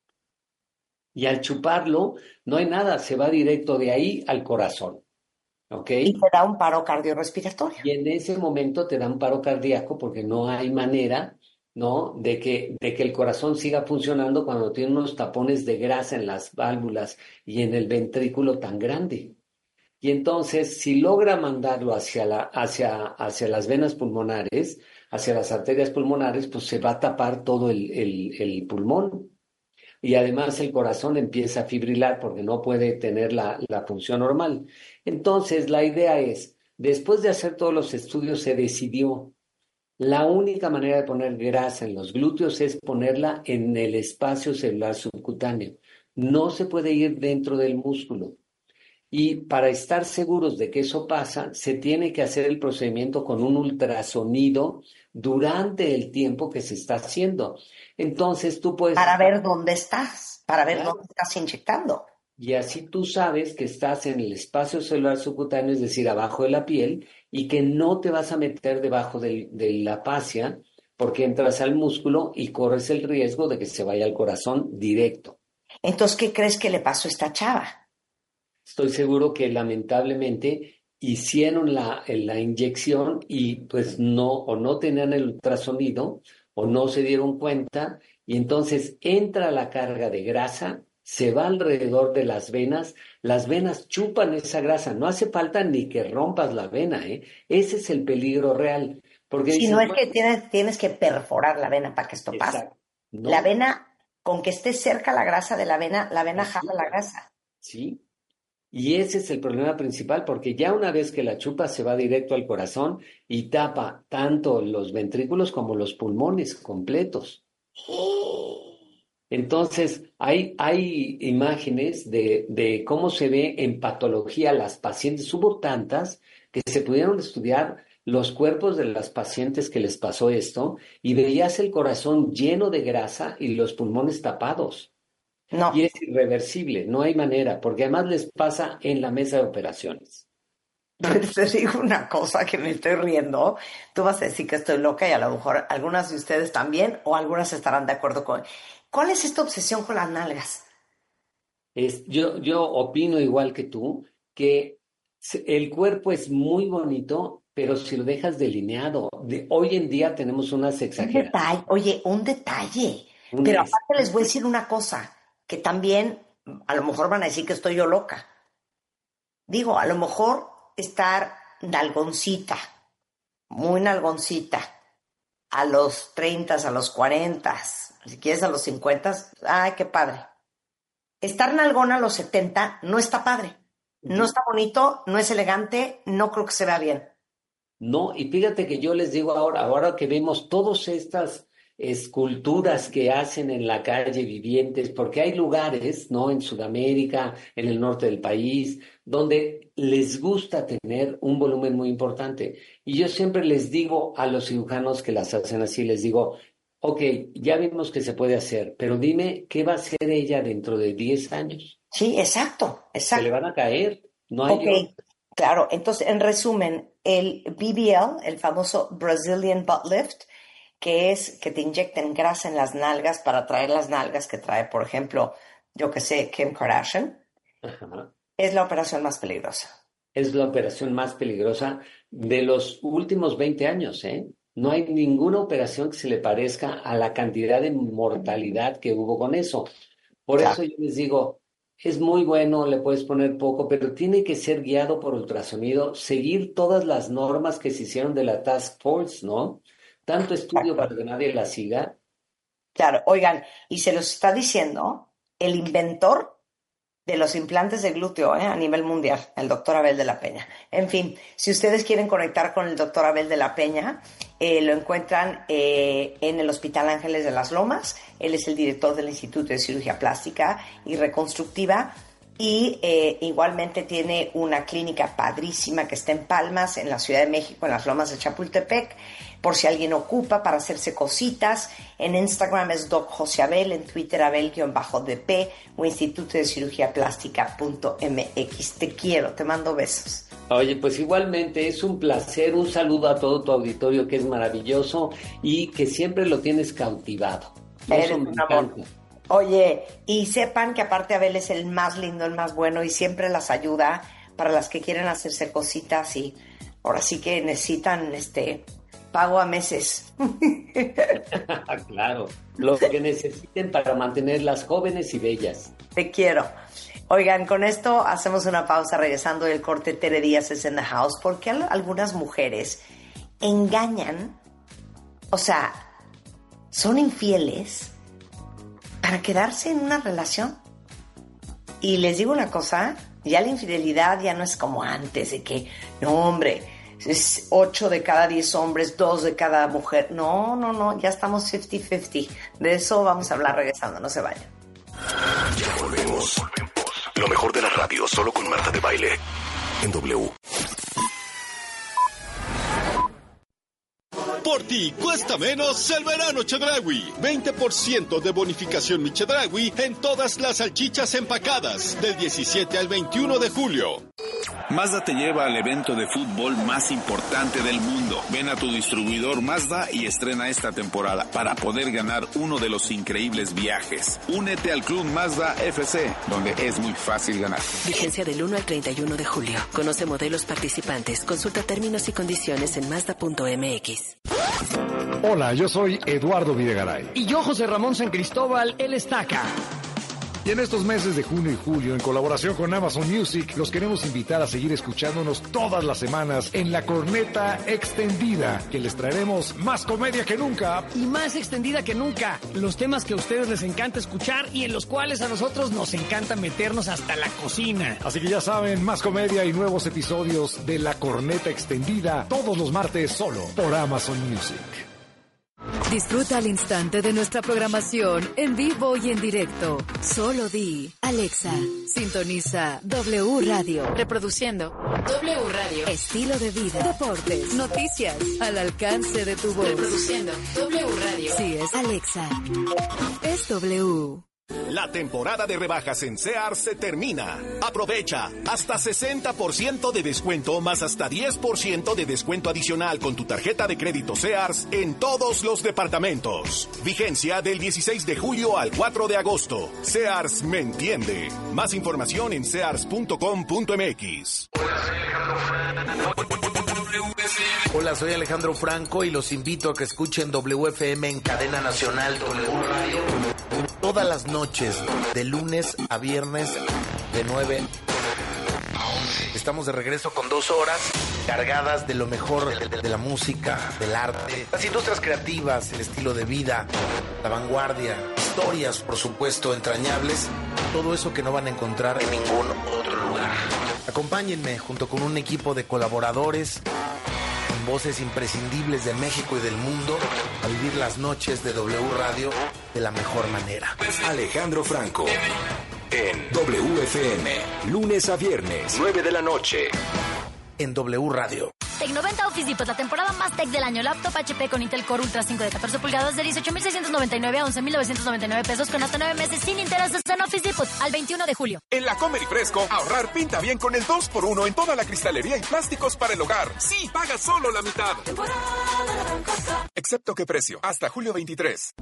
Y al chuparlo, no hay nada, se va directo de ahí al corazón. ¿Ok? Y te da un paro cardiorrespiratorio. Y en ese momento te da un paro cardíaco porque no hay manera, ¿no? De que, de que el corazón siga funcionando cuando tiene unos tapones de grasa en las válvulas y en el ventrículo tan grande. Y entonces, si logra mandarlo hacia la, hacia, hacia las venas pulmonares, hacia las arterias pulmonares, pues se va a tapar todo el, el, el pulmón. Y además el corazón empieza a fibrilar porque no puede tener la, la función normal. Entonces, la idea es, después de hacer todos los estudios, se decidió, la única manera de poner grasa en los glúteos es ponerla en el espacio celular subcutáneo. No se puede ir dentro del músculo. Y para estar seguros de que eso pasa, se tiene que hacer el procedimiento con un ultrasonido durante el tiempo que se está haciendo. Entonces tú puedes... Para ver dónde estás, para ver Claro. dónde estás inyectando. Y así tú sabes que estás en el espacio celular subcutáneo, es decir, abajo de la piel, y que no te vas a meter debajo del- de la fascia porque entras al músculo y corres el riesgo de que se vaya al corazón directo. Entonces, ¿qué crees que le pasó a esta chava? Estoy seguro que lamentablemente hicieron la, la inyección y pues no, o no tenían el ultrasonido, o no se dieron cuenta, y entonces entra la carga de grasa, se va alrededor de las venas, las venas chupan esa grasa, no hace falta ni que rompas la vena, ¿eh? Ese es el peligro real, porque Si dices, no es bueno, que tienes, tienes que perforar la vena para que esto pase. exacto, no, La vena, con que esté cerca la grasa de la vena, la vena la jala la chupa, grasa. ¿sí? Y ese es el problema principal, porque ya una vez que la chupa se va directo al corazón y tapa tanto los ventrículos como los pulmones completos. Entonces, hay, hay imágenes de, de cómo se ve en patología las pacientes. Hubo tantas que se pudieron estudiar los cuerpos de las pacientes que les pasó esto y veías el corazón lleno de grasa y los pulmones tapados. No, Y es irreversible, no hay manera, porque además les pasa en la mesa de operaciones. te digo una cosa que me estoy riendo. Tú vas a decir que estoy loca y a lo mejor algunas de ustedes también o algunas estarán de acuerdo con... ¿Cuál es esta obsesión con las nalgas? Es, yo, yo opino igual que tú, que se- el cuerpo es muy bonito, pero si lo dejas delineado, de, hoy en día tenemos unas Un exageraciones. detalle, oye, un detalle. Un Pero es- aparte les voy a decir una cosa, que también a lo mejor van a decir que estoy yo loca. Digo, a lo mejor estar nalgoncita, muy nalgoncita, a los treinta, a los cuarenta, si quieres a los cincuenta, ay, qué padre. Estar nalgona a los setenta no está padre, no está bonito, no es elegante, no creo que se vea bien. No, y fíjate que yo les digo ahora, ahora que vemos todas estas esculturas que hacen en la calle vivientes, porque hay lugares, ¿no? En Sudamérica, en el norte del país, donde les gusta tener un volumen muy importante. Y yo siempre les digo a los cirujanos que las hacen así, les digo, ok, ya vimos que se puede hacer, pero dime, ¿qué va a hacer ella dentro de diez años? Sí, exacto, Se le exacto. van a caer, no hay Ok, claro. Entonces, en resumen, el B B L, el famoso Brazilian Butt Lift, que es que te inyecten grasa en las nalgas para traer las nalgas que trae, por ejemplo, yo que sé, Kim Kardashian, Ajá. es la operación más peligrosa. Es la operación más peligrosa de los últimos veinte años, ¿eh? No hay ninguna operación que se le parezca a la cantidad de mortalidad que hubo con eso. Por Claro. eso yo les digo, es muy bueno, le puedes poner poco, pero tiene que ser guiado por ultrasonido, seguir todas las normas que se hicieron de la Task Force, ¿no? Tanto estudio para que nadie la siga. Claro, oigan, y se los está diciendo el inventor de los implantes de glúteo, ¿eh? A nivel mundial, el doctor Abel de la Peña. En fin, si ustedes quieren conectar con el doctor Abel de la Peña, eh, lo encuentran eh, en el Hospital Ángeles de las Lomas. Él es el director del Instituto de Cirugía Plástica y Reconstructiva y eh, igualmente tiene una clínica padrísima que está en Palmas, en la Ciudad de México, en las Lomas de Chapultepec, por si alguien ocupa para hacerse cositas. En Instagram es Doc José Abel, en Twitter Abel-D P o Instituto de Cirugía Plástica punto M X. Te quiero, te mando besos. Oye, pues igualmente es un placer, un saludo a todo tu auditorio que es maravilloso y que siempre lo tienes cautivado. Eres Eso me un amor. encanta. Oye, y sepan que aparte Abel es el más lindo, el más bueno y siempre las ayuda para las que quieren hacerse cositas y ahora sí que necesitan este pago a meses. Claro, lo que necesiten para mantenerlas jóvenes y bellas. Te quiero. Oigan, con esto hacemos una pausa regresando del corte. Tere Díaz es in the house porque al- algunas mujeres engañan, o sea, son infieles para quedarse en una relación. Y les digo una cosa, ya la infidelidad ya no es como antes, de que, no hombre, es ocho de cada diez hombres, dos de cada mujer. No, no, no, ya estamos cincuenta cincuenta. De eso vamos a hablar regresando, no se vayan. Ya volvemos. Lo mejor de la radio, solo con Marta de Baile. En W. Por ti cuesta menos el verano Chedraui. veinte por ciento de bonificación mi Chedraui en todas las salchichas empacadas del diecisiete al veintiuno de julio. Mazda te lleva al evento de fútbol más importante del mundo. Ven a tu distribuidor Mazda y estrena esta temporada para poder ganar uno de los increíbles viajes. Únete al Club Mazda F C, donde es muy fácil ganar. Vigencia del uno al treinta y uno de julio. Conoce modelos participantes. Consulta términos y condiciones en Mazda punto m x. Hola, yo soy Eduardo Videgaray. Y yo, José Ramón San Cristóbal, el Estaca. Y en estos meses de junio y julio, en colaboración con Amazon Music, los queremos invitar a seguir escuchándonos todas las semanas en La Corneta Extendida, que les traeremos más comedia que nunca. Y más extendida que nunca. Los temas que a ustedes les encanta escuchar y en los cuales a nosotros nos encanta meternos hasta la cocina. Así que ya saben, más comedia y nuevos episodios de La Corneta Extendida todos los martes solo por Amazon Music. Disfruta al instante de nuestra programación en vivo y en directo. Solo di, Alexa, sintoniza W Radio. Reproduciendo W Radio. Estilo de vida, deportes, noticias, al alcance de tu voz. Reproduciendo W Radio. Sí, es Alexa. Es W. La temporada de rebajas en Sears se termina. Aprovecha hasta sesenta por ciento de descuento más hasta diez por ciento de descuento adicional con tu tarjeta de crédito Sears en todos los departamentos. Vigencia del dieciséis de julio al cuatro de agosto. Sears me entiende. Más información en sears punto com punto m x. Hola, soy Alejandro Franco y los invito a que escuchen W F M en cadena nacional W Radio todas las noches, de lunes a viernes, de nueve a once. Estamos de regreso con dos horas cargadas de lo mejor de, de, de la música, del arte, las industrias creativas, el estilo de vida, la vanguardia, historias, por supuesto, entrañables, todo eso que no van a encontrar en ningún otro lugar. Acompáñenme junto con un equipo de colaboradores, voces imprescindibles de México y del mundo, a vivir las noches de W Radio de la mejor manera. Alejandro Franco en W F M, lunes a viernes, nueve de la noche. En W Radio. Tecnoventa Office Depot, la temporada más tech del año. Laptop H P con Intel Core Ultra cinco de catorce pulgadas de dieciocho mil seiscientos noventa y nueve a once mil novecientos noventa y nueve pesos con hasta nueve meses sin intereses en Office Depot al veintiuno de julio. En la Comer y Fresco, ahorrar pinta bien con el dos por uno en toda la cristalería y plásticos para el hogar. Sí, paga solo la mitad. Excepto qué precio, hasta julio veintitrés.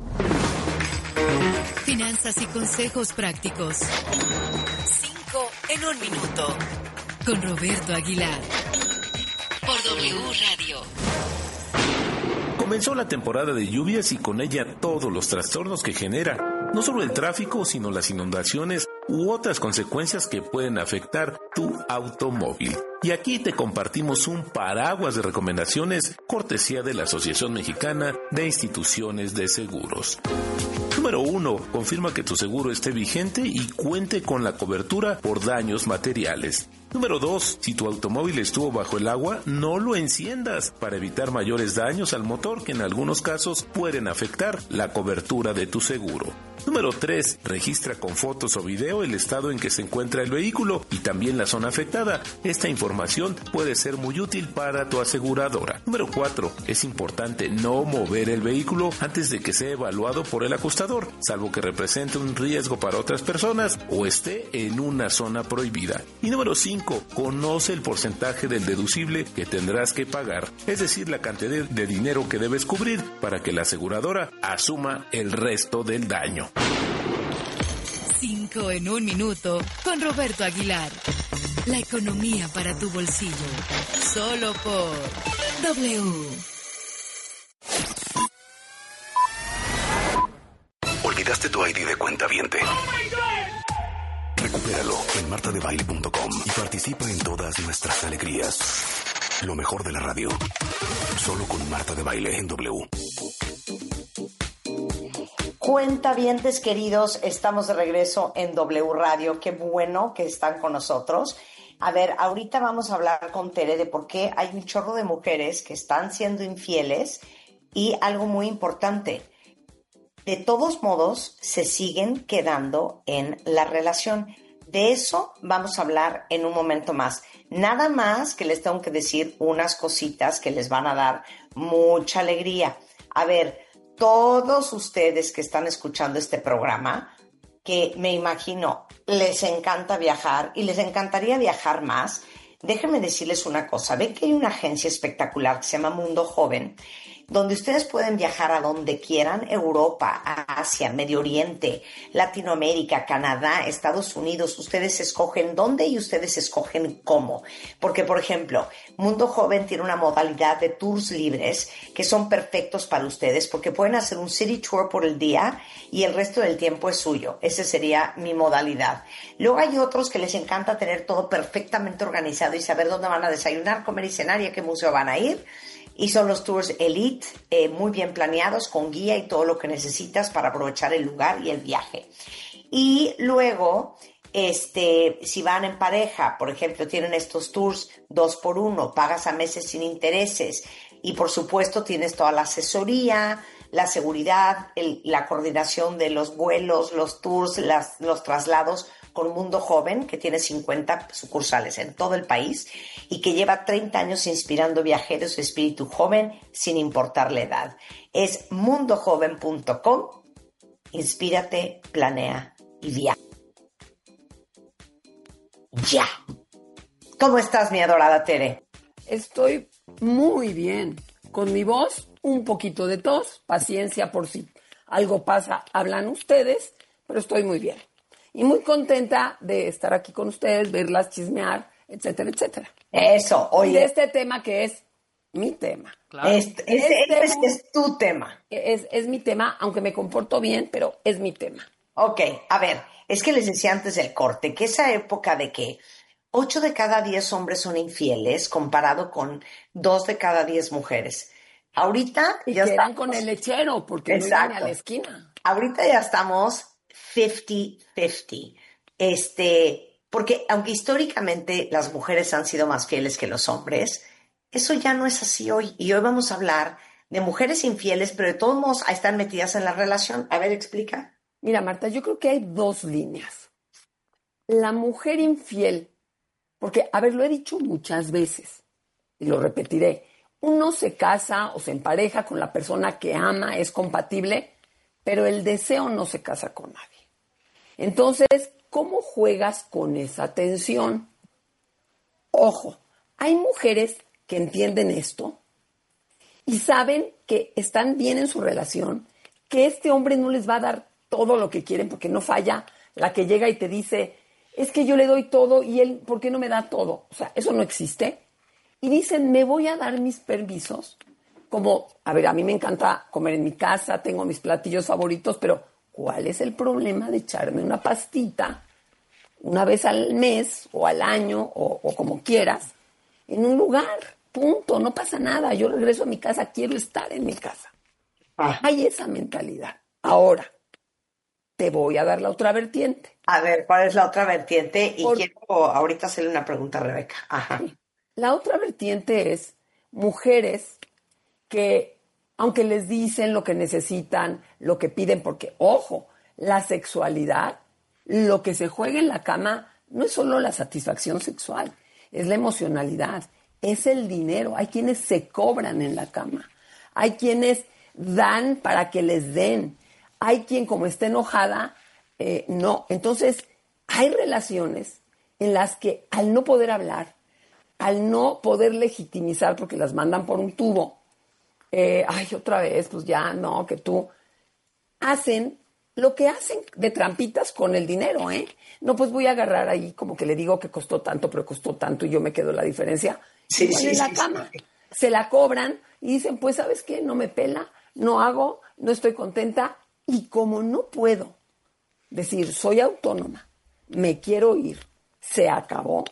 Finanzas y consejos prácticos. Cinco en un minuto. Con Roberto Aguilar. Por W Radio. Comenzó la temporada de lluvias y con ella todos los trastornos que genera. No solo el tráfico, sino las inundaciones u otras consecuencias que pueden afectar tu automóvil. Y aquí te compartimos un paraguas de recomendaciones cortesía de la Asociación Mexicana de Instituciones de Seguros. Número uno, confirma que tu seguro esté vigente y cuente con la cobertura por daños materiales. Número dos, si tu automóvil estuvo bajo el agua, no lo enciendas para evitar mayores daños al motor que en algunos casos pueden afectar la cobertura de tu seguro. Número tres, registra con fotos o video el estado en que se encuentra el vehículo y también la zona afectada. Esta información puede ser muy útil para tu aseguradora. Número cuatro, es importante no mover el vehículo antes de que sea evaluado por el ajustador, salvo que represente un riesgo para otras personas o esté en una zona prohibida. Y número cinco, conoce el porcentaje del deducible que tendrás que pagar, es decir, la cantidad de dinero que debes cubrir para que la aseguradora asuma el resto del daño. Cinco en un minuto con Roberto Aguilar. La economía para tu bolsillo. Solo por W. ¿Olvidaste tu I D de cuentaviente? Recupéralo en marta de baile punto com y participa en todas nuestras alegrías. Lo mejor de la radio. Solo con Marta de Baile en W. Cuentavientes queridos, estamos de regreso en W Radio. Qué bueno que están con nosotros. A ver, ahorita vamos a hablar con Tere de por qué hay un chorro de mujeres que están siendo infieles y algo muy importante. De todos modos, se siguen quedando en la relación. De eso vamos a hablar en un momento más. Nada más que les tengo que decir unas cositas que les van a dar mucha alegría. A ver, todos ustedes que están escuchando este programa, que me imagino les encanta viajar y les encantaría viajar más, déjenme decirles una cosa. Ven que hay una agencia espectacular que se llama Mundo Joven, donde ustedes pueden viajar a donde quieran, Europa, Asia, Medio Oriente, Latinoamérica, Canadá, Estados Unidos. Ustedes escogen dónde y ustedes escogen cómo. Porque, por ejemplo, Mundo Joven tiene una modalidad de tours libres que son perfectos para ustedes porque pueden hacer un city tour por el día y el resto del tiempo es suyo. Esa sería mi modalidad. Luego hay otros que les encanta tener todo perfectamente organizado y saber dónde van a desayunar, comer y cenar y a qué museo van a ir. Y son los tours elite, eh, muy bien planeados, con guía y todo lo que necesitas para aprovechar el lugar y el viaje. Y luego, este, si van en pareja, por ejemplo, tienen estos tours dos por uno, pagas a meses sin intereses. Y por supuesto tienes toda la asesoría, la seguridad, el, la coordinación de los vuelos, los tours, las, los traslados con Mundo Joven, que tiene cincuenta sucursales en todo el país y que lleva treinta años inspirando viajeros de espíritu joven sin importar la edad. Es mundo joven punto com. Inspírate, planea y viaja. Ya. ¿Cómo estás, mi adorada Tere? Estoy muy bien. Con mi voz, un poquito de tos, paciencia por si algo pasa, hablan ustedes, pero estoy muy bien. Y muy contenta de estar aquí con ustedes, verlas chismear, etcétera, etcétera. Eso, oye. Y de este tema que es mi tema. Claro. Este, este, este es, es tu tema. Es, es mi tema, aunque me comporto bien, pero es mi tema. Ok, a ver, es que les decía antes del corte que esa época de que ocho de cada diez hombres son infieles comparado con dos de cada diez mujeres. Ahorita y ya están estamos con el lechero porque no iban a la esquina. Ahorita ya estamos cincuenta cincuenta. Este, porque aunque históricamente las mujeres han sido más fieles que los hombres, eso ya no es así hoy. Y hoy vamos a hablar de mujeres infieles, pero de todos modos están metidas en la relación. A ver, explica. Mira, Marta, yo creo que hay dos líneas. La mujer infiel, porque, a ver, lo he dicho muchas veces y lo repetiré. Uno se casa o se empareja con la persona que ama, es compatible, pero el deseo no se casa con nadie. Entonces, ¿cómo juegas con esa tensión? Ojo, hay mujeres que entienden esto y saben que están bien en su relación, que este hombre no les va a dar todo lo que quieren porque no falla la que llega y te dice, es que yo le doy todo y él, ¿por qué no me da todo? O sea, eso no existe. Y dicen, me voy a dar mis permisos. Como, a ver, a mí me encanta comer en mi casa, tengo mis platillos favoritos, pero ¿cuál es el problema de echarme una pastita una vez al mes o al año o, o como quieras en un lugar? Punto, no pasa nada. Yo regreso a mi casa, quiero estar en mi casa. Ah. Hay esa mentalidad. Ahora, te voy a dar la otra vertiente. A ver, ¿cuál es la otra vertiente? Y Por... quiero ahorita hacerle una pregunta a Rebeca. Ajá. La otra vertiente es mujeres que, aunque les dicen lo que necesitan, lo que piden, porque, ojo, la sexualidad, lo que se juega en la cama, no es solo la satisfacción sexual, es la emocionalidad, es el dinero. Hay quienes se cobran en la cama, hay quienes dan para que les den, hay quien como está enojada, eh, no. Entonces, hay relaciones en las que al no poder hablar, al no poder legitimizar porque las mandan por un tubo, eh, ay, otra vez, pues ya, no, que tú, hacen lo que hacen de trampitas con el dinero, ¿eh? No, pues voy a agarrar ahí como que le digo que costó tanto, pero costó tanto y yo me quedo la diferencia. Sí, sí, en la sí, cama. Sí. Se la cobran y dicen, pues, ¿sabes qué? No me pela, no hago, no estoy contenta. Y como no puedo decir, soy autónoma, me quiero ir, se acabó,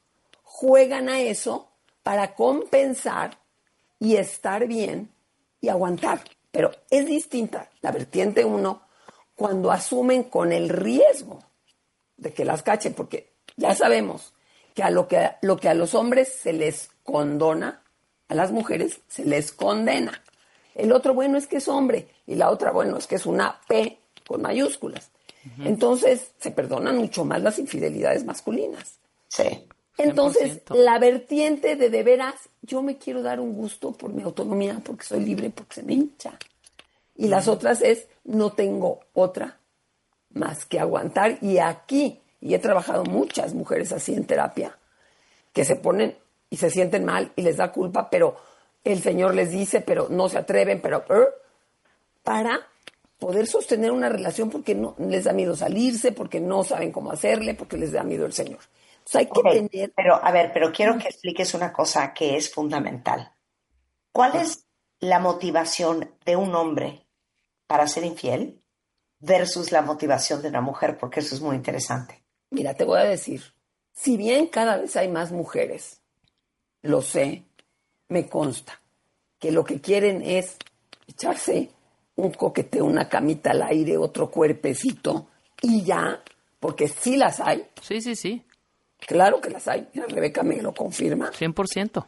juegan a eso para compensar y estar bien y aguantar. Pero es distinta la vertiente uno cuando asumen con el riesgo de que las cachen, porque ya sabemos que a lo que, lo que a los hombres se les condona, a las mujeres se les condena. El otro, bueno, es que es hombre, y la otra, bueno, es que es una P con mayúsculas. Uh-huh. Entonces, se perdonan mucho más las infidelidades masculinas. Sí. Entonces, cien por ciento. la vertiente de de veras, yo me quiero dar un gusto por mi autonomía, porque soy libre, porque se me hincha. Y las otras es, no tengo otra más que aguantar. Y aquí, y he trabajado muchas mujeres así en terapia, que se ponen y se sienten mal y les da culpa, pero el Señor les dice, pero no se atreven, pero uh, para poder sostener una relación porque no les da miedo salirse, porque no saben cómo hacerle, porque les da miedo el Señor. Entonces hay que Okay, tener... pero, a ver, pero quiero que expliques una cosa que es fundamental. ¿Cuál es la motivación de un hombre para ser infiel versus la motivación de una mujer? Porque eso es muy interesante. Mira, te voy a decir, si bien cada vez hay más mujeres, lo sé, me consta, que lo que quieren es echarse un coqueteo, una camita al aire, otro cuerpecito, y ya, porque sí las hay. Sí, sí, sí. Claro que las hay, mira, Rebeca me lo confirma. cien por ciento.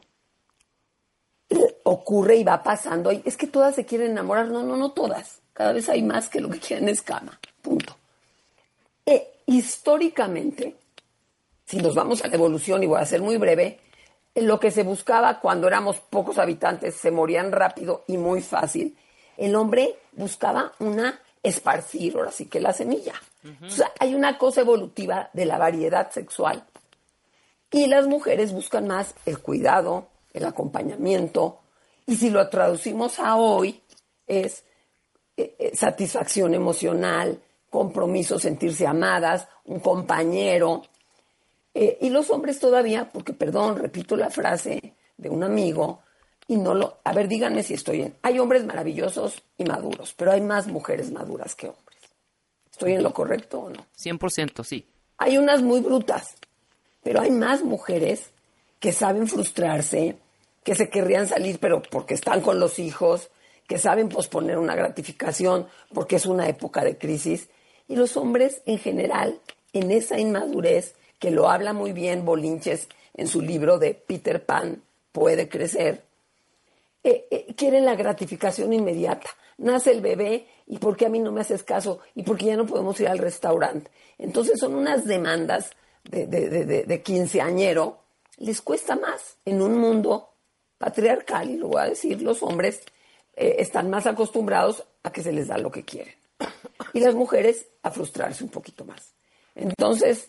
Ocurre y va pasando, y es que todas se quieren enamorar, no, no, no todas, cada vez hay más que lo que quieren es cama, punto. E, históricamente, si nos vamos a la evolución, y voy a ser muy breve, lo que se buscaba cuando éramos pocos habitantes, se morían rápido y muy fácil, el hombre buscaba una esparcir, ahora sí que la semilla. Uh-huh. O sea, hay una cosa evolutiva de la variedad sexual y las mujeres buscan más el cuidado, el acompañamiento, y si lo traducimos a hoy es eh, eh, satisfacción emocional, compromiso, sentirse amadas, un compañero. Eh, y los hombres todavía, porque perdón, repito la frase de un amigo, y no lo... A ver, díganme si estoy en... Hay hombres maravillosos y maduros, pero hay más mujeres maduras que hombres. ¿Estoy en lo correcto o no? cien por ciento, sí. Hay unas muy brutas, pero hay más mujeres que saben frustrarse, que se querrían salir, pero porque están con los hijos, que saben posponer una gratificación porque es una época de crisis. Y los hombres, en general, en esa inmadurez, que lo habla muy bien Bolinches en su libro de Peter Pan, Puede Crecer, eh, eh, quieren la gratificación inmediata. Nace el bebé, ¿y por qué a mí no me haces caso? ¿Y por qué ya no podemos ir al restaurante? Entonces son unas demandas de, de, de, de, de quinceañero. Les cuesta más en un mundo patriarcal, y lo voy a decir, los hombres eh, están más acostumbrados a que se les da lo que quieren. Y las mujeres a frustrarse un poquito más. Entonces,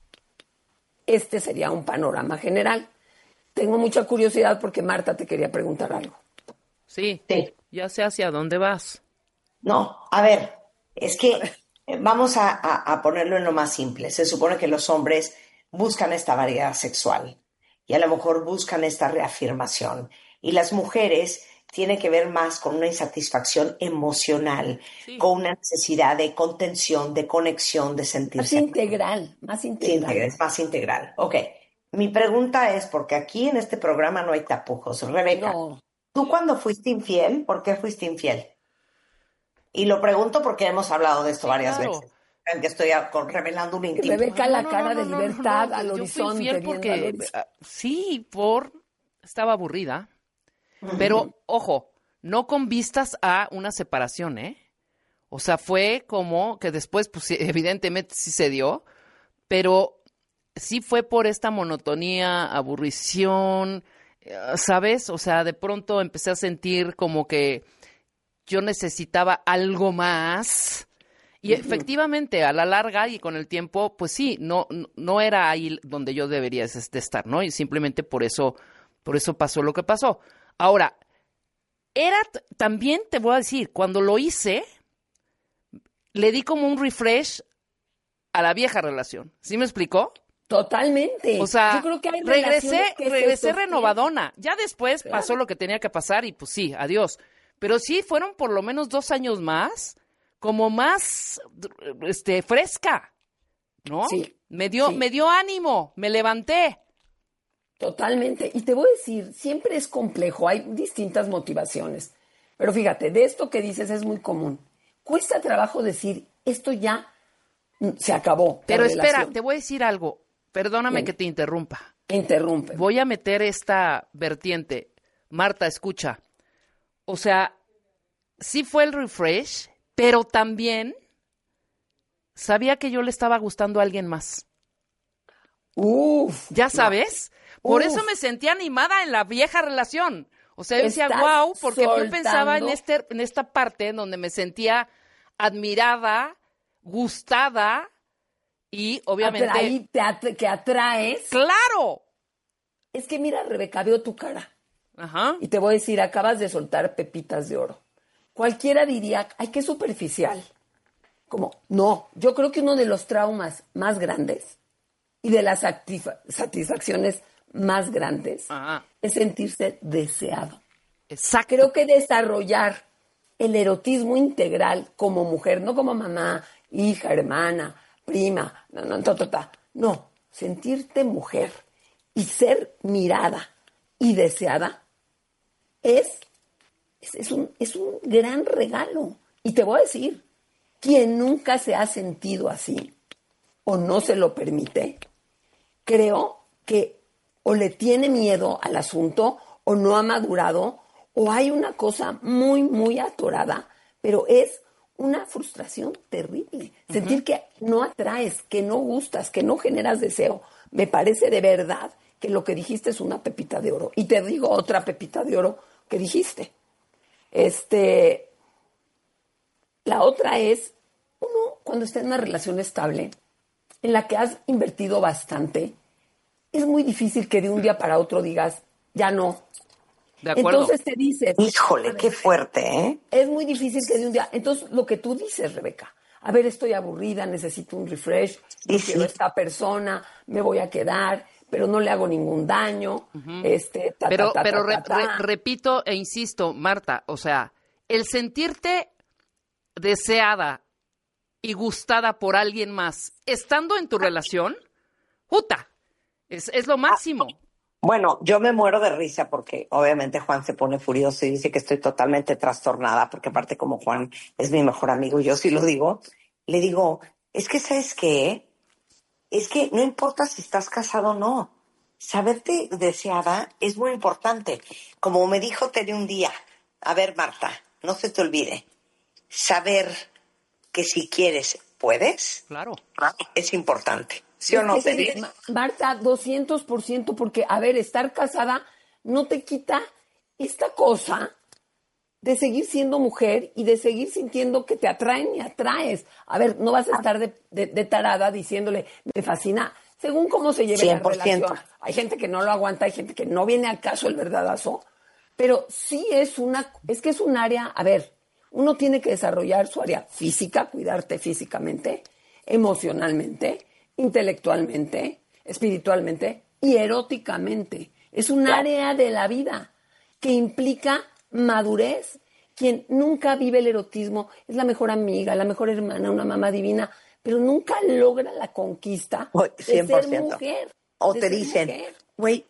este sería un panorama general. Tengo mucha curiosidad porque Marta te quería preguntar algo. Sí, Sí. Ya sé hacia dónde vas. No, a ver, es que vamos a, a, a ponerlo en lo más simple. Se supone que los hombres buscan esta variedad sexual y a lo mejor buscan esta reafirmación. Y las mujeres tienen que ver más con una insatisfacción emocional, sí, con una necesidad de contención, de conexión, de sentirse... Más integral, más integral. Sí, es más integral. Ok, mi pregunta es, porque aquí en este programa no hay tapujos. Rebeca, No. ¿tú cuando fuiste infiel, por qué fuiste infiel? Y lo pregunto porque hemos hablado de esto varias claro. veces. Que estoy a- con- revelando un íntimo. Rebeca, la cara de no, libertad no, al yo fui horizonte. infiel viendo porque, al horizonte. ah, sí, por... Estaba aburrida. Pero, ojo, no con vistas a una separación, ¿eh? O sea, fue como que después, pues sí, evidentemente sí se dio, pero sí fue por esta monotonía, aburrición, eh, ¿sabes? O sea, de pronto empecé a sentir como que yo necesitaba algo más. Y efectivamente, a la larga y con el tiempo, pues sí, no, no, no era ahí donde yo debería de estar, ¿no? Y simplemente por eso, por eso pasó lo que pasó. Ahora, era t- también te voy a decir, cuando lo hice, le di como un refresh a la vieja relación. ¿Sí me explicó? Totalmente. O sea, Yo creo que hay regresé, relaciones que se regresé sostienen. renovadona. Ya después Claro. pasó lo que tenía que pasar y pues sí, adiós. Pero sí, fueron por lo menos dos años más, como más este, fresca, ¿no? Sí, Me dio, sí. me dio ánimo, me levanté. Totalmente. Y te voy a decir, siempre es complejo, hay distintas motivaciones. Pero fíjate, de esto que dices es muy común. Cuesta trabajo decir, esto ya mm, se acabó. la Pero espera, relación. te voy a decir algo. Perdóname Bien. que te interrumpa. Interrumpe. Voy a meter esta vertiente. Marta, escucha. O sea, sí fue el refresh, pero también sabía que yo le estaba gustando a alguien más. Uf. ¿Ya sabes? No. Por Uf. eso me sentía animada en la vieja relación. O sea, yo decía, Estás wow, porque soltando. yo pensaba en, este, en esta parte en donde me sentía admirada, gustada y obviamente... Atraí, te at- que atraes. ¡Claro! Es que mira, Rebeca, veo tu cara. Ajá. Y te voy a decir, acabas de soltar pepitas de oro. Cualquiera diría, ay, qué superficial. Como, no, yo creo que uno de los traumas más grandes y de las satisfa- satisfacciones más grandes Ajá. es sentirse deseado. Exacto. Creo que desarrollar el erotismo integral como mujer, no como mamá, hija, hermana, prima, no, no, ta, ta, ta. No, sentirte mujer y ser mirada y deseada es, es, es, un, es un gran regalo. Y te voy a decir, quien nunca se ha sentido así o no se lo permite, creo que o le tiene miedo al asunto o no ha madurado o hay una cosa muy, muy atorada, pero es una frustración terrible. Uh-huh. Sentir que no atraes, que no gustas, que no generas deseo. Me parece de verdad que lo que dijiste es una pepita de oro. Y te digo otra pepita de oro que dijiste. Este, la otra es, uno cuando está en una relación estable, en la que has invertido bastante, es muy difícil que de un día para otro digas, ya no. De acuerdo. Entonces te dices... Híjole, qué fuerte, ¿eh? Es muy difícil que de un día... Entonces, lo que tú dices, Rebeca, a ver, estoy aburrida, necesito un refresh, no sí, quiero sí. esta persona, me voy a quedar, pero no le hago ningún daño. Uh-huh. este, ta, pero ta, ta, pero ta, re, ta, ta. Re, repito e insisto, Marta, o sea, el sentirte deseada y gustada por alguien más, estando en tu relación, ¡puta! Es, es lo máximo. Ah, bueno, yo me muero de risa porque obviamente Juan se pone furioso y dice que estoy totalmente trastornada, porque aparte como Juan es mi mejor amigo, yo sí lo digo, le digo, es que ¿sabes qué? Es que no importa si estás casado o no, saberte deseada es muy importante. Como me dijo Tere un día, a ver Marta, no se te olvide, saber que si quieres, puedes, claro, es importante. ¿Sí o no, Tere? Marta, doscientos por ciento, porque, a ver, estar casada no te quita esta cosa de seguir siendo mujer y de seguir sintiendo que te atraen y atraes. A ver, no vas a estar de, de, de tarada diciéndole, me fascina, según cómo se lleve cien por ciento. la relación. Hay gente que no lo aguanta, hay gente que no viene al caso el verdadazo, pero sí es una, es que es un área, a ver, uno tiene que desarrollar su área física, cuidarte físicamente, emocionalmente, intelectualmente, espiritualmente y eróticamente. Es un claro. área de la vida que implica madurez. Quien nunca vive el erotismo es la mejor amiga, la mejor hermana, una mamá divina, pero nunca logra la conquista oh, cien por ciento. De ser mujer. O te dicen, güey,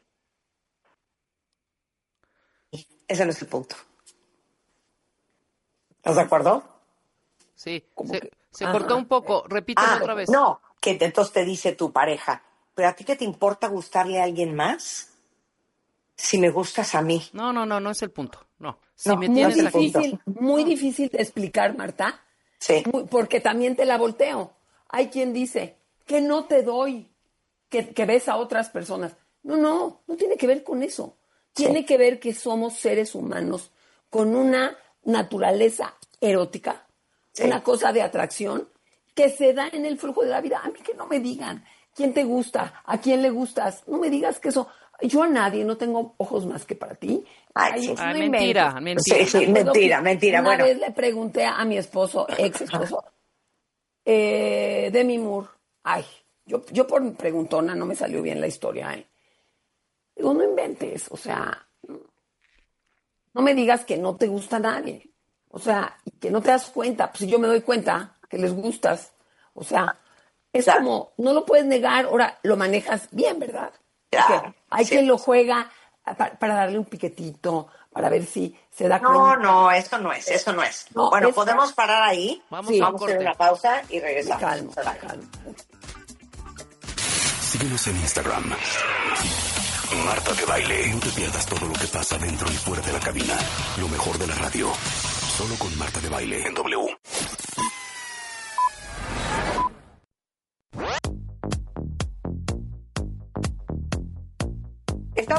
ese no es el punto. ¿Estás de acuerdo? Sí, se, se cortó un poco. Repítelo ah, otra vez. No, que entonces te dice tu pareja, ¿pero a ti qué te importa gustarle a alguien más? Si me gustas a mí. No, no, no, no es el punto. No. Si no me muy tienes difícil, punto. muy no. difícil de explicar, Marta. Sí. Muy, porque también te la volteo. Hay quien dice que no te doy, que, que ves a otras personas. No, no, no tiene que ver con eso. Tiene sí. que ver que somos seres humanos con una naturaleza erótica, sí. una cosa de atracción que se da en el flujo de la vida. A mí que no me digan quién te gusta, a quién le gustas. No me digas que eso... Yo a nadie, no tengo ojos más que para ti. Ay, Ay, sí. no Ay, mentira, mentira. Sí, sí, mentira, mentira. Una bueno. vez le pregunté a mi esposo, ex esposo, eh, Demi Moore. Ay, yo, yo por preguntona no me salió bien la historia. ¿eh? Digo, no inventes, o sea, no me digas que no te gusta a nadie. O sea, que no te das cuenta. Pues si yo me doy cuenta que les gustas, o sea, es claro. como, no lo puedes negar, ahora lo manejas bien, ¿verdad? Claro, hay sí. quien lo juega para, para darle un piquetito, para ver si se da no, cuenta. No, no, eso no es, eso no es. No, bueno, es... ¿podemos parar ahí? Vamos, sí, a, vamos a hacer una pausa y regresamos. Calma, calma. Síguenos en Instagram. Marta de Baile. No te pierdas todo lo que pasa dentro y fuera de la cabina. Lo mejor de la radio. Solo con Marta de Baile en W.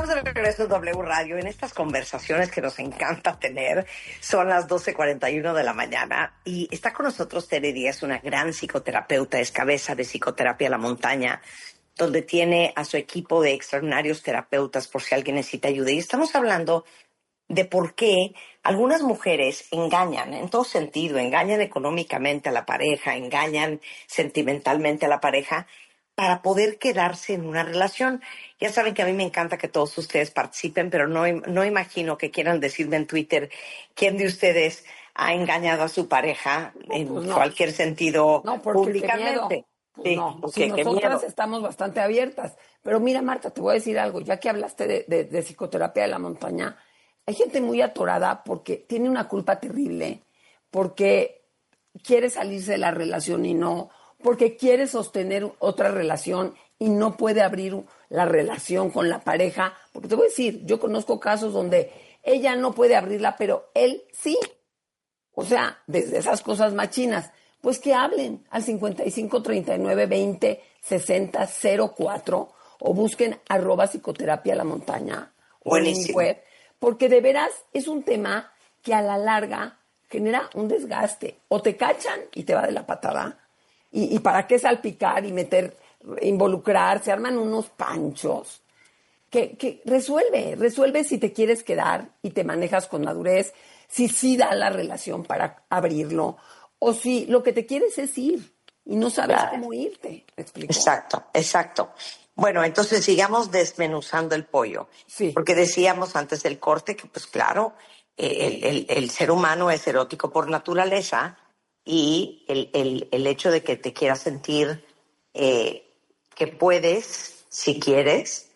Estamos de regreso en W Radio en estas conversaciones que nos encanta tener. Son las doce cuarenta y uno de la mañana y está con nosotros Tere Díaz, una gran psicoterapeuta, es cabeza de Psicoterapia La Montaña, donde tiene a su equipo de extraordinarios terapeutas por si alguien necesita ayuda. Y estamos hablando de por qué algunas mujeres engañan en todo sentido, engañan económicamente a la pareja, engañan sentimentalmente a la pareja para poder quedarse en una relación. Ya saben que a mí me encanta que todos ustedes participen, pero no, no imagino que quieran decirme en Twitter quién de ustedes ha engañado a su pareja en Pues no. cualquier sentido No, porque públicamente. Pues Sí, no, porque si qué nosotras miedo. estamos bastante abiertas. Pero mira, Marta, te voy a decir algo. Ya que hablaste de, de, de Psicoterapia de la Montaña, hay gente muy atorada porque tiene una culpa terrible, porque quiere salirse de la relación y no, porque quiere sostener otra relación y no puede abrir la relación con la pareja. Porque te voy a decir, yo conozco casos donde ella no puede abrirla, pero él sí. O sea, desde esas cosas machinas. Pues que hablen al cincuenta y cinco, treinta y nueve, veinte, sesenta, cero cuatro o busquen arroba psicoterapia la montaña o en mi web, porque de veras es un tema que a la larga genera un desgaste. O te cachan y te va de la patada. Y, y para qué salpicar y meter, involucrar, se arman unos panchos. Que, que resuelve, resuelve si te quieres quedar y te manejas con madurez, si sí da la relación para abrirlo, o si lo que te quieres es ir y no sabes Claro. cómo irte. ¿Me explico? Exacto, exacto. Bueno, entonces sigamos desmenuzando el pollo. Sí. Porque decíamos antes del corte que, pues claro, el, el, el ser humano es erótico por naturaleza y el, el, el hecho de que te quieras sentir eh, que puedes, si quieres,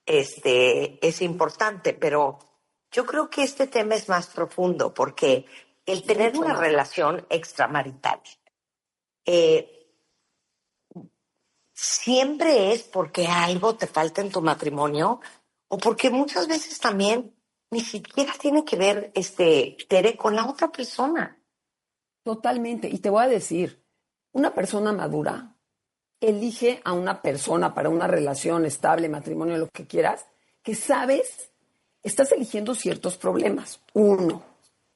este, es importante. Pero yo creo que este tema es más profundo porque el tener Mucho una más. relación extramarital eh, siempre es porque algo te falta en tu matrimonio o porque muchas veces también ni siquiera tiene que ver, este, Tere, con la otra persona. Totalmente. Y te voy a decir, una persona madura elige a una persona para una relación estable, matrimonio, lo que quieras, que sabes, estás eligiendo ciertos problemas. Uno.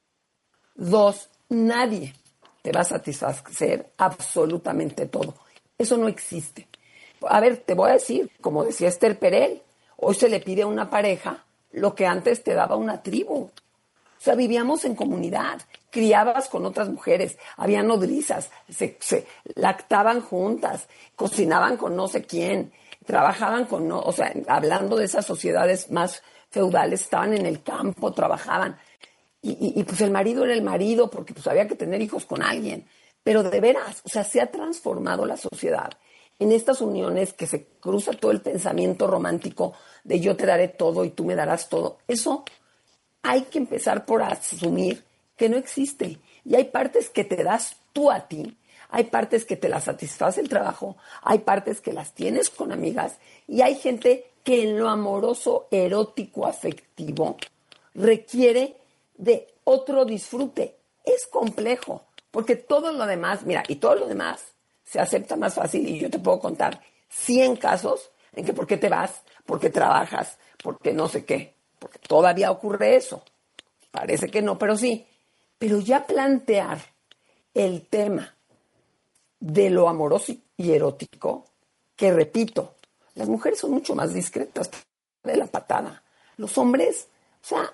Dos, nadie te va a satisfacer absolutamente todo. Eso no existe. A ver, te voy a decir, como decía Esther Perel, hoy se le pide a una pareja lo que antes te daba una tribu. O sea, vivíamos en comunidad, criabas con otras mujeres, había nodrizas, se, se lactaban juntas, cocinaban con no sé quién, trabajaban con no, o sea, hablando de esas sociedades más feudales, estaban en el campo, trabajaban. Y, y, y pues el marido era el marido porque pues había que tener hijos con alguien. Pero de veras, o sea, se ha transformado la sociedad en estas uniones que se cruza todo el pensamiento romántico de yo te daré todo y tú me darás todo. Eso hay que empezar por asumir que no existe. Y hay partes que te das tú a ti, hay partes que te las satisface el trabajo, hay partes que las tienes con amigas y hay gente que en lo amoroso, erótico, afectivo requiere de otro disfrute. Es complejo, porque todo lo demás, mira, y todo lo demás se acepta más fácil y yo te puedo contar cien casos en que por qué te vas, por qué trabajas, por qué no sé qué, porque todavía ocurre eso. Parece que no, pero sí. Pero ya plantear el tema de lo amoroso y erótico, que repito, las mujeres son mucho más discretas de la patada. Los hombres, o sea,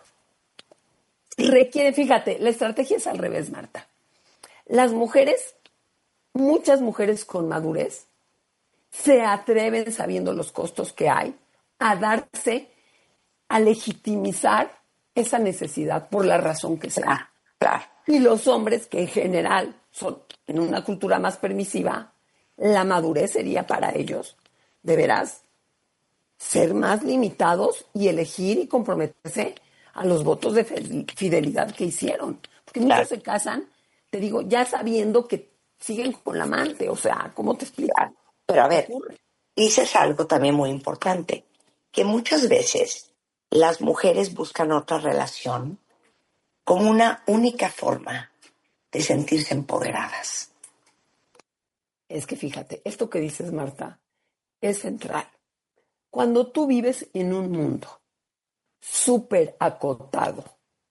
requieren, fíjate, la estrategia es al revés, Marta. Las mujeres, muchas mujeres con madurez, se atreven, sabiendo los costos que hay, a darse, a legitimizar esa necesidad por la razón que sea. Claro. Y los hombres, que en general son en una cultura más permisiva, la madurez sería para ellos, de veras, ser más limitados y elegir y comprometerse a los votos de fidelidad que hicieron. Porque muchos claro. se casan, te digo, ya sabiendo que siguen con la amante. O sea, ¿cómo te explico? Claro. Pero a ver, dices algo también muy importante, que muchas veces las mujeres buscan otra relación como una única forma de sentirse empoderadas. Es que fíjate, esto que dices, Marta, es central. Cuando tú vives en un mundo súper acotado,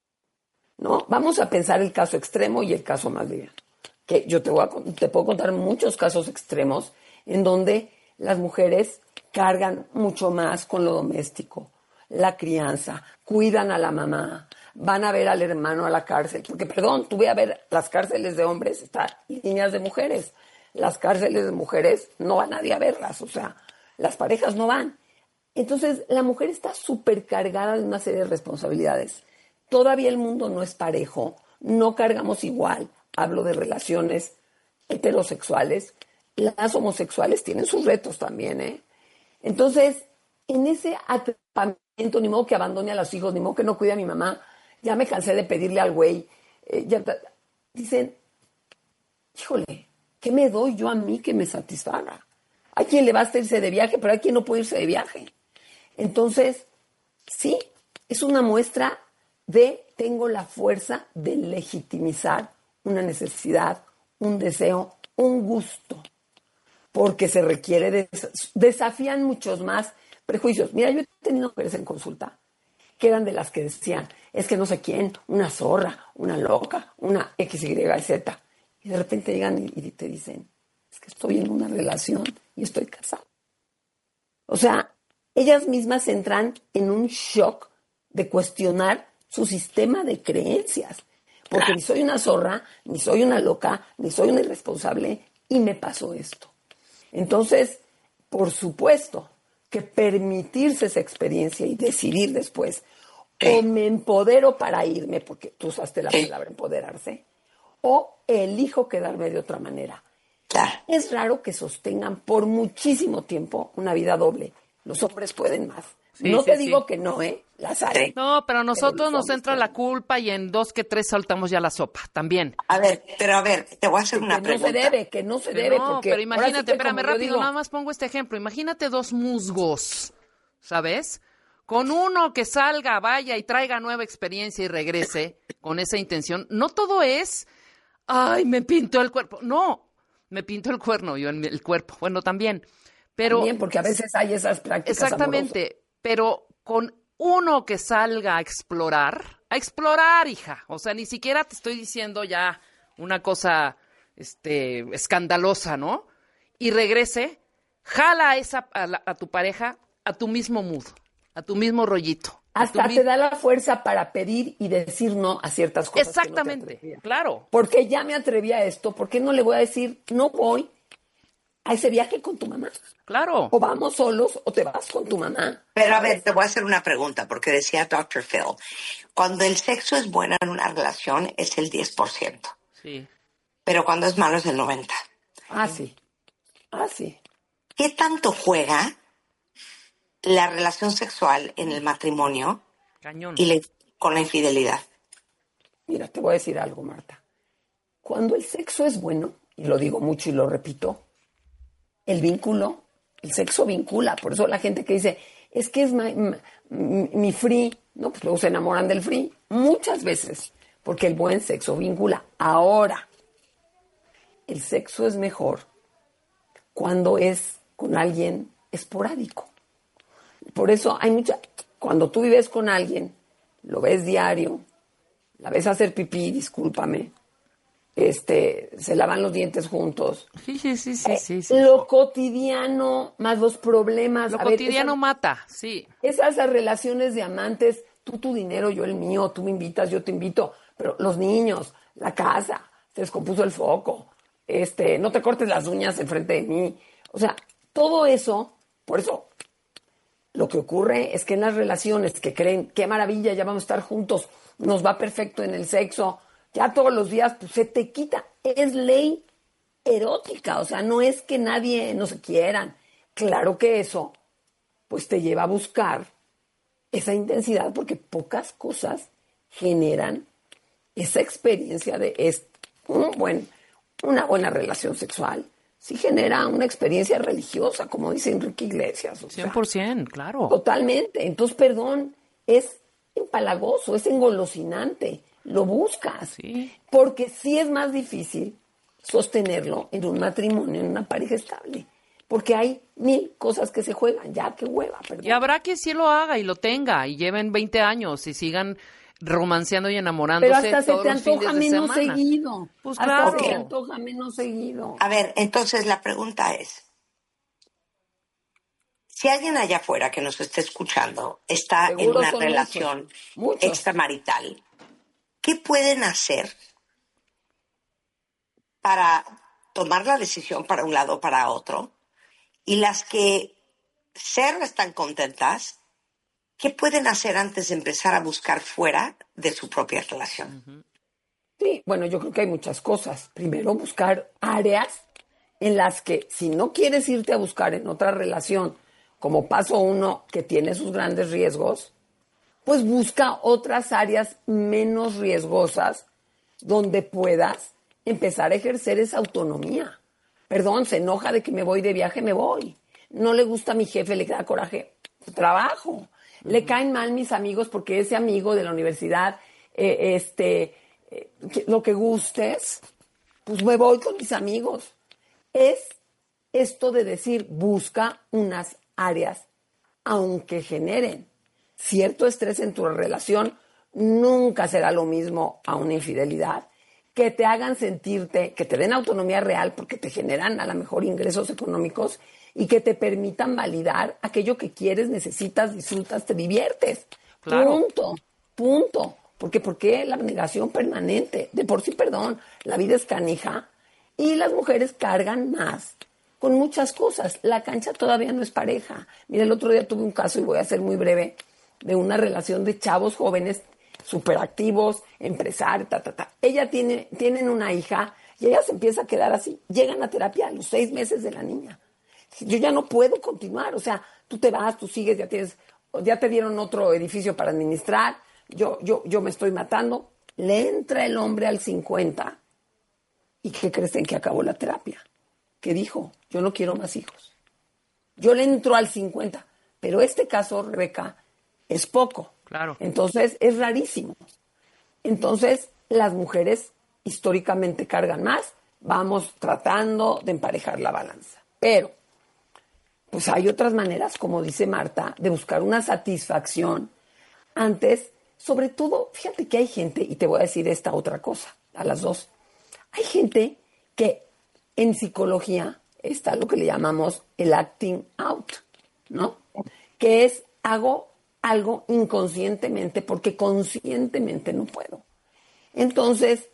¿no? Vamos a pensar el caso extremo y el caso más liviano. Que yo te, voy a, te puedo contar muchos casos extremos en donde las mujeres cargan mucho más con lo doméstico, la crianza, cuidan a la mamá, van a ver al hermano a la cárcel. Porque, perdón, tú ve a ver las cárceles de hombres, están líneas de mujeres. Las cárceles de mujeres no va nadie a verlas, o sea, las parejas no van. Entonces, la mujer está súper cargada de una serie de responsabilidades. Todavía el mundo no es parejo, no cargamos igual. Hablo de relaciones heterosexuales. Las homosexuales tienen sus retos también, ¿eh? Entonces, en ese atrapamiento, ni modo que abandone a los hijos, ni modo que no cuide a mi mamá, ya me cansé de pedirle al güey. Eh, ya, dicen, híjole, ¿qué me doy yo a mí que me satisfaga? Hay quien le basta irse de viaje, pero hay quien no puede irse de viaje. Entonces, sí, es una muestra de tengo la fuerza de legitimizar una necesidad, un deseo, un gusto, porque se requiere, de, desafían muchos más prejuicios. Mira, yo he tenido mujeres en consulta que eran de las que decían, es que no sé quién, una zorra, una loca, una X, Y, Z. Y de repente llegan y, y te dicen, es que estoy en una relación y estoy casada. O sea, ellas mismas entran en un shock de cuestionar su sistema de creencias. Porque ni soy una zorra, ni soy una loca, ni soy una irresponsable, y me pasó esto. Entonces, por supuesto que permitirse esa experiencia y decidir después, o me empodero para irme, porque tú usaste la palabra empoderarse, o elijo quedarme de otra manera. Es raro que sostengan por muchísimo tiempo una vida doble. Los hombres pueden más. Sí, no sí, te digo sí. que no, ¿eh? Las hay. No, pero a nosotros nos entra la culpa y en dos que tres soltamos ya la sopa, también. A ver, pero a ver, te voy a hacer una que pregunta. No se debe, que no se que debe. No, porque pero imagínate, sí espérame rápido, digo, nada más pongo este ejemplo. Imagínate dos musgos, ¿sabes? Con uno que salga, vaya y traiga nueva experiencia y regrese con esa intención. No todo es, ay, me pintó el cuerpo. No, me pintó el cuerno, yo en el cuerpo. Bueno, también. Pero, también, porque a veces hay esas prácticas exactamente, amorosas. Pero con uno que salga a explorar, a explorar, hija. O sea, ni siquiera te estoy diciendo ya una cosa este, escandalosa, ¿no? Y regrese, jala a, esa, a, la, a tu pareja a tu mismo mood, a tu mismo rollito. Hasta mi... te da la fuerza para pedir y decir no a ciertas cosas. Exactamente, que no te claro. Porque ya me atreví a esto, ¿por qué no le voy a decir no voy a ese viaje con tu mamá? Claro. O vamos solos o te vas con tu mamá. Pero a ver, te voy a hacer una pregunta, porque decía doctor Phil, cuando el sexo es bueno en una relación es el diez por ciento. Sí. Pero cuando es malo es el noventa por ciento. Ah, sí. Ah, sí. ¿Qué tanto juega la relación sexual en el matrimonio Cañón. y le, con la infidelidad? Mira, te voy a decir algo, Marta. Cuando el sexo es bueno, y lo digo mucho y lo repito, el vínculo, el sexo vincula. Por eso la gente que dice, es que es mi, mi, mi free, no, pues luego se enamoran del free. Muchas veces, porque el buen sexo vincula. Ahora, el sexo es mejor cuando es con alguien esporádico. Por eso hay mucha... Cuando tú vives con alguien, lo ves diario, la ves hacer pipí, discúlpame, este, se lavan los dientes juntos. Sí, sí, sí, sí, eh, sí, sí. Lo cotidiano más los problemas. Lo a cotidiano ver, esas, mata, sí. Esas relaciones de amantes, tú tu dinero, yo el mío, tú me invitas, yo te invito, pero los niños, la casa, se descompuso el foco, este, no te cortes las uñas enfrente de mí. O sea, todo eso, por eso, lo que ocurre es que en las relaciones que creen, qué maravilla, ya vamos a estar juntos, nos va perfecto en el sexo, ya todos los días, pues se te quita. Es ley erótica, o sea, no es que nadie no se quieran. Claro que eso, pues te lleva a buscar esa intensidad, porque pocas cosas generan esa experiencia de es un buen, una buena relación sexual. Sí genera una experiencia religiosa, como dice Enrique Iglesias. O cien por ciento, sea, claro. Totalmente. Entonces, perdón, es empalagoso, es engolosinante. Lo buscas. Sí. Porque sí es más difícil sostenerlo en un matrimonio, en una pareja estable. porque hay mil cosas que se juegan. Ya, qué hueva, perdón. Y habrá que sí lo haga y lo tenga y lleven veinte años y sigan romanceando y enamorándose Pero hasta se todos te los fines antoja de menos semana. seguido. Pues hasta claro. se te antoja menos seguido. A ver, entonces la pregunta es, si alguien allá afuera que nos esté escuchando está Seguro en una son relación muchos, muchos. extramarital, ¿qué pueden hacer para tomar la decisión para un lado o para otro? Y las que ser están contentas, ¿qué pueden hacer antes de empezar a buscar fuera de su propia relación? Uh-huh. Sí, bueno, yo creo que hay muchas cosas. Primero, buscar áreas en las que si no quieres irte a buscar en otra relación, como paso uno, que tiene sus grandes riesgos, pues busca otras áreas menos riesgosas donde puedas empezar a ejercer esa autonomía. Perdón, se enoja de que me voy de viaje, me voy. No le gusta a mi jefe, le da coraje, trabajo. Uh-huh. Le caen mal mis amigos porque ese amigo de la universidad, eh, este, eh, lo que gustes, pues me voy con mis amigos. Es esto de decir, busca unas áreas, aunque generen cierto estrés en tu relación, nunca será lo mismo a una infidelidad, que te hagan sentirte, que te den autonomía real porque te generan a lo mejor ingresos económicos y que te permitan validar aquello que quieres, necesitas, disfrutas, te diviertes. Claro. Punto, punto. Porque, porque la negación permanente, de por sí, perdón, la vida es canija y las mujeres cargan más con muchas cosas. La cancha todavía no es pareja. Mira, el otro día tuve un caso, y voy a ser muy breve, de una relación de chavos jóvenes superactivos, empresarios, ta, ta, ta. Ella tiene, tienen una hija y ella se empieza a quedar así. Llegan a terapia a los seis meses de la niña. Yo ya no puedo continuar. O sea, tú te vas, tú sigues, ya tienes, ya te dieron otro edificio para administrar. Yo, yo, yo me estoy matando. Le entra el hombre al cincuenta. ¿Y qué crees en que acabó la terapia? Que dijo, yo no quiero más hijos. Yo le entro al cincuenta. Pero este caso, Rebeca, es poco. Claro. Entonces, es rarísimo. Entonces, las mujeres históricamente cargan más. Vamos tratando de emparejar la balanza. Pero, pues hay otras maneras, como dice Marta, de buscar una satisfacción. Antes, sobre todo, fíjate que hay gente, y te voy a decir esta otra cosa, a las dos. Hay gente que en psicología está lo que le llamamos el acting out, ¿no? Que es, hago algo inconscientemente porque conscientemente no puedo. Entonces,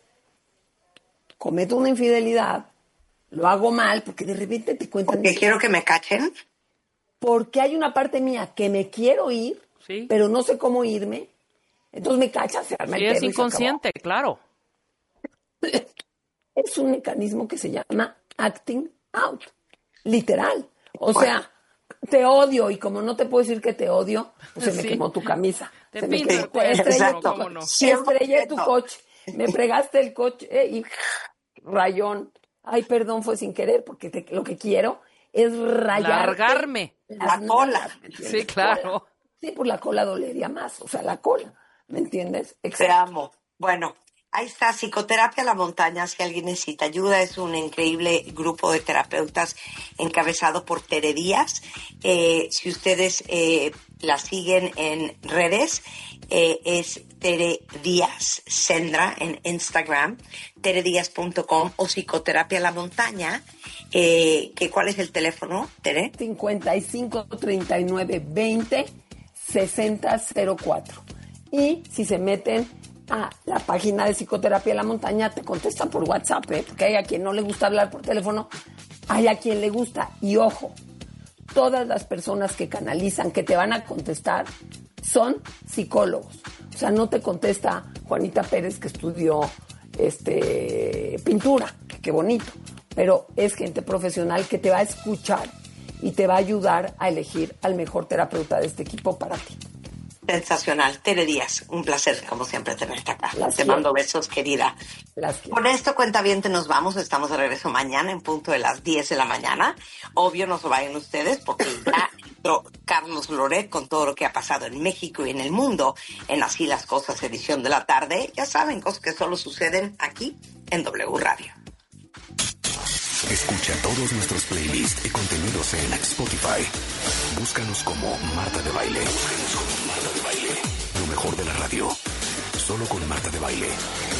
cometo una infidelidad, lo hago mal porque de repente te cuentan... Porque quiero que me cachen. Porque hay una parte mía que me quiero ir, sí, pero no sé cómo irme. Entonces me cachas, se arma el pedo. Sí, es y inconsciente, claro. Es un mecanismo que se llama acting out, literal. O bueno. sea, te odio y como no te puedo decir que te odio, pues se me sí. quemó tu camisa. Te se me quemó, te estrellé, tu, no? no. estrellé tu coche, me fregaste el coche eh, y rayón. Ay, perdón, fue sin querer porque te, lo que quiero es rayar. Largarme. La cola. Sí, claro. Sí, por la cola dolería más, o sea, la cola. ¿Me entiendes? Exacto. Te amo. Bueno, ahí está, Psicoterapia a la Montaña, si alguien necesita ayuda, es un increíble grupo de terapeutas encabezado por Tere Díaz. Eh, si ustedes eh, la siguen en redes, eh, es Tere Díaz Sendra en Instagram, tere díaz punto com o Psicoterapia a la Montaña. Eh, que, ¿cuál es el teléfono, Tere? cincuenta y cinco, treinta y nueve, veinte, sesenta cero cuatro. Y si se meten a la página de Psicoterapia a la Montaña, te contestan por WhatsApp, ¿eh? Porque hay a quien no le gusta hablar por teléfono, hay a quien le gusta. Y ojo, todas las personas que canalizan, que te van a contestar, son psicólogos. O sea, no te contesta Juanita Pérez, que estudió este, pintura, que qué bonito, pero es gente profesional que te va a escuchar y te va a ayudar a elegir al mejor terapeuta de este equipo para ti. Sensacional. Tere Díaz, un placer, como siempre, tenerte acá. Las Te quiero. mando besos, querida. Las quiero. Con esto, cuentaviente, nos vamos. Estamos de regreso mañana en punto de las diez de la mañana. Obvio, no se vayan ustedes porque ya entró Carlos Loret con todo lo que ha pasado en México y en el mundo en Así las Cosas, edición de la tarde. Ya saben, cosas que solo suceden aquí en W Radio. Escucha todos nuestros playlists y contenidos en Spotify. Búscanos como Marta de Baile. Búscanos como Marta de Baile. Lo mejor de la radio. Solo con Marta de Baile.